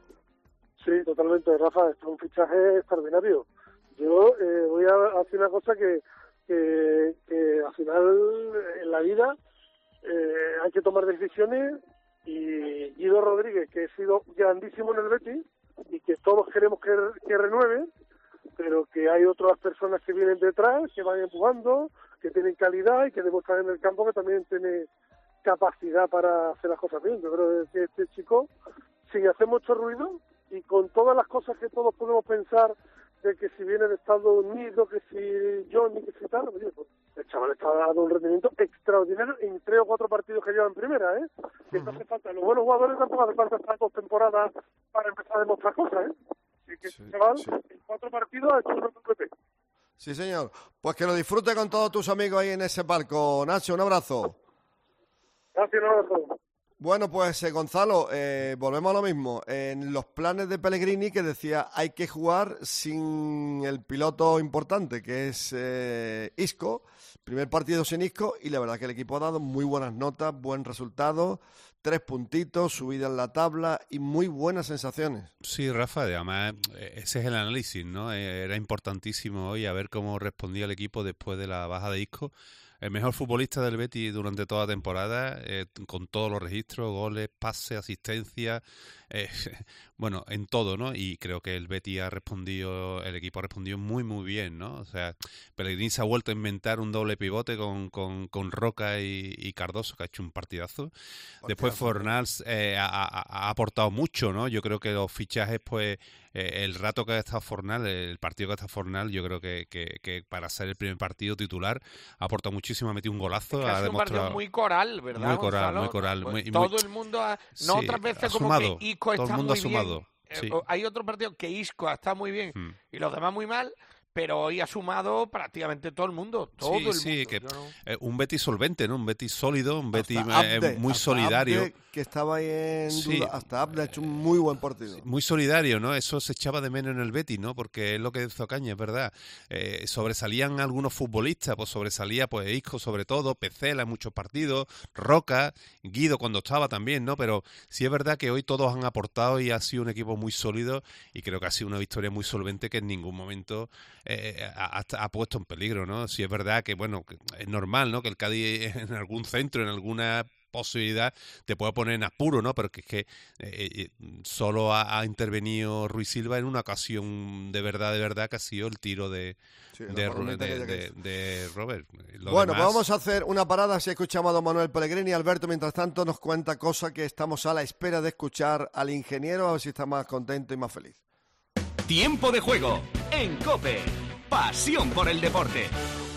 Sí, totalmente, Rafa, es un fichaje extraordinario. Yo eh, voy a hacer una cosa que, que, que al final en la vida eh, hay que tomar decisiones y Guido Rodríguez, que ha sido grandísimo en el Betis y que todos queremos que, que renueve, pero que hay otras personas que vienen detrás, que van empujando, que tienen calidad y que demuestran en el campo que también tiene capacidad para hacer las cosas bien. Yo creo que este chico, sin hacer mucho ruido y con todas las cosas que todos podemos pensar de que si viene de Estados Unidos, que si Johnny, que si tal, oye, pues, el chaval está dando un rendimiento extraordinario en tres o cuatro partidos que lleva en primera, ¿eh? Que no hace falta, los buenos jugadores tampoco hace falta estar dos temporadas para empezar a demostrar cosas, ¿eh? Así que sí, el chaval sí. En cuatro partidos ha hecho un P P. Sí, señor. Pues que lo disfrute con todos tus amigos ahí en ese palco. Nacho, un abrazo. Gracias, un abrazo. Bueno, pues eh, Gonzalo, eh, volvemos a lo mismo. En los planes de Pellegrini, que decía hay que jugar sin el piloto importante, que es eh, Isco. Primer partido sin Isco y la verdad que el equipo ha dado muy buenas notas, buen resultado, tres puntitos, subida en la tabla y muy buenas sensaciones. Sí, Rafa, además ese es el análisis, ¿no? Era importantísimo hoy a ver cómo respondía el equipo después de la baja de Isco. El mejor futbolista del Betis durante toda la temporada, eh, con todos los registros, goles, pases, asistencia, eh, bueno, en todo, ¿no? Y creo que el Betis ha respondido, el equipo ha respondido muy, muy bien, ¿no? O sea, Pellegrini se ha vuelto a inventar un doble pivote con, con, con Roca y, y Cardoso, que ha hecho un partidazo. partidazo. Después Fornals eh, ha, ha, ha aportado mucho, ¿no? Yo creo que los fichajes, pues, eh, el rato que ha estado Fornal, el partido que ha estado Fornal, yo creo que, que, que para ser el primer partido titular ha aportado muchísimo, ha metido un golazo. Es que ha ha sido demostrado... un partido muy coral, ¿verdad, Muy coral, Gonzalo? muy coral. Pues muy, todo muy... el mundo, ha, sí, no otras veces como sumado, que Isco está mundo muy ha sumado, bien. sí. Eh, hay otro partido que Isco está muy bien hmm. y los demás muy mal, pero hoy ha sumado prácticamente todo el mundo, todo sí, el mundo. Sí, que no... eh, un Betis solvente, ¿no? Un Betis sólido, un Betis Abde, eh, muy solidario. Abde, que estaba ahí en sí. duda, hasta Abde ha hecho un muy buen partido. Muy solidario, ¿no? Eso se echaba de menos en el Betis, ¿no? Porque es lo que dice Ocaña, es verdad. Eh, sobresalían algunos futbolistas, pues sobresalía pues Isco sobre todo, Pecela en muchos partidos, Roca, Guido cuando estaba también, ¿no? Pero sí es verdad que hoy todos han aportado y ha sido un equipo muy sólido y creo que ha sido una victoria muy solvente que en ningún momento eh, ha, ha puesto en peligro, ¿no? Si es verdad que, bueno, que es normal, ¿no? Que el Cádiz en algún centro, en alguna posibilidad, te puede poner en apuro, ¿no? Pero que es que eh, eh, solo ha, ha intervenido Ruiz Silva en una ocasión de verdad, de verdad, que ha sido el tiro de, sí, de, de, de, de, de Robert. Lo bueno, demás... pues vamos a hacer una parada, si escuchamos a don Manuel Pellegrini. Alberto, mientras tanto, nos cuenta cosas que estamos a la espera de escuchar al ingeniero, a ver si está más contento y más feliz. Tiempo de juego en COPE. Pasión por el deporte.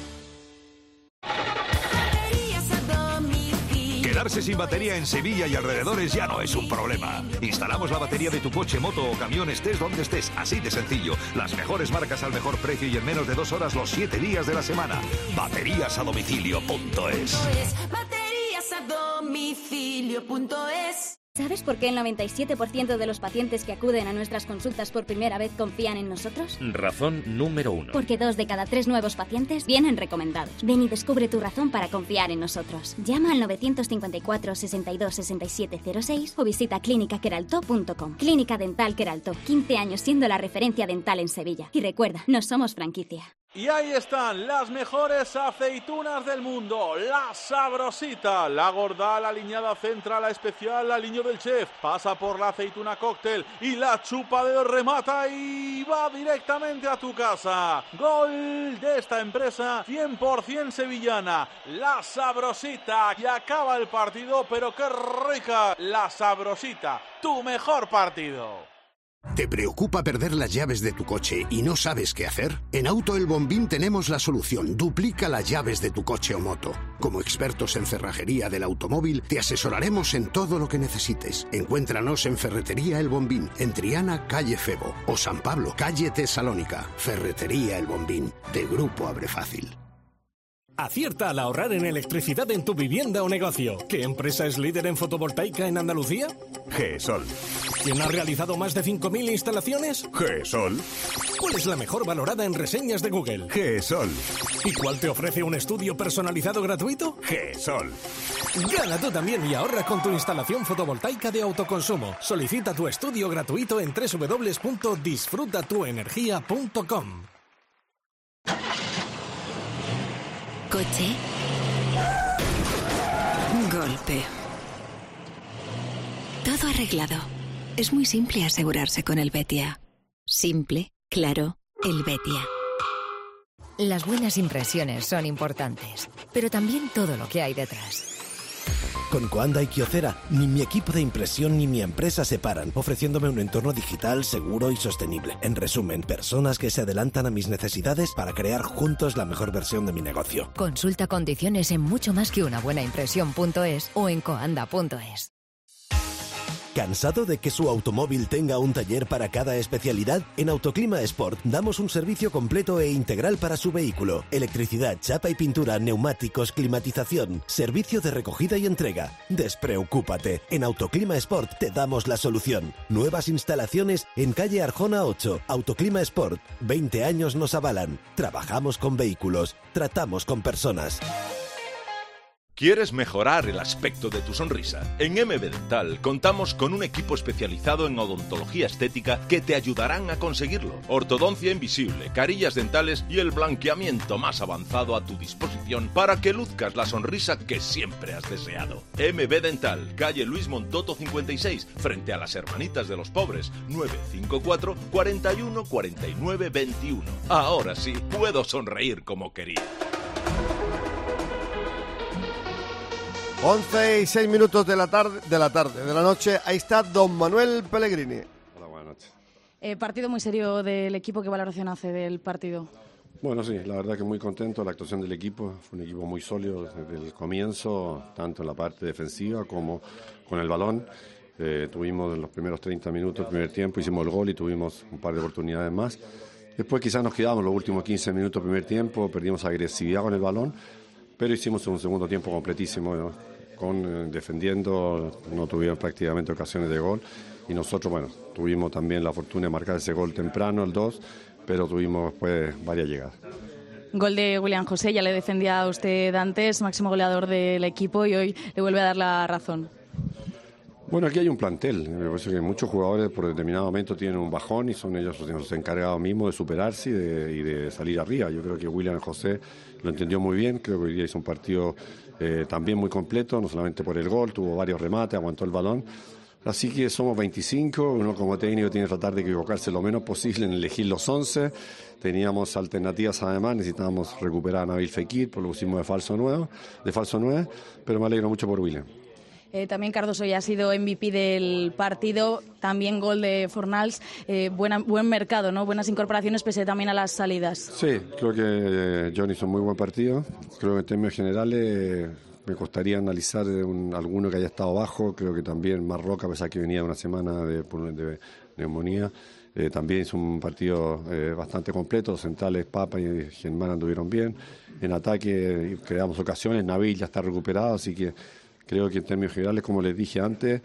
Quedarse sin batería en Sevilla y alrededores ya no es un problema. Instalamos la batería de tu coche, moto o camión, estés donde estés, así de sencillo. Las mejores marcas al mejor precio y en menos de dos horas los siete días de la semana. Baterías a domicilio punto es. Baterías a domicilio punto es. ¿Sabes por qué el noventa y siete por ciento de los pacientes que acuden a nuestras consultas por primera vez confían en nosotros? Razón número uno. Porque dos de cada tres nuevos pacientes vienen recomendados. Ven y descubre tu razón para confiar en nosotros. Llama al novecientos cincuenta y cuatro, sesenta y dos, sesenta y siete cero seis o visita clínica queralto punto com. Clínica Dental Queralto, quince años siendo la referencia dental en Sevilla. Y recuerda, no somos franquicia. Y ahí están las mejores aceitunas del mundo, la Sabrosita, la gorda, la aliñada central, la especial, la aliño del chef, pasa por la aceituna cóctel y la chupa de remata y va directamente a tu casa. Gol de esta empresa cien por ciento sevillana, la Sabrosita, y acaba el partido, pero qué rica, la Sabrosita, tu mejor partido. ¿Te preocupa perder las llaves de tu coche y no sabes qué hacer? En Auto El Bombín tenemos la solución. Duplica las llaves de tu coche o moto. Como expertos en cerrajería del automóvil, te asesoraremos en todo lo que necesites. Encuéntranos en Ferretería El Bombín, en Triana, calle Febo, o San Pablo, calle Tesalónica. Ferretería El Bombín, de Grupo Abrefácil. Acierta al ahorrar en electricidad en tu vivienda o negocio. ¿Qué empresa es líder en fotovoltaica en Andalucía? GESOL. ¿Quién ha realizado más de cinco mil instalaciones? GESOL. ¿Cuál es la mejor valorada en reseñas de Google? GESOL. ¿Y cuál te ofrece un estudio personalizado gratuito? GESOL. Gana tú también y ahorra con tu instalación fotovoltaica de autoconsumo. Solicita tu estudio gratuito en doble u doble u doble u punto disfruta tu energía punto com. Coche. Golpe. Todo arreglado. Es muy simple asegurarse con el Betia. Simple, claro, el Betia. Las buenas impresiones son importantes, pero también todo lo que hay detrás. Con Coanda y Kyocera, ni mi equipo de impresión ni mi empresa se paran, ofreciéndome un entorno digital seguro y sostenible. En resumen, personas que se adelantan a mis necesidades para crear juntos la mejor versión de mi negocio. Consulta condiciones en mucho más que una buena impresión punto es o en coanda punto es. ¿Cansado de que su automóvil tenga un taller para cada especialidad? En Autoclima Sport damos un servicio completo e integral para su vehículo. Electricidad, chapa y pintura, neumáticos, climatización, servicio de recogida y entrega. Despreocúpate, en Autoclima Sport te damos la solución. Nuevas instalaciones en calle Arjona ocho. Autoclima Sport, veinte años nos avalan. Trabajamos con vehículos, tratamos con personas. ¿Quieres mejorar el aspecto de tu sonrisa? En M B Dental contamos con un equipo especializado en odontología estética que te ayudarán a conseguirlo. Ortodoncia invisible, carillas dentales y el blanqueamiento más avanzado a tu disposición para que luzcas la sonrisa que siempre has deseado. M B Dental, calle Luis Montoto cincuenta y seis, frente a las Hermanitas de los Pobres, nueve cinco cuatro, cuarenta y uno, cuarenta y nueve, veintiuno. Ahora sí, puedo sonreír como quería. once y seis minutos de la tarde, de la tarde, de la noche. Ahí está don Manuel Pellegrini. Hola, buenas noches. Eh, partido muy serio del equipo. ¿Qué valoración hace del partido? Bueno, sí, la verdad que muy contento de la actuación del equipo. Fue un equipo muy sólido desde el comienzo, tanto en la parte defensiva como con el balón. Eh, tuvimos en los primeros treinta minutos del primer tiempo, hicimos el gol y tuvimos un par de oportunidades más. Después quizás nos quedamos los últimos quince minutos del primer tiempo, perdimos agresividad con el balón, pero hicimos un segundo tiempo completísimo, ¿no? Con eh, defendiendo, no tuvimos prácticamente ocasiones de gol y nosotros, bueno, tuvimos también la fortuna de marcar ese gol temprano, el dos, pero tuvimos pues varias llegadas. Gol de William José, ya le defendía a usted antes, máximo goleador del equipo y hoy le vuelve a dar la razón. Bueno, aquí hay un plantel. Me parece que muchos jugadores por determinado momento tienen un bajón y son ellos los encargados mismos de superarse y de, y de salir arriba. Yo creo que William José lo entendió muy bien. Creo que hoy día hizo un partido eh, también muy completo, no solamente por el gol, tuvo varios remates, aguantó el balón. Así que somos veinticinco, uno como técnico tiene que tratar de equivocarse lo menos posible en elegir los once. Teníamos alternativas además, necesitábamos recuperar a Nabil Fekir, por lo pusimos de falso nuevo, de falso nueve, pero me alegro mucho por William. Eh, también Cardoso ya ha sido M V P del partido, también gol de Fornals, eh, buena, buen mercado, ¿no? Buenas incorporaciones pese también a las salidas. Sí, creo que eh, John hizo un muy buen partido, creo que en términos generales eh, me costaría analizar un, alguno que haya estado bajo, creo que también Marroca, a pesar que venía de una semana de, de neumonía, eh, también hizo un partido eh, bastante completo, los centrales Papa y Germán anduvieron bien, en ataque creamos ocasiones, Nabil ya está recuperado, así que creo que en términos generales, como les dije antes,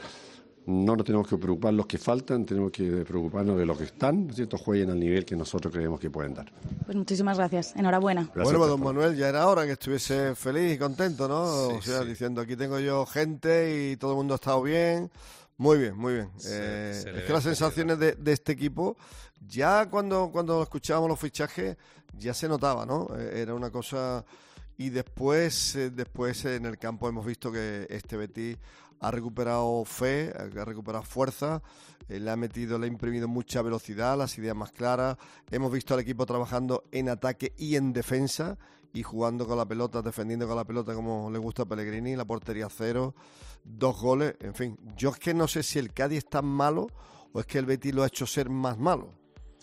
no nos tenemos que preocupar los que faltan, tenemos que preocuparnos de los que están, ¿cierto? Jueguen al nivel que nosotros creemos que pueden dar. Pues muchísimas gracias, enhorabuena. Gracias. Bueno, pues, don Manuel, ya era hora que estuviese feliz y contento, ¿no? Sí, o sea, sí. Diciendo, aquí tengo yo gente y todo el mundo ha estado bien. Muy bien, muy bien. Se, eh, se es que las sensaciones de, de este equipo, ya cuando, cuando escuchábamos los fichajes, ya se notaba, ¿no? Era una cosa... Y después, eh, después en el campo hemos visto que este Betis ha recuperado fe, ha recuperado fuerza, eh, le ha metido, le ha imprimido mucha velocidad, las ideas más claras. Hemos visto al equipo trabajando en ataque y en defensa y jugando con la pelota, defendiendo con la pelota como le gusta a Pellegrini, la portería cero, dos goles, en fin. Yo es que no sé si el Cádiz es tan malo o es que el Betis lo ha hecho ser más malo.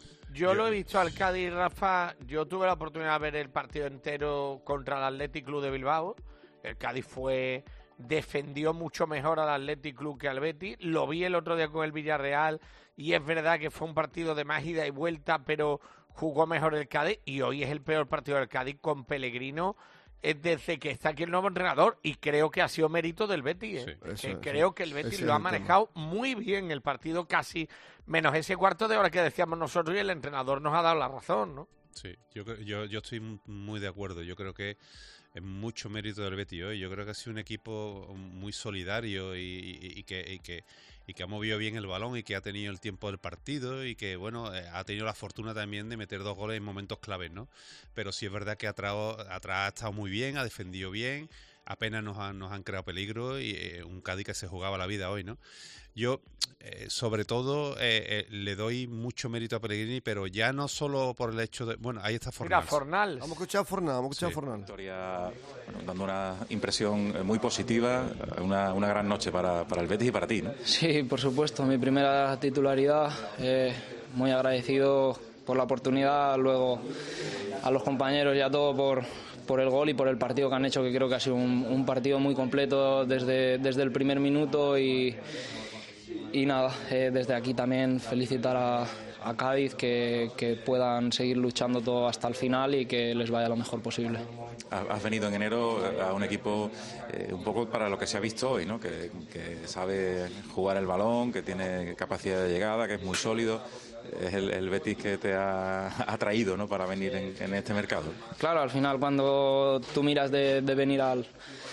Yo lo he visto al Cádiz, Rafa. Yo tuve la oportunidad de ver el partido entero contra el Athletic Club de Bilbao. El Cádiz fue defendió mucho mejor al Athletic Club que al Betis. Lo vi el otro día con el Villarreal y es verdad que fue un partido de más ida y vuelta, pero jugó mejor el Cádiz y hoy es el peor partido del Cádiz con Pellegrino desde que está aquí el nuevo entrenador y creo que ha sido mérito del Betis. ¿eh? Sí, que eso, creo sí. que el Betis lo ha manejado muy bien el partido, casi menos ese cuarto de hora que decíamos nosotros y el entrenador nos ha dado la razón, ¿no? Sí, yo, yo, yo estoy muy de acuerdo. Yo creo que es mucho mérito del Betis hoy. Yo creo que ha sido un equipo muy solidario y, y, y, que, y, que, y que ha movido bien el balón y que ha tenido el tiempo del partido y que, bueno, eh, ha tenido la fortuna también de meter dos goles en momentos claves, ¿no? Pero sí es verdad que atrás, atrás ha estado muy bien, ha defendido bien, apenas nos han, nos han creado peligro y eh, un Cádiz que se jugaba la vida hoy, ¿no? Yo, eh, sobre todo, eh, eh, le doy mucho mérito a Pellegrini, pero ya no solo por el hecho de... Bueno, ahí está Fornals. Mira, Fornals. Vamos a escuchar a Fornals, vamos a escuchar sí. a Fornals. Victoria, bueno, dando una impresión muy positiva, una, una gran noche para, para el Betis y para ti, ¿no? Sí, por supuesto, mi primera titularidad, eh, muy agradecido por la oportunidad, luego a los compañeros y a todo por... por el gol y por el partido que han hecho, que creo que ha sido un, un partido muy completo desde, desde el primer minuto y, y nada, eh, desde aquí también felicitar a, a Cádiz, que, que puedan seguir luchando todo hasta el final y que les vaya lo mejor posible. Has venido en enero a un equipo eh, un poco para lo que se ha visto hoy, ¿no? Que, que sabe jugar el balón, que tiene capacidad de llegada, que es muy sólido. Es el, el Betis que te ha atraído, ¿no? Para venir en, en este mercado. Claro, al final cuando tú miras de, de venir al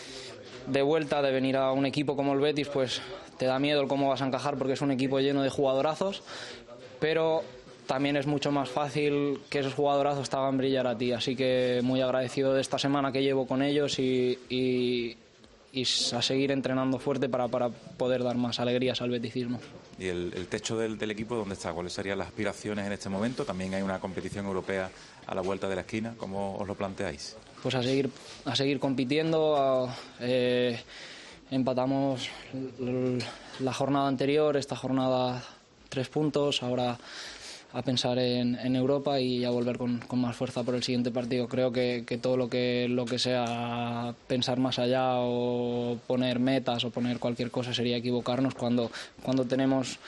de vuelta, de venir a un equipo como el Betis, pues te da miedo el cómo vas a encajar porque es un equipo lleno de jugadorazos, pero también es mucho más fácil que esos jugadorazos te hagan brillar a ti, así que muy agradecido de esta semana que llevo con ellos y, y, y a seguir entrenando fuerte para, para poder dar más alegrías al beticismo. ¿Y el, el techo del, del equipo dónde está? ¿Cuáles serían las aspiraciones en este momento? También hay una competición europea a la vuelta de la esquina. ¿Cómo os lo planteáis? Pues a seguir, a seguir compitiendo. A, eh, empatamos la jornada anterior, esta jornada tres puntos. Ahora a pensar en, en Europa y a volver con, con más fuerza por el siguiente partido. Creo que, que todo lo que, lo que sea pensar más allá o poner metas o poner cualquier cosa sería equivocarnos cuando, cuando tenemos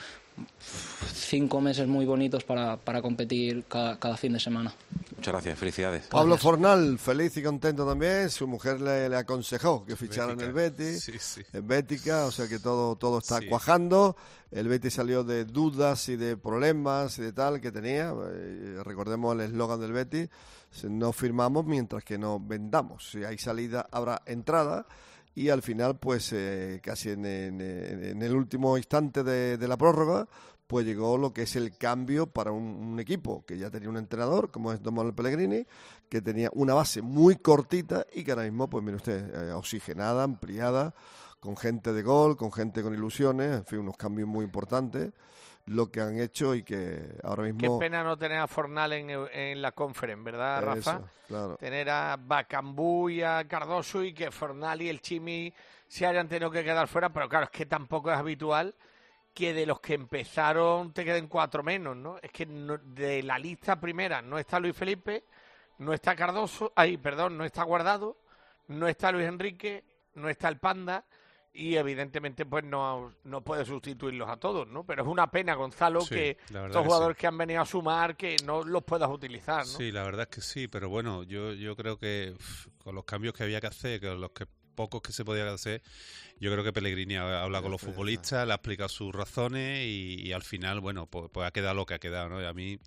cinco meses muy bonitos para, para competir cada, cada fin de semana. Muchas gracias, felicidades. Pablo Fornal, feliz y contento también. Su mujer le, le aconsejó que fichara en el Betis, sí, sí. en Bética, o sea que todo, todo está Sí. cuajando. El Betis salió de dudas y de problemas y de tal que tenía. Eh, recordemos el eslogan del Betis: no firmamos mientras que no vendamos. Si hay salida, habrá entrada. y al final, pues eh, casi en, en, en el último instante de, de la prórroga, pues llegó lo que es el cambio para un, un equipo que ya tenía un entrenador, como es Don Manuel Pellegrini, que tenía una base muy cortita y que ahora mismo, pues mire usted, eh, oxigenada, ampliada, con gente de gol, con gente con ilusiones, en fin, unos cambios muy importantes, lo que han hecho y que ahora mismo... Qué pena no tener a Fornal en, en la conference, ¿verdad, Rafa? Eso, claro. Tener a Bacambú y a Cardoso y que Fornal y el Chimi se hayan tenido que quedar fuera, pero claro, es que tampoco es habitual que de los que empezaron te queden cuatro menos, ¿no? Es que no, de la lista primera no está Luis Felipe, no está Cardoso, ay, perdón, no está Guardado, no está Luis Enrique, no está el Panda y evidentemente pues no, no puede sustituirlos a todos, ¿no? Pero es una pena, Gonzalo, sí, que estos jugadores que, sí. que han venido a sumar que no los puedas utilizar, ¿no? Sí, la verdad es que sí, pero bueno, yo, yo creo que uf, con los cambios que había que hacer, con los que pocos que se podían hacer, yo creo que Pellegrini ha hablado con los futbolistas, le ha explicado sus razones y, y al final, bueno, pues, pues ha quedado lo que ha quedado, ¿no? Y a mí,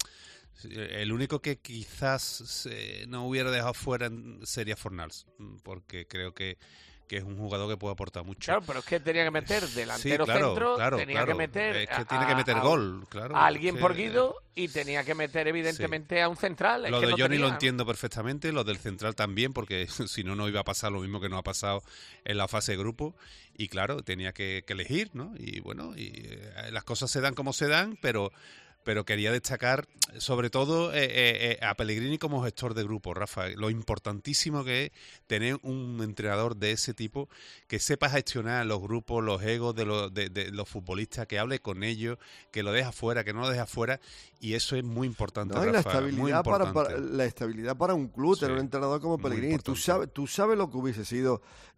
el único que quizás eh, no hubiera dejado fuera sería Fornals, porque creo que que es un jugador que puede aportar mucho. Claro, pero es que tenía que meter delantero sí, claro, centro, claro, tenía claro. que meter es que a, tiene que meter a, gol, claro. A alguien que, por Guido y tenía que meter evidentemente sí. a un central. Es lo que de no Johnny tenía, lo entiendo perfectamente, lo del central también, porque si no, no iba a pasar lo mismo que no ha pasado en la fase de grupo. Y claro, tenía que, que elegir, ¿no? Y bueno, y eh, las cosas se dan como se dan, pero... pero quería destacar sobre todo eh, eh, a Pellegrini como gestor de grupo, Rafa, lo importantísimo que es tener un entrenador de ese tipo que sepa gestionar los grupos, los egos de los, de, de los futbolistas, que hable con ellos, que lo deja fuera, que no lo deja fuera, y eso es muy importante, no, Rafa, la estabilidad muy importante. Para, para, la estabilidad para un club, sí, tener un entrenador como Pellegrini. Tú sabes, tú sabes lo que hubiese sido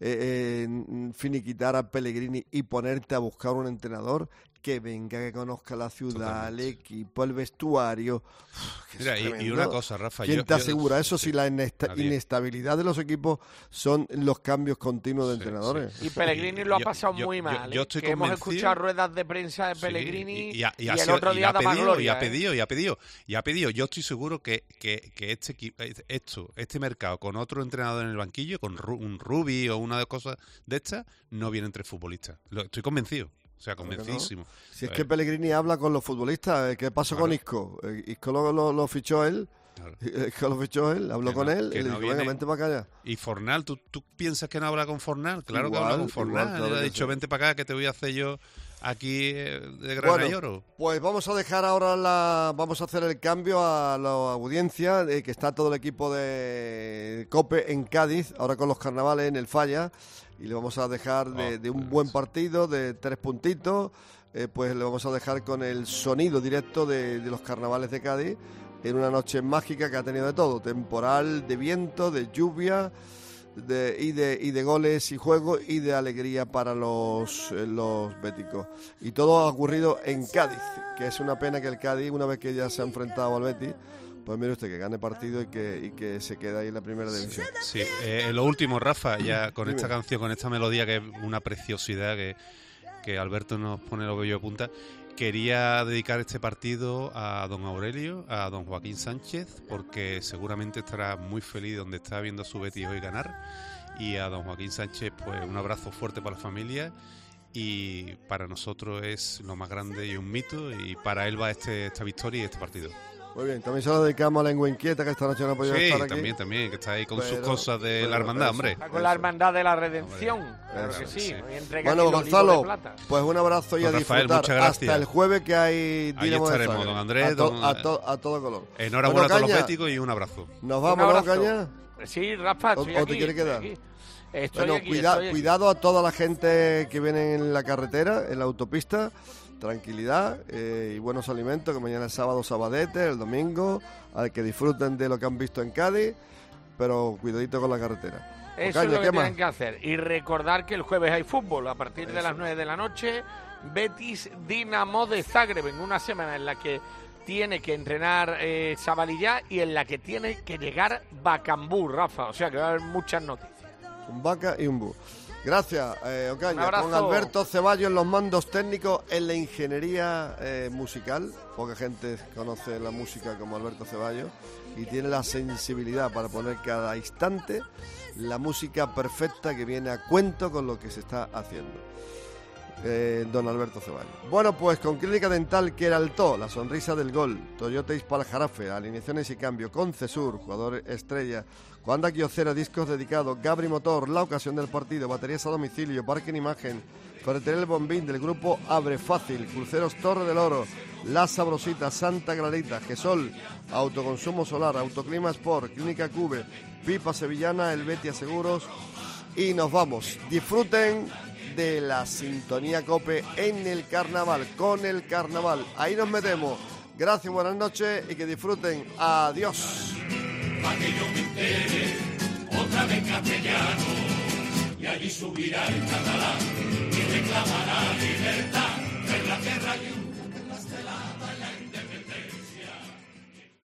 eh, eh, finiquitar a Pellegrini y ponerte a buscar un entrenador que venga, que conozca la ciudad, totalmente, el equipo, el vestuario. Uf, Mira, y, y una cosa, Rafa. ¿Quién yo, te yo, asegura eso sí, si la inesta nadie. inestabilidad de los equipos son los cambios continuos de sí, entrenadores? Sí. Y Pellegrini lo ha pasado yo, muy yo, mal. Yo, yo estoy que hemos escuchado ruedas de prensa de Pellegrini sí, y, y, a, y, y el otro día ha daba pedido, gloria. Y ha pedido, y ha pedido, y ha pedido. Yo estoy seguro que, que, que este esto, este mercado con otro entrenador en el banquillo, con un Rubi o una de cosas de estas, no viene entre futbolistas. Lo, estoy convencido. O sea, convencidísimo. No. Si es que Pellegrini habla con los futbolistas, ¿qué pasó claro. con Isco? Isco lo, lo, lo fichó él, claro. Isco lo fichó él, habló que con no, él y le no dijo, venga, vente para acá ya. ¿Y Fornal? ¿tú, ¿Tú piensas que no habla con Fornal? Claro igual, que habla con Fornal. Igual, claro le ha dicho, sí. vente para acá que te voy a hacer yo aquí de gran bueno, lloro. Pues vamos a dejar ahora la... Vamos a hacer el cambio a la audiencia, de que está todo el equipo de COPE en Cádiz, ahora con los carnavales en el Falla, y le vamos a dejar de, de un buen partido, de tres puntitos, eh, pues le vamos a dejar con el sonido directo de, de los carnavales de Cádiz, en una noche mágica que ha tenido de todo, temporal, de viento, de lluvia, de, y, de, y de goles y juegos, y de alegría para los, eh, los béticos. Y todo ha ocurrido en Cádiz, que es una pena que el Cádiz, una vez que ya se ha enfrentado al Betis, pues mire usted que gane partido y que, y que se quede ahí en la primera división. Sí, eh, lo último, Rafa, ya con esta canción, con esta melodía que es una preciosidad que, que Alberto nos pone lo que yo apunta, quería dedicar este partido a don Aurelio, a don Joaquín Sánchez, porque seguramente estará muy feliz donde está viendo a su Betis hoy ganar, y a don Joaquín Sánchez pues un abrazo fuerte para la familia, y para nosotros es lo más grande y un mito, y para él va este, esta victoria y este partido. Muy bien, también se lo dedicamos a la Lengua Inquieta, que esta noche no ha podido sí, estar aquí. también, también, que está ahí con pero, sus cosas de pero, la hermandad, hombre. Está con la hermandad de la redención, hombre, claro eso, que sí. sí. Bueno, Gonzalo, pues un abrazo y don a Rafael, disfrutar. muchas gracias. Hasta el jueves que hay Dinamo de Zagreb, don Andrés. A, to, don, a, to, a todo color. Enhorabuena bueno, a todos los béticos y un abrazo. Nos vamos, ¿no, Caña? Sí, Rafa, estoy ¿O, aquí, ¿O te quieres quedar? Estoy estoy bueno, aquí, cuida, estoy aquí. cuidado a toda la gente que viene en la carretera, en la autopista. Tranquilidad eh, y buenos alimentos, que mañana es sábado, sabadete, el domingo, al que disfruten de lo que han visto en Cádiz, pero cuidadito con la carretera. Eso Ocaña, es lo que ¿qué tienen más? que hacer. Y recordar que el jueves hay fútbol a partir de Eso. las nueve de la noche. Betis Dinamo de Zagreb, en una semana en la que tiene que entrenar eh, Sabalillá y en la que tiene que llegar Bacambú, Rafa. O sea que va a haber muchas noticias. Un vaca y un bus. Gracias, eh, Ocaña. Un Con Alberto Ceballos en los mandos técnicos en la ingeniería eh, musical. Poca gente conoce la música como Alberto Ceballos y tiene la sensibilidad para poner cada instante la música perfecta que viene a cuento con lo que se está haciendo. Eh, don Alberto Ceballos. Bueno, pues con Clínica Dental Queraltó, la sonrisa del gol, Toyota Ispal Jarafe, alineaciones y cambio, Concesur, jugador estrella, Wanda Kyocera, discos dedicados, Gabri Motor, la ocasión del partido, baterías a domicilio, parque en imagen, Ferretería El Bombín del grupo Abre Fácil, Cruceros Torre del Oro, La Sabrosita, Santa Clarita, Gesol, Autoconsumo Solar, Autoclima Sport, Clínica Cube, Pipa Sevillana, El Betia Seguros y nos vamos. Disfruten de la sintonía COPE en el carnaval, con el carnaval. Ahí nos metemos. Gracias, buenas noches y que disfruten. Adiós. Pa' que yo me entere, otra vez castellano, y allí subirá el catalán.